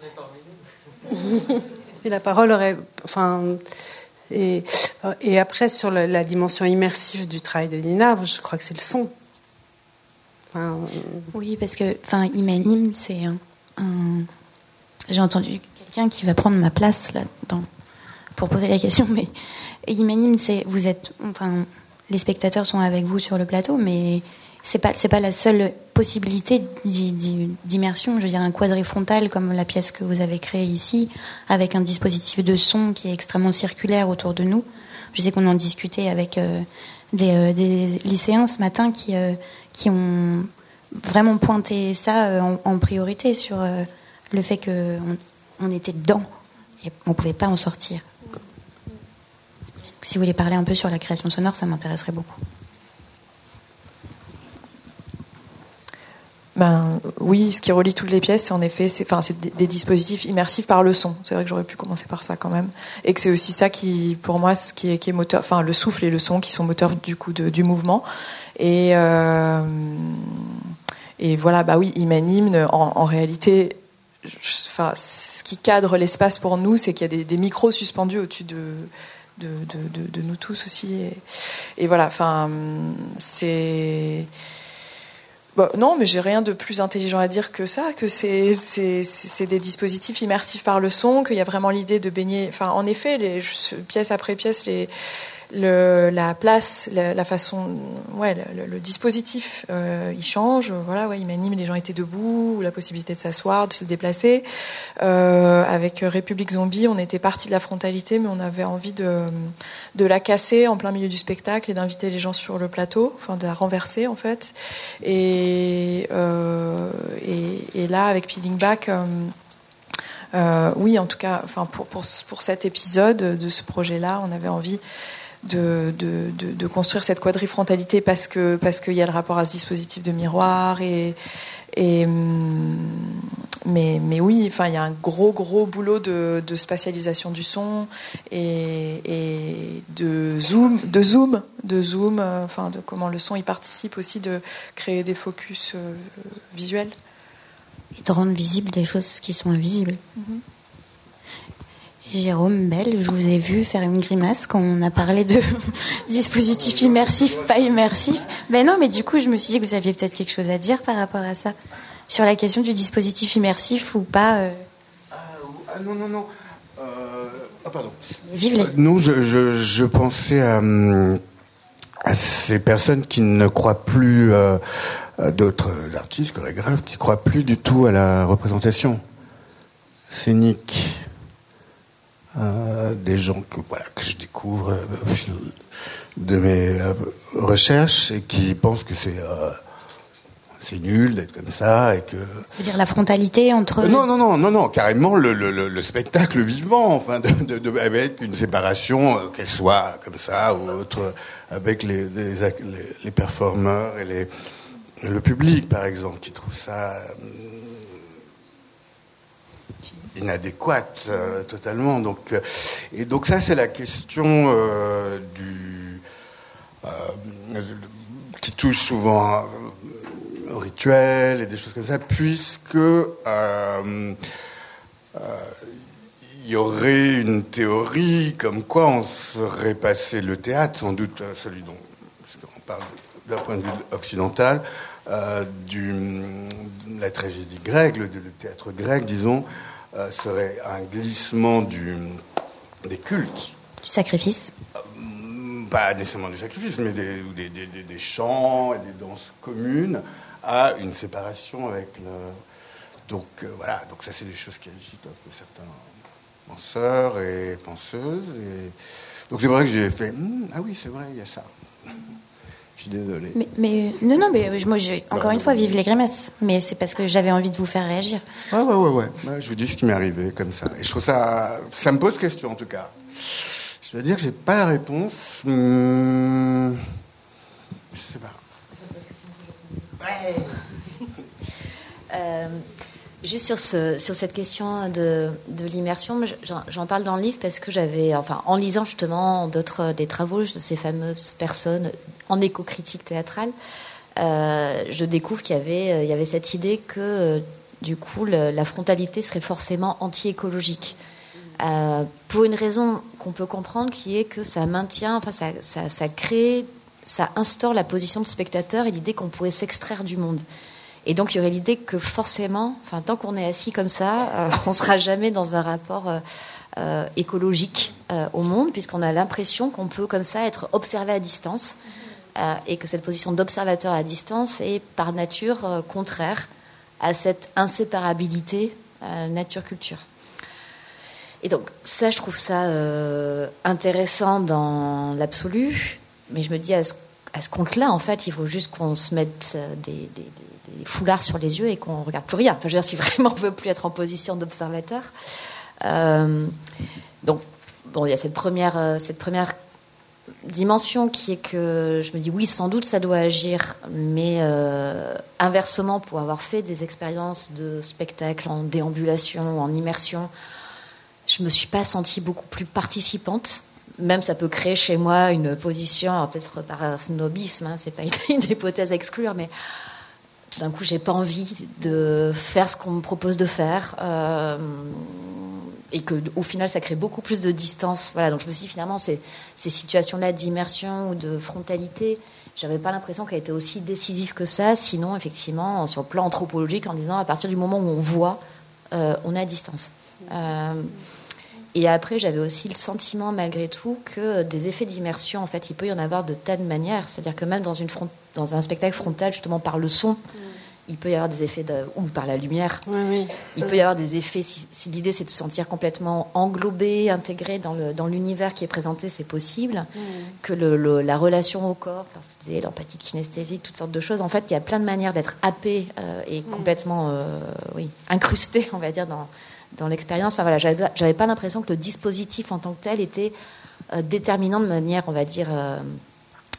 et la parole aurait... Enfin, et, et après, sur la, la dimension immersive du travail de Nina, je crois que c'est le son. Enfin, oui, parce que enfin, Imanimne, c'est un, un... J'ai entendu quelqu'un qui va prendre ma place là-dedans pour poser la question, mais Imanimne, c'est vous êtes, enfin, les spectateurs sont avec vous sur le plateau, mais c'est pas c'est pas la seule possibilité d'immersion. Je veux dire, un quadrifrontal comme la pièce que vous avez créée ici, avec un dispositif de son qui est extrêmement circulaire autour de nous. Je sais qu'on en discutait avec euh, des, euh, des lycéens ce matin qui euh, qui ont vraiment pointé ça euh, en, en priorité sur euh, le fait que on, on était dedans et on pouvait pas en sortir. Si vous voulez parler un peu sur la création sonore, ça m'intéresserait beaucoup. Ben oui, ce qui relie toutes les pièces, c'est en effet, c'est, enfin, c'est des, des dispositifs immersifs par le son. C'est vrai que j'aurais pu commencer par ça quand même, et que c'est aussi ça qui, pour moi, ce qui est, qui est moteur, enfin, le souffle et le son qui sont moteurs du coup de, du mouvement. Et euh, et voilà, bah oui, Imanimne, en, en réalité, je, enfin, ce qui cadre l'espace pour nous, c'est qu'il y a des, des micros suspendus au-dessus de De, de, de, de nous tous aussi, et, et voilà, enfin, c'est bon, non, mais j'ai rien de plus intelligent à dire que ça, que c'est, c'est, c'est des dispositifs immersifs par le son, qu'il y a vraiment l'idée de baigner, enfin, en effet, les, pièce après pièce, les, le, la place, la, la façon, ouais, le, le dispositif, euh, il change. Voilà, ouais, Imanimne, les gens étaient debout, la possibilité de s'asseoir, de se déplacer. Euh, avec République Zombie, on était parti de la frontalité, mais on avait envie de, de la casser en plein milieu du spectacle et d'inviter les gens sur le plateau, enfin de la renverser en fait. Et, euh, et, et là, avec Peeling Back. Euh, euh, oui, en tout cas, enfin pour, pour, pour cet épisode de ce projet-là, on avait envie De, de, de, de construire cette quadrifrontalité parce que parce qu'il y a le rapport à ce dispositif de miroir et et, mais, mais oui, enfin, il y a un gros, gros boulot de, de spatialisation du son et, et de zoom, de zoom, de zoom, euh, enfin, de comment le son y participe aussi, de créer des focus euh, visuels. Et de rendre visibles des choses qui sont invisibles. Mm-hmm. Jérôme Bell, je vous ai vu faire une grimace quand on a parlé de dispositif immersif, pas immersif. Ben non, mais du coup, je me suis dit que vous aviez peut-être quelque chose à dire par rapport à ça. Sur la question du dispositif immersif ou pas. Euh... Ah, ah non, non, non. Euh... Ah, pardon. Vive les... Euh, non, je, je, je pensais à, à ces personnes qui ne croient plus, euh, à d'autres artistes, chorégraphes, qui ne croient plus du tout à la représentation scénique. Euh, des gens que voilà que je découvre euh, au fil de mes euh, recherches et qui pensent que c'est euh, c'est nul d'être comme ça et que. Vous veux dire la frontalité entre. Non non non non non carrément le le, le spectacle vivant enfin de, de, de avec une séparation euh, qu'elle soit comme ça ou autre avec les les, les, les performeurs et les le public par exemple qui trouve ça. Euh, inadéquate euh, totalement donc euh, et donc ça c'est la question euh, du euh, qui touche souvent euh, au rituel et des choses comme ça puisque euh, euh, il y aurait une théorie comme quoi on serait passé le théâtre sans doute celui dont on parle d'un point de vue occidental euh, du de la tragédie grecque le, le théâtre grec disons Euh, serait un glissement du, des cultes. Du sacrifice euh, Pas nécessairement du sacrifice, mais des, des, des, des chants et des danses communes à une séparation avec le... Donc euh, voilà, donc ça c'est des choses qui agitent un peu certains penseurs et penseuses. Et... Donc c'est vrai que j'ai fait, hm, ah oui c'est vrai, il y a ça. Je suis désolé. Mais, mais non, non, mais moi, j'ai, encore une fois, vive les grimaces. Mais c'est parce que j'avais envie de vous faire réagir. Ouais, ouais, ouais, ouais. ouais je vous dis ce qui m'est arrivé comme ça. Et je trouve ça, ça me pose question en tout cas. Je veux dire que j'ai pas la réponse. Hum... Je sais pas. Ouais. euh, juste sur ce, sur cette question de, de l'immersion, j'en, j'en parle dans le livre parce que j'avais, enfin, en lisant justement d'autres des travaux de ces fameuses personnes en éco-critique théâtrale, euh, je découvre qu'il y avait, il y avait cette idée que, euh, du coup, le, la frontalité serait forcément anti-écologique. Euh, pour une raison qu'on peut comprendre, qui est que ça maintient, enfin, ça, ça, ça crée, ça instaure la position de spectateur et l'idée qu'on pourrait s'extraire du monde. Et donc, il y aurait l'idée que forcément, enfin, tant qu'on est assis comme ça, euh, on ne sera jamais dans un rapport euh, euh, écologique euh, au monde, puisqu'on a l'impression qu'on peut, comme ça, être observé à distance. Euh, et que cette position d'observateur à distance est par nature euh, contraire à cette inséparabilité euh, nature-culture. Et donc ça, je trouve ça euh, intéressant dans l'absolu, mais je me dis à ce, à ce compte-là, en fait, il faut juste qu'on se mette des, des, des, des foulards sur les yeux et qu'on ne regarde plus rien. Enfin, je veux dire, si vraiment on ne veut plus être en position d'observateur. Euh, donc, bon, il y a cette première, euh, cette première dimension qui est que je me dis oui, sans doute ça doit agir, mais euh, inversement, pour avoir fait des expériences de spectacle en déambulation, en immersion, je me suis pas sentie beaucoup plus participante. Même ça peut créer chez moi une position, alors peut-être par snobisme, hein, c'est pas une, une hypothèse à exclure, mais tout d'un coup j'ai pas envie de faire ce qu'on me propose de faire. Euh, et qu'au final, ça crée beaucoup plus de distance. Voilà, donc je me suis dit, finalement, ces, ces situations-là d'immersion ou de frontalité, j'avais pas l'impression qu'elles étaient aussi décisives que ça, sinon, effectivement, sur le plan anthropologique, en disant, à partir du moment où on voit, euh, on est à distance. Euh, et après, j'avais aussi le sentiment, malgré tout, que des effets d'immersion, en fait, il peut y en avoir de tas de manières. C'est-à-dire que même dans, une front, dans un spectacle frontal, justement, par le son, il peut y avoir des effets, de, ou par la lumière, oui, oui. il peut y avoir des effets, si, si l'idée c'est de se sentir complètement englobé, intégré dans, le, dans l'univers qui est présenté, c'est possible, mmh. que le, le, la relation au corps, parce que tu disais l'empathie kinesthésique, toutes sortes de choses, en fait il y a plein de manières d'être happé euh, et mmh. complètement euh, oui, incrusté, on va dire, dans, dans l'expérience. Enfin, voilà, j'avais, j'avais pas l'impression que le dispositif en tant que tel était euh, déterminant de manière, on va dire, euh,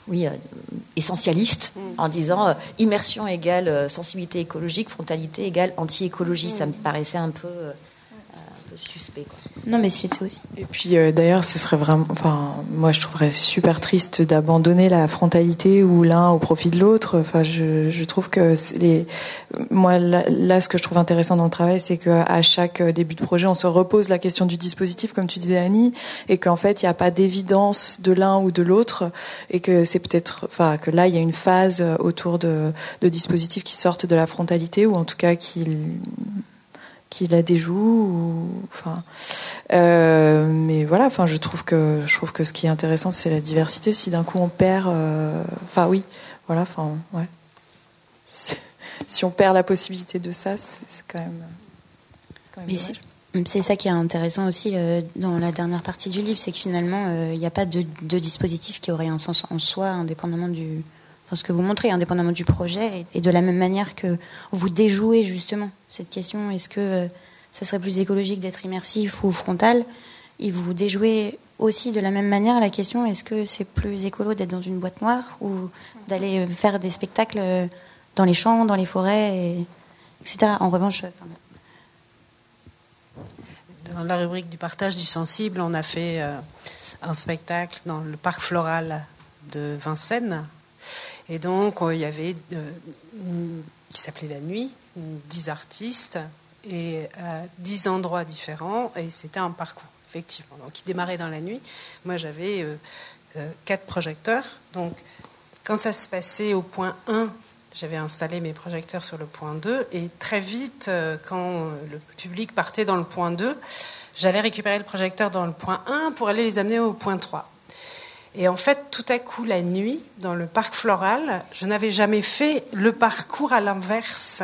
oui, euh, essentialiste, mmh. en disant euh, immersion égale euh, sensibilité écologique, frontalité égale anti-écologie. Mmh. Ça me paraissait un peu, euh, un peu suspect, quoi. Non, mais c'est aussi. Et puis euh, d'ailleurs, ce serait vraiment, enfin, moi je trouverais super triste d'abandonner la frontalité ou l'un au profit de l'autre. Enfin, je, je trouve que les, moi là, là, ce que je trouve intéressant dans le travail, c'est qu'à chaque début de projet, on se repose la question du dispositif, comme tu disais Annie, et qu'en fait, il n'y a pas d'évidence de l'un ou de l'autre, et que c'est peut-être, enfin, que là, il y a une phase autour de, de dispositifs qui sortent de la frontalité, ou en tout cas qui qui la déjoue, ou enfin. Euh, mais voilà, enfin, je trouve que je trouve que ce qui est intéressant, c'est la diversité. Si d'un coup on perd, enfin euh, oui, voilà, enfin ouais. Si on perd la possibilité de ça, c'est, c'est quand même. C'est quand même mais c'est, c'est ça qui est intéressant aussi euh, dans la dernière partie du livre, c'est que finalement, il euh, n'y a pas de, de dispositif qui aurait un sens en soi, indépendamment du. Enfin, ce que vous montrez, indépendamment du projet, et, et de la même manière que vous déjouez justement cette question, est-ce que euh, ça serait plus écologique d'être immersif ou frontal, et vous déjouez aussi de la même manière la question, est-ce que c'est plus écolo d'être dans une boîte noire ou d'aller faire des spectacles dans les champs, dans les forêts, et, et cetera. En revanche... Enfin, dans la rubrique du partage du sensible, on a fait euh, un spectacle dans le parc floral de Vincennes. Et donc, il y avait, euh, qui s'appelait La Nuit, dix artistes, et à dix endroits différents, et c'était un parcours, effectivement. Donc, il démarrait dans la nuit. Moi, j'avais euh, euh, quatre projecteurs. Donc, quand ça se passait au point un, j'avais installé mes projecteurs sur le point deux, et très vite, euh, quand le public partait dans le point deux, j'allais récupérer le projecteur dans le point un pour aller les amener au point trois. Et en fait, tout à coup, la nuit, dans le parc floral, je n'avais jamais fait le parcours à l'inverse.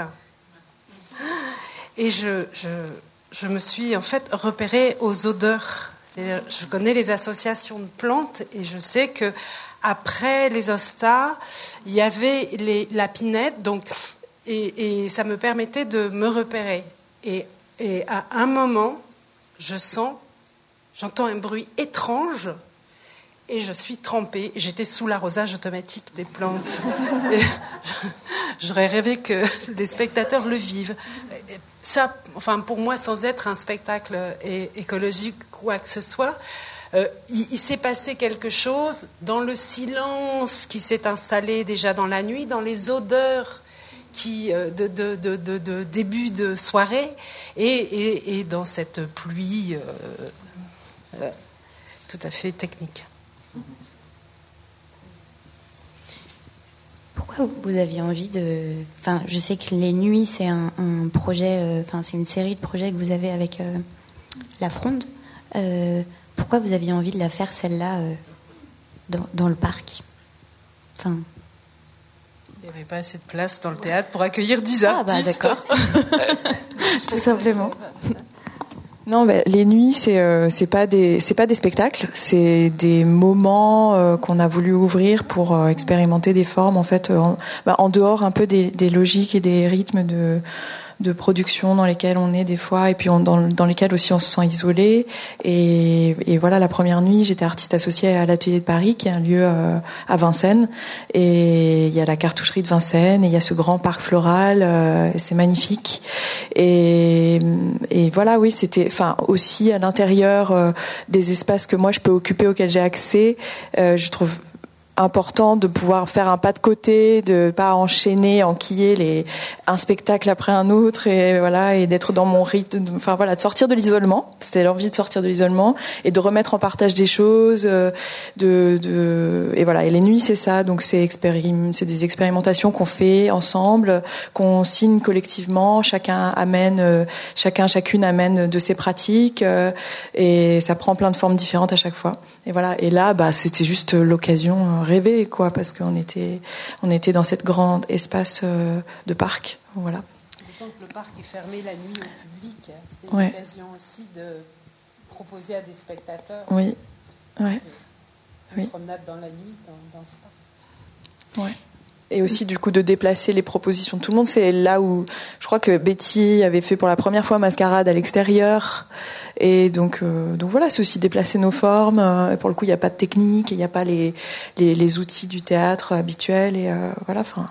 Et je, je, je me suis en fait repérée aux odeurs. C'est-à-dire, je connais les associations de plantes et je sais que après les hostas, il y avait les, la pinette, donc, et, et ça me permettait de me repérer. Et, et à un moment, je sens, j'entends un bruit étrange. Et je suis trempée. J'étais sous l'arrosage automatique des plantes. Et j'aurais rêvé que les spectateurs le vivent. Ça, enfin, pour moi, sans être un spectacle écologique ou quoi que ce soit, euh, il, il s'est passé quelque chose dans le silence qui s'est installé déjà dans la nuit, dans les odeurs qui, euh, de, de, de, de, de début de soirée, et, et, et dans cette pluie euh, euh, tout à fait technique. Pourquoi vous aviez envie de... Enfin, je sais que Les Nuits, c'est un, un projet... Euh, enfin, c'est une série de projets que vous avez avec euh, La Fronde. Euh, pourquoi vous aviez envie de la faire, celle-là, euh, dans, dans le parc? Enfin... Il n'y avait pas assez de place dans le théâtre pour accueillir dix artistes. Ah bah d'accord. Tout simplement. Non, bah, les nuits, c'est euh, c'est pas des c'est pas des spectacles, c'est des moments euh, qu'on a voulu ouvrir pour euh, expérimenter des formes en fait, euh, en, bah, en dehors un peu des, des logiques et des rythmes de de production dans lesquels on est des fois, et puis on, dans, dans lesquels aussi on se sent isolé. Et, et voilà, la première nuit, j'étais artiste associée à l'Atelier de Paris, qui est un lieu euh, à Vincennes. Et il y a la cartoucherie de Vincennes, et il y a ce grand parc floral, euh, et c'est magnifique. Et, et voilà, oui, c'était, enfin, aussi à l'intérieur euh, des espaces que moi je peux occuper, auxquels j'ai accès, euh, je trouve important de pouvoir faire un pas de côté, de pas enchaîner, enquiller les un spectacle après un autre, et voilà, et d'être dans mon rythme, enfin voilà, de sortir de l'isolement. C'était l'envie de sortir de l'isolement et de remettre en partage des choses, de de et voilà. Et les nuits, c'est ça. Donc c'est expérim, c'est des expérimentations qu'on fait ensemble, qu'on signe collectivement. Chacun amène, chacun, chacune amène de ses pratiques, et ça prend plein de formes différentes à chaque fois. Et voilà. Et là, bah, c'était juste l'occasion rêver, quoi, parce qu'on était, on était dans cette grande espace de parc, voilà. D'autant que le parc est fermé la nuit au public, c'était ouais. l'occasion aussi de proposer à des spectateurs oui. Ouais. une oui. promenade dans la nuit dans, dans ce parc. Ouais. Et aussi, du coup, de déplacer les propositions de tout le monde. C'est là où je crois que Betty avait fait pour la première fois Mascarade à l'extérieur. Et donc, euh, donc voilà, c'est aussi déplacer nos formes. Euh, pour le coup, il n'y a pas de technique, il n'y a pas les, les, les outils du théâtre habituels. Et euh, voilà, enfin.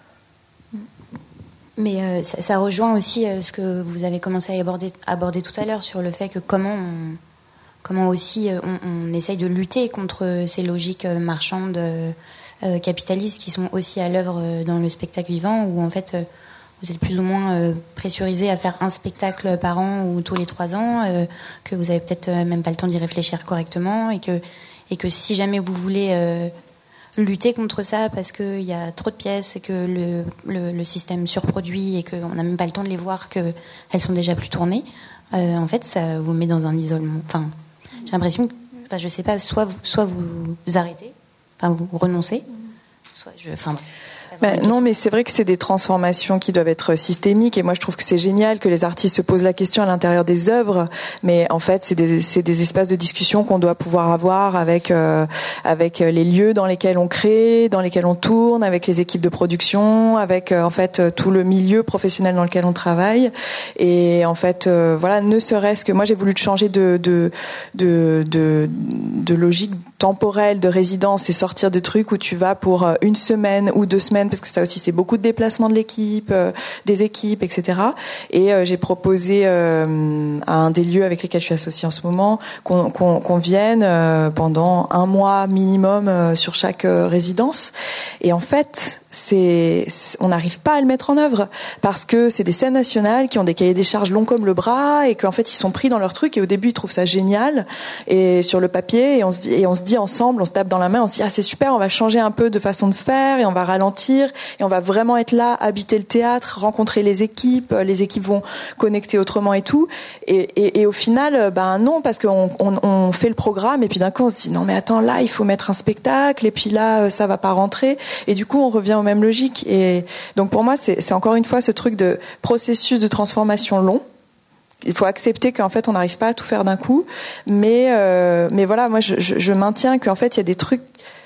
Mais euh, ça, ça rejoint aussi euh, ce que vous avez commencé à aborder, aborder tout à l'heure sur le fait que comment on, comment aussi euh, on, on essaye de lutter contre ces logiques euh, marchandes, euh, capitalistes qui sont aussi à l'œuvre euh, dans le spectacle vivant, où en fait euh, vous êtes plus ou moins euh, pressurisé à faire un spectacle par an ou tous les trois ans, euh, que vous avez peut-être euh, même pas le temps d'y réfléchir correctement, et que, et que si jamais vous voulez euh, lutter contre ça parce qu'il y a trop de pièces et que le, le, le système surproduit et qu'on n'a même pas le temps de les voir, qu'elles sont déjà plus tournées, euh, en fait ça vous met dans un isolement. Enfin, j'ai l'impression que, enfin, je sais pas, soit vous, soit vous arrêtez, enfin vous renoncez, soit je, enfin. Ben, non, mais c'est vrai que c'est des transformations qui doivent être systémiques, et moi je trouve que c'est génial que les artistes se posent la question à l'intérieur des œuvres, mais en fait c'est des, c'est des espaces de discussion qu'on doit pouvoir avoir avec euh, avec les lieux dans lesquels on crée, dans lesquels on tourne, avec les équipes de production, avec euh, en fait tout le milieu professionnel dans lequel on travaille. Et en fait euh, voilà, ne serait-ce que moi j'ai voulu changer de de de de, de logique temporelle de résidence et sortir de trucs où tu vas pour une semaine ou deux semaines, parce que ça aussi c'est beaucoup de déplacements de l'équipe, euh, des équipes, et cetera. Et euh, j'ai proposé euh, à un des lieux avec lesquels je suis associée en ce moment qu'on, qu'on, qu'on vienne euh, pendant un mois minimum euh, sur chaque euh, résidence. Et en fait, c'est, on n'arrive pas à le mettre en œuvre parce que c'est des scènes nationales qui ont des cahiers des charges longs comme le bras, et qu'en fait ils sont pris dans leur truc, et au début ils trouvent ça génial et sur le papier, et on se dit, et on se dit ensemble, on se tape dans la main, on se dit ah c'est super, on va changer un peu de façon de faire et on va ralentir et on va vraiment être là, habiter le théâtre, rencontrer les équipes, les équipes vont connecter autrement et tout, et, et, et au final ben non, parce qu'on on, on fait le programme et puis d'un coup on se dit non mais attends, là il faut mettre un spectacle et puis là ça va pas rentrer, et du coup on revient aux mêmes logiques. Et donc pour moi c'est, c'est encore une fois ce truc de processus de transformation long. Il faut accepter qu'en fait on n'arrive pas à tout faire d'un coup, mais euh, mais voilà, moi je, je, je maintiens qu'en fait il y a des trucs,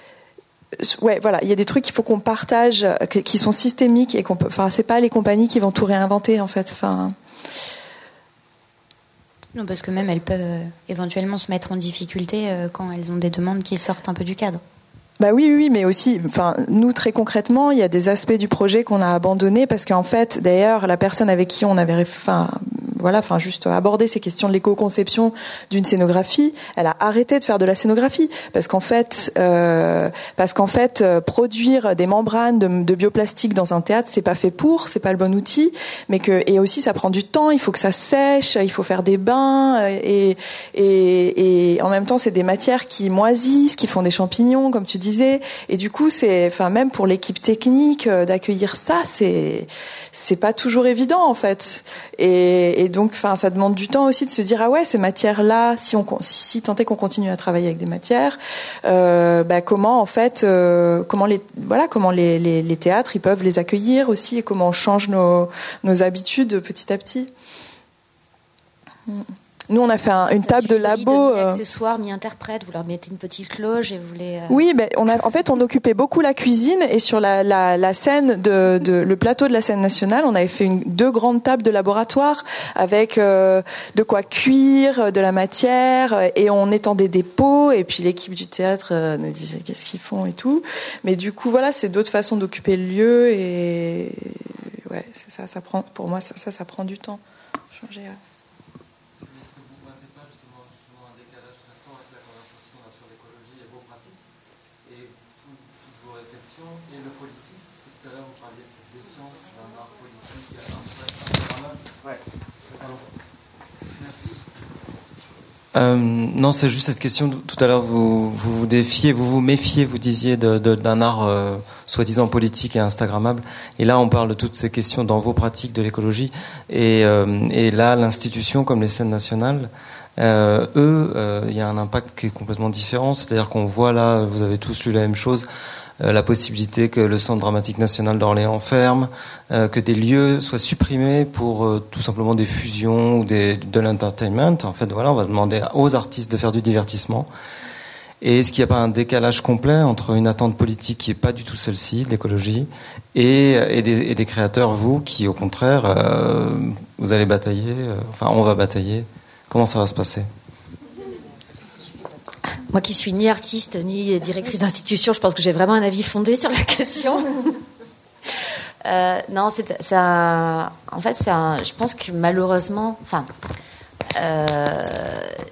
ouais voilà, il y a des trucs qu'il faut qu'on partage, qui sont systémiques, et qu'on peut, enfin c'est pas les compagnies qui vont tout réinventer en fait, enfin. Non, parce que même elles peuvent euh, éventuellement se mettre en difficulté euh, quand elles ont des demandes qui sortent un peu du cadre. Bah oui, oui, mais aussi, enfin, nous très concrètement, il y a des aspects du projet qu'on a abandonnés parce qu'en fait, d'ailleurs, la personne avec qui on avait, enfin, voilà, enfin, juste abordé ces questions de l'éco-conception d'une scénographie, elle a arrêté de faire de la scénographie parce qu'en fait, euh, parce qu'en fait, euh, produire des membranes de, de bioplastique dans un théâtre, c'est pas fait pour, c'est pas le bon outil, mais que, et aussi, ça prend du temps, il faut que ça sèche, il faut faire des bains, et et et en même temps, c'est des matières qui moisissent, qui font des champignons, comme tu disais. Et du coup, c'est, enfin, même pour l'équipe technique euh, d'accueillir ça, c'est, c'est pas toujours évident en fait. Et, et donc, enfin, ça demande du temps aussi de se dire ah ouais, ces matières-là, si on, si tant est qu'on continue à travailler avec des matières, euh, bah, comment en fait, euh, comment les, voilà, comment les, les, les théâtres ils peuvent les accueillir aussi, et comment on change nos, nos habitudes petit à petit. Nous, on a fait un, une table de labo. De accessoires, mi-interprètes, vous leur mettez une petite loge et vous les. Euh... Oui, ben on a, en fait, on occupait beaucoup la cuisine, et sur la, la, la scène de, de, le plateau de la scène nationale, on avait fait une, deux grandes tables de laboratoire avec euh, de quoi cuire, de la matière, et on étendait des pots, et puis l'équipe du théâtre euh, nous disait qu'est-ce qu'ils font et tout. Mais du coup, voilà, c'est d'autres façons d'occuper le lieu, et ouais, c'est ça, ça prend, pour moi, ça, ça, ça prend du temps. Changer. Ouais. Euh, non, c'est juste cette question. Tout à l'heure, vous vous, vous défiez, vous vous méfiez, vous disiez de, de, d'un art euh, soi-disant politique et instagrammable. Et là, on parle de toutes ces questions dans vos pratiques de l'écologie. Et, euh, et là, l'institution, comme les scènes nationales, euh, eux, euh, il y a un impact qui est complètement différent. C'est-à-dire qu'on voit là, vous avez tous lu la même chose, euh, la possibilité que le Centre dramatique national d'Orléans ferme, euh, que des lieux soient supprimés pour euh, tout simplement des fusions ou des, de l'entertainment. En fait, voilà, on va demander aux artistes de faire du divertissement. Et est-ce qu'il n'y a pas un décalage complet entre une attente politique qui n'est pas du tout celle-ci, de l'écologie, et, et, des, et des créateurs, vous, qui au contraire, euh, vous allez batailler, euh, enfin on va batailler. Comment ça va se passer ? Moi qui suis ni artiste ni directrice d'institution, je pense que j'ai vraiment un avis fondé sur la question. euh, non, c'est, c'est un, en fait, c'est un, je pense que malheureusement, enfin, euh,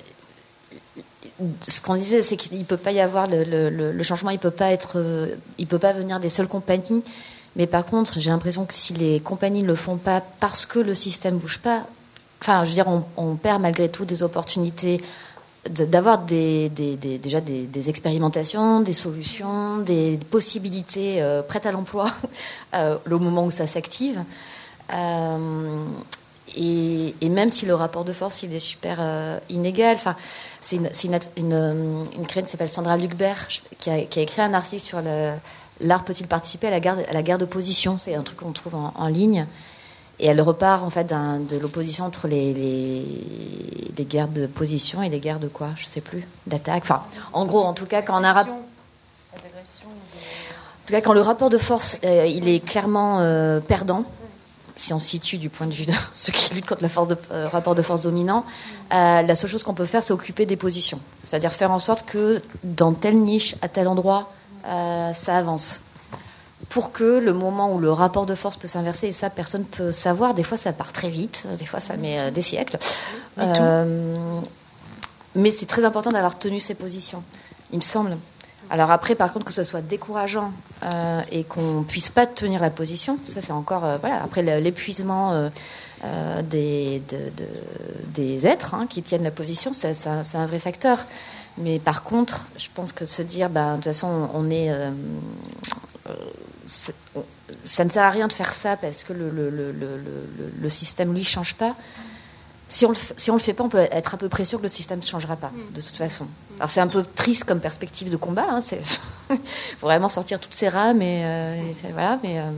ce qu'on disait, c'est qu'il peut pas y avoir le, le, le changement, il peut pas être, il peut pas venir des seules compagnies. Mais par contre, j'ai l'impression que si les compagnies ne le font pas parce que le système bouge pas, enfin, je veux dire, on, on perd malgré tout des opportunités d'avoir des, des, des, déjà des, des expérimentations, des solutions, des possibilités euh, prêtes à l'emploi euh, au moment où ça s'active. Euh, et, et même si le rapport de force il est super euh, inégal, enfin, c'est une, c'est une, une, une créatrice qui s'appelle Sandra Lucbert qui a, qui a écrit un article sur le, l'art peut-il participer à la guerre, à la guerre de position. C'est un truc qu'on trouve en, en ligne. Et elle repart en fait d'un, de l'opposition entre les, les, les guerres de position et les guerres de quoi, je sais plus, d'attaque. Enfin, en gros, en tout cas, quand on a rap... en tout cas, quand le rapport de force, euh, il est clairement euh, perdant, si on se situe du point de vue de ceux qui luttent contre le force de, euh, rapport de force dominant, euh, la seule chose qu'on peut faire, c'est occuper des positions, c'est-à-dire faire en sorte que dans telle niche, à tel endroit, euh, ça avance. Pour que le moment où le rapport de force peut s'inverser, et ça, personne ne peut savoir, des fois ça part très vite, des fois ça met euh, des siècles. Euh, mais c'est très important d'avoir tenu ses positions, il me semble. Alors après, par contre, que ce soit décourageant euh, et qu'on ne puisse pas tenir la position, ça c'est encore... Euh, voilà, après l'épuisement euh, euh, des, de, de, des êtres hein, qui tiennent la position, ça, ça, c'est un vrai facteur. Mais par contre, je pense que se dire, ben, de toute façon, on est... Euh, euh, ça ne sert à rien de faire ça parce que le, le, le, le, le système, lui, ne change pas. Si on ne si on le fait pas, on peut être à peu près sûr que le système ne changera pas, de toute façon. Alors, c'est un peu triste comme perspective de combat. Il hein, faut vraiment sortir toutes ces rames. Et, euh, et voilà, mais... Euh...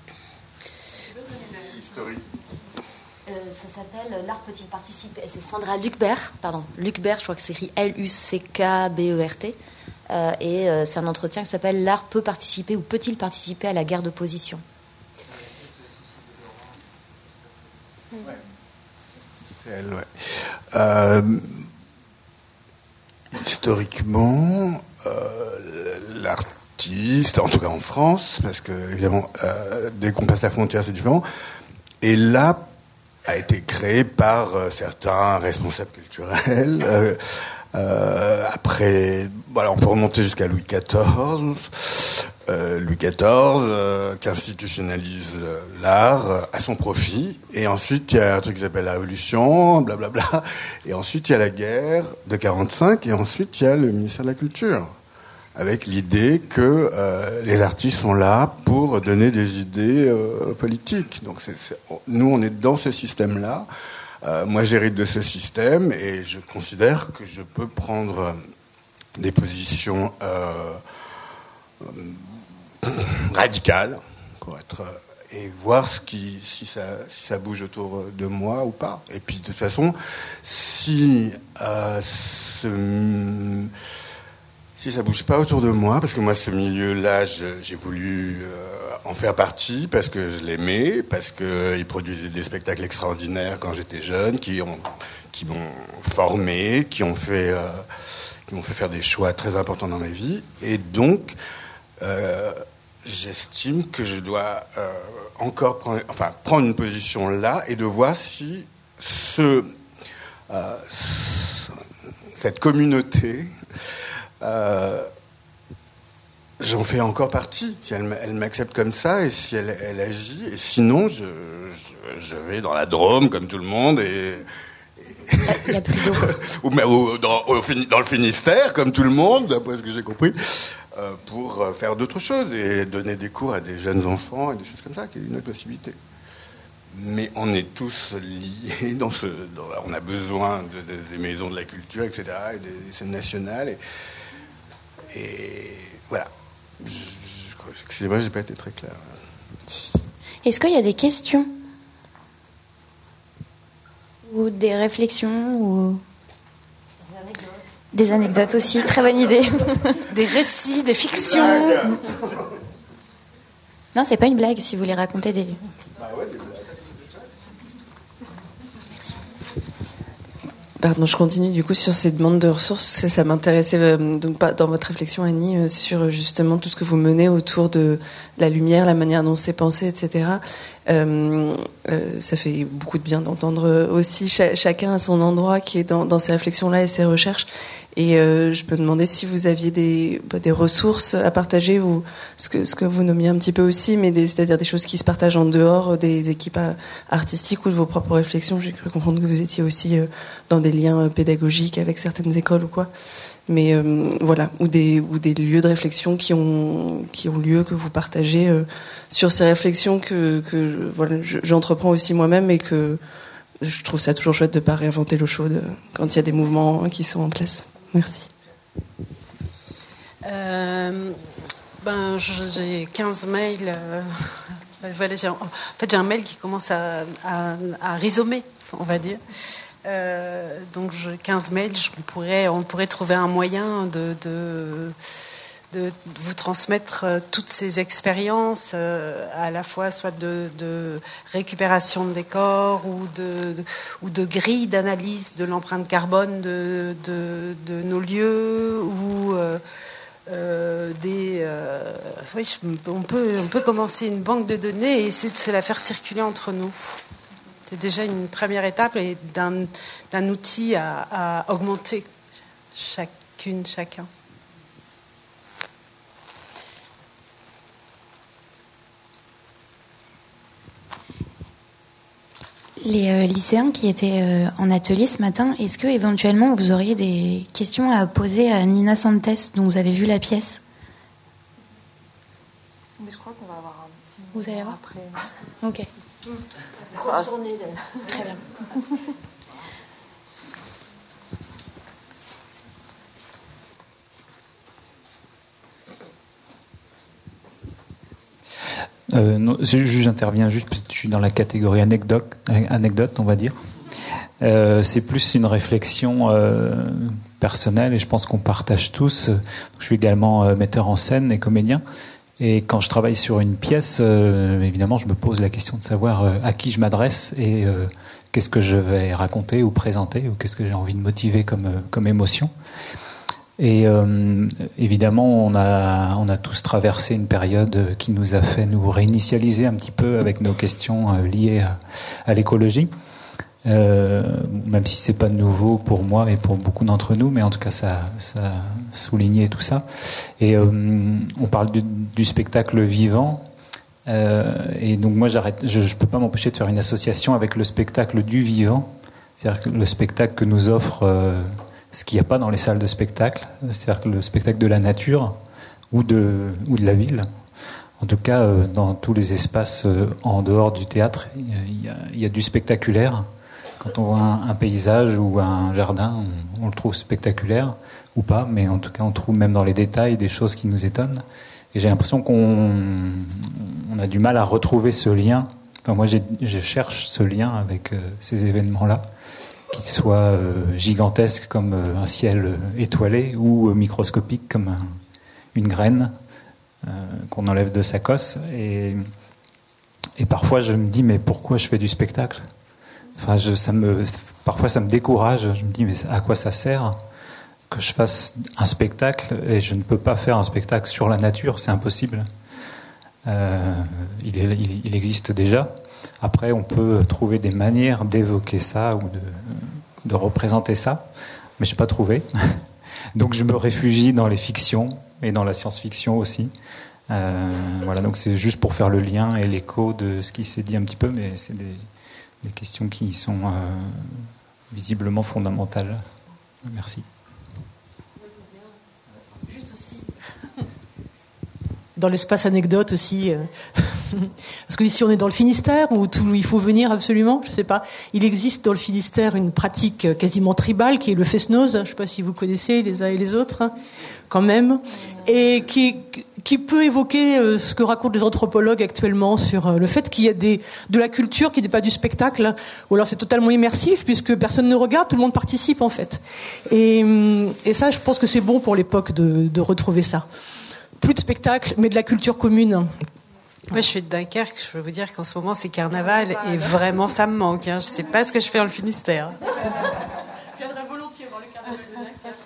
Euh, ça s'appelle L'art peut-il participer. C'est Sandra Lucbert, pardon, Lucbert, je crois que c'est écrit L U C K B E R T. Euh, et euh, c'est un entretien qui s'appelle L'art peut participer ou peut-il participer à la guerre de position. Ouais. Elle, ouais. Euh, historiquement, euh, l'artiste, en tout cas en France, parce que évidemment, euh, dès qu'on passe la frontière, c'est différent. Et là, a été créé par euh, certains responsables culturels. Euh, euh, après, voilà, on peut remonter jusqu'à Louis quatorze. Euh, Louis quatorze, euh, qui institutionnalise euh, l'art euh, à son profit. Et ensuite, il y a un truc qui s'appelle la Révolution, blablabla. Et ensuite, il y a la guerre de quarante-cinq. Et ensuite, il y a le ministère de la Culture, avec l'idée que euh, les artistes sont là pour donner des idées euh, politiques. Donc, c'est, c'est, nous, on est dans ce système-là. Euh, moi, j'hérite de ce système et je considère que je peux prendre des positions euh, euh, radicales, pour être, et voir ce qui, si ça, si ça bouge autour de moi ou pas. Et puis, de toute façon, si euh, ce Si ça bouge pas autour de moi, parce que moi, ce milieu-là, je, j'ai voulu euh, en faire partie, parce que je l'aimais, parce qu'il produisait des spectacles extraordinaires quand j'étais jeune, qui, ont, qui m'ont formé, qui ont fait, euh, qui m'ont fait faire des choix très importants dans ma vie. Et donc, euh, j'estime que je dois euh, encore prendre, enfin, prendre une position là et de voir si ce, euh, cette communauté... Euh, j'en fais encore partie. Si elle, elle m'accepte comme ça et si elle, elle agit, et sinon je, je, je vais dans la Drôme comme tout le monde et, il n'y a plus d'eau. ou, ou dans, au, dans le Finistère comme tout le monde, d'après ce que j'ai compris, euh, pour faire d'autres choses et donner des cours à des jeunes enfants et des choses comme ça, qui est une autre possibilité. Mais on est tous liés dans ce. Dans, on a besoin de, de, des maisons de la culture, et cetera, et des scènes nationales. Et, Et voilà. Je, je, excusez-moi, j'ai pas été très clair. Est-ce qu'il y a des questions ou des réflexions ou des anecdotes? Des anecdotes aussi, très bonne idée. Des récits, des fictions. Non, c'est pas une blague si vous voulez raconter des... Bah ouais, des blagues. Pardon, je continue du coup sur ces demandes de ressources. Ça, ça m'intéressait euh, donc pas dans votre réflexion, Annie, euh, sur justement tout ce que vous menez autour de la lumière, la manière dont c'est pensé, et cetera. Euh, euh, ça fait beaucoup de bien d'entendre aussi ch- chacun à son endroit qui est dans, dans ces réflexions-là et ces recherches. Et euh, je me demandais si vous aviez des, bah, des ressources à partager, ou ce que, ce que vous nommiez un petit peu aussi, mais des, c'est-à-dire des choses qui se partagent en dehors des équipes artistiques ou de vos propres réflexions. J'ai cru comprendre que vous étiez aussi euh, dans des liens pédagogiques avec certaines écoles ou quoi. Mais euh, voilà, ou des, ou des lieux de réflexion qui ont, qui ont lieu, que vous partagez euh, sur ces réflexions que, que voilà, je, j'entreprends aussi moi-même, et que je trouve ça toujours chouette de ne pas réinventer l'eau chaude quand il y a des mouvements qui sont en place. Merci. Euh, ben, j'ai quinze mails. Euh, voilà, j'ai, en fait, j'ai un mail qui commence à, à, à rhizomer, on va dire. Euh, donc, je, quinze mails, je pourrais, on pourrait trouver un moyen de, de, de vous transmettre toutes ces expériences, euh, à la fois soit de, de récupération de décors ou de, de, ou de grille d'analyse de l'empreinte carbone de, de, de nos lieux, ou euh, euh, des. Euh, oui, on peut, on peut commencer une banque de données et essayer de la faire circuler entre nous. C'est déjà une première étape, et d'un, d'un outil à, à augmenter chacune, chacun. Les euh, lycéens qui étaient euh, en atelier ce matin, est-ce que éventuellement vous auriez des questions à poser à Nina Santes, dont vous avez vu la pièce? Mais je crois qu'on va avoir un petit moment. Vous allez voir après. Ok. Ah. Très bien. Euh, non, j'interviens juste, je suis dans la catégorie anecdote, anecdote on va dire. Euh, c'est plus une réflexion euh, personnelle, et je pense qu'on partage tous. Je suis également euh, metteur en scène et comédien. Et quand je travaille sur une pièce, euh, évidemment, je me pose la question de savoir euh, à qui je m'adresse et euh, qu'est-ce que je vais raconter ou présenter, ou qu'est-ce que j'ai envie de motiver comme, euh, comme émotion. Et euh, évidemment, on a, on a tous traversé une période qui nous a fait nous réinitialiser un petit peu avec nos questions euh, liées à, à l'écologie. Euh, même si c'est pas nouveau pour moi et pour beaucoup d'entre nous, mais en tout cas ça, ça soulignait tout ça. Et euh, on parle du, du spectacle vivant, euh, et donc moi j'arrête, je, je peux pas m'empêcher de faire une association avec le spectacle du vivant, c'est-à-dire que le spectacle que nous offre euh, ce qu'il n'y a pas dans les salles de spectacle, c'est-à-dire que le spectacle de la nature ou de ou de la ville. En tout cas, euh, dans tous les espaces euh, en dehors du théâtre, il y a, il y a du spectaculaire. Quand on voit un, un paysage ou un jardin, on, on le trouve spectaculaire ou pas, mais en tout cas on trouve même dans les détails des choses qui nous étonnent. Et j'ai l'impression qu'on on a du mal à retrouver ce lien. Enfin, moi, j'ai, je cherche ce lien avec euh, ces événements-là, qu'ils soient euh, gigantesques comme euh, un ciel étoilé, ou euh, microscopiques comme un, une graine euh, qu'on enlève de sa cosse. Et, et parfois, je me dis, mais pourquoi je fais du spectacle ? Enfin, je, ça me, parfois ça me décourage. Je me dis, mais à quoi ça sert que je fasse un spectacle, et je ne peux pas faire un spectacle sur la nature, c'est impossible. Euh, il, est, il, il existe déjà. Après, on peut trouver des manières d'évoquer ça ou de, de représenter ça, mais je n'ai pas trouvé. Donc je me réfugie dans les fictions et dans la science-fiction aussi. Euh, voilà, donc c'est juste pour faire le lien et l'écho de ce qui s'est dit un petit peu, mais c'est des des questions qui sont euh, visiblement fondamentales. Merci. Juste aussi, dans l'espace anecdote aussi, euh, parce que ici on est dans le Finistère où tout, il faut venir absolument, je sais pas. Il existe dans le Finistère une pratique quasiment tribale qui est le fest-noz. Je sais pas si vous connaissez les uns et les autres, hein, quand même, et qui qui peut évoquer euh, ce que racontent les anthropologues actuellement sur euh, le fait qu'il y a des, de la culture qui n'est pas du spectacle, ou alors c'est totalement immersif puisque personne ne regarde, tout le monde participe en fait. Et, et ça, je pense que c'est bon pour l'époque de, de retrouver ça. Plus de spectacle, mais de la culture commune. Moi, je suis de Dunkerque. Je peux vous dire qu'en ce moment, c'est carnaval et vraiment, ça me manque. Hein. Je ne sais pas ce que je fais dans le Finistère. Je viendrai volontiers voir le carnaval de Dunkerque.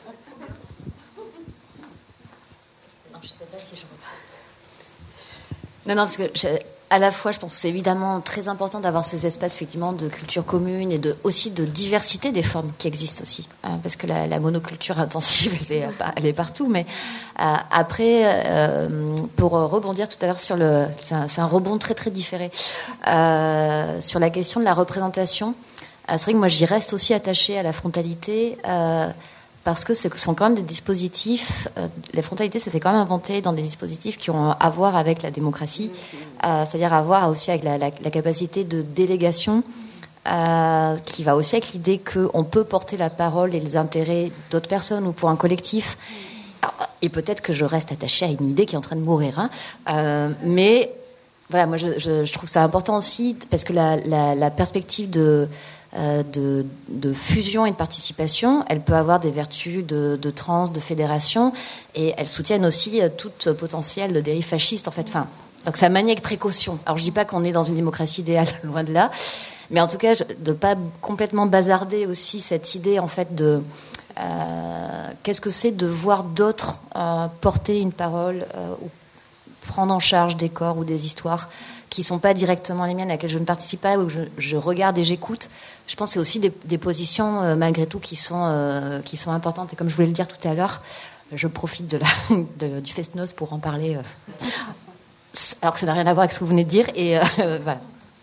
Non, je sais pas si je Non, non, parce que je, à la fois, je pense que c'est évidemment très important d'avoir ces espaces effectivement de culture commune et de aussi de diversité des formes qui existent aussi, hein, parce que la, la monoculture intensive, elle est, elle est partout. Mais euh, après, euh, pour rebondir tout à l'heure sur le, c'est un, c'est un rebond très très différé euh, sur la question de la représentation. Euh, c'est vrai que moi, j'y reste aussi attachée à la frontalité. Euh, Parce que ce sont quand même des dispositifs, euh, la frontalité, ça s'est quand même inventé dans des dispositifs qui ont à voir avec la démocratie, euh, c'est-à-dire à voir aussi avec la, la, la capacité de délégation, euh, qui va aussi avec l'idée qu'on peut porter la parole et les intérêts d'autres personnes ou pour un collectif. Alors, et peut-être que je reste attachée à une idée qui est en train de mourir, hein, euh, mais voilà, moi je, je, je trouve ça important aussi parce que la, la, la perspective de Euh, de, de fusion et de participation, elle peut avoir des vertus de, de trans, de fédération, et elles soutiennent aussi euh, toute potentiel de dérive fasciste, en fait. Enfin, donc ça manie avec précaution. Alors je dis pas qu'on est dans une démocratie idéale, loin de là, mais en tout cas de pas complètement bazarder aussi cette idée, en fait, de euh, qu'est-ce que c'est de voir d'autres euh, porter une parole euh, ou prendre en charge des corps ou des histoires qui ne sont pas directement les miennes, à laquelle je ne participe pas, où je, je regarde et j'écoute. Je pense que c'est aussi des, des positions, euh, malgré tout, qui sont, euh, qui sont importantes. Et comme je voulais le dire tout à l'heure, je profite de la, de, du Fest-Noz pour en parler, euh, alors que ça n'a rien à voir avec ce que vous venez de dire. Et euh, voilà.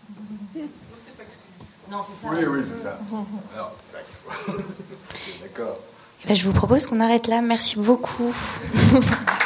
Non, c'est ça. Oui, oui, c'est ça. Alors, c'est ça qu'il faut. D'accord. Et ben, je vous propose qu'on arrête là. Merci beaucoup.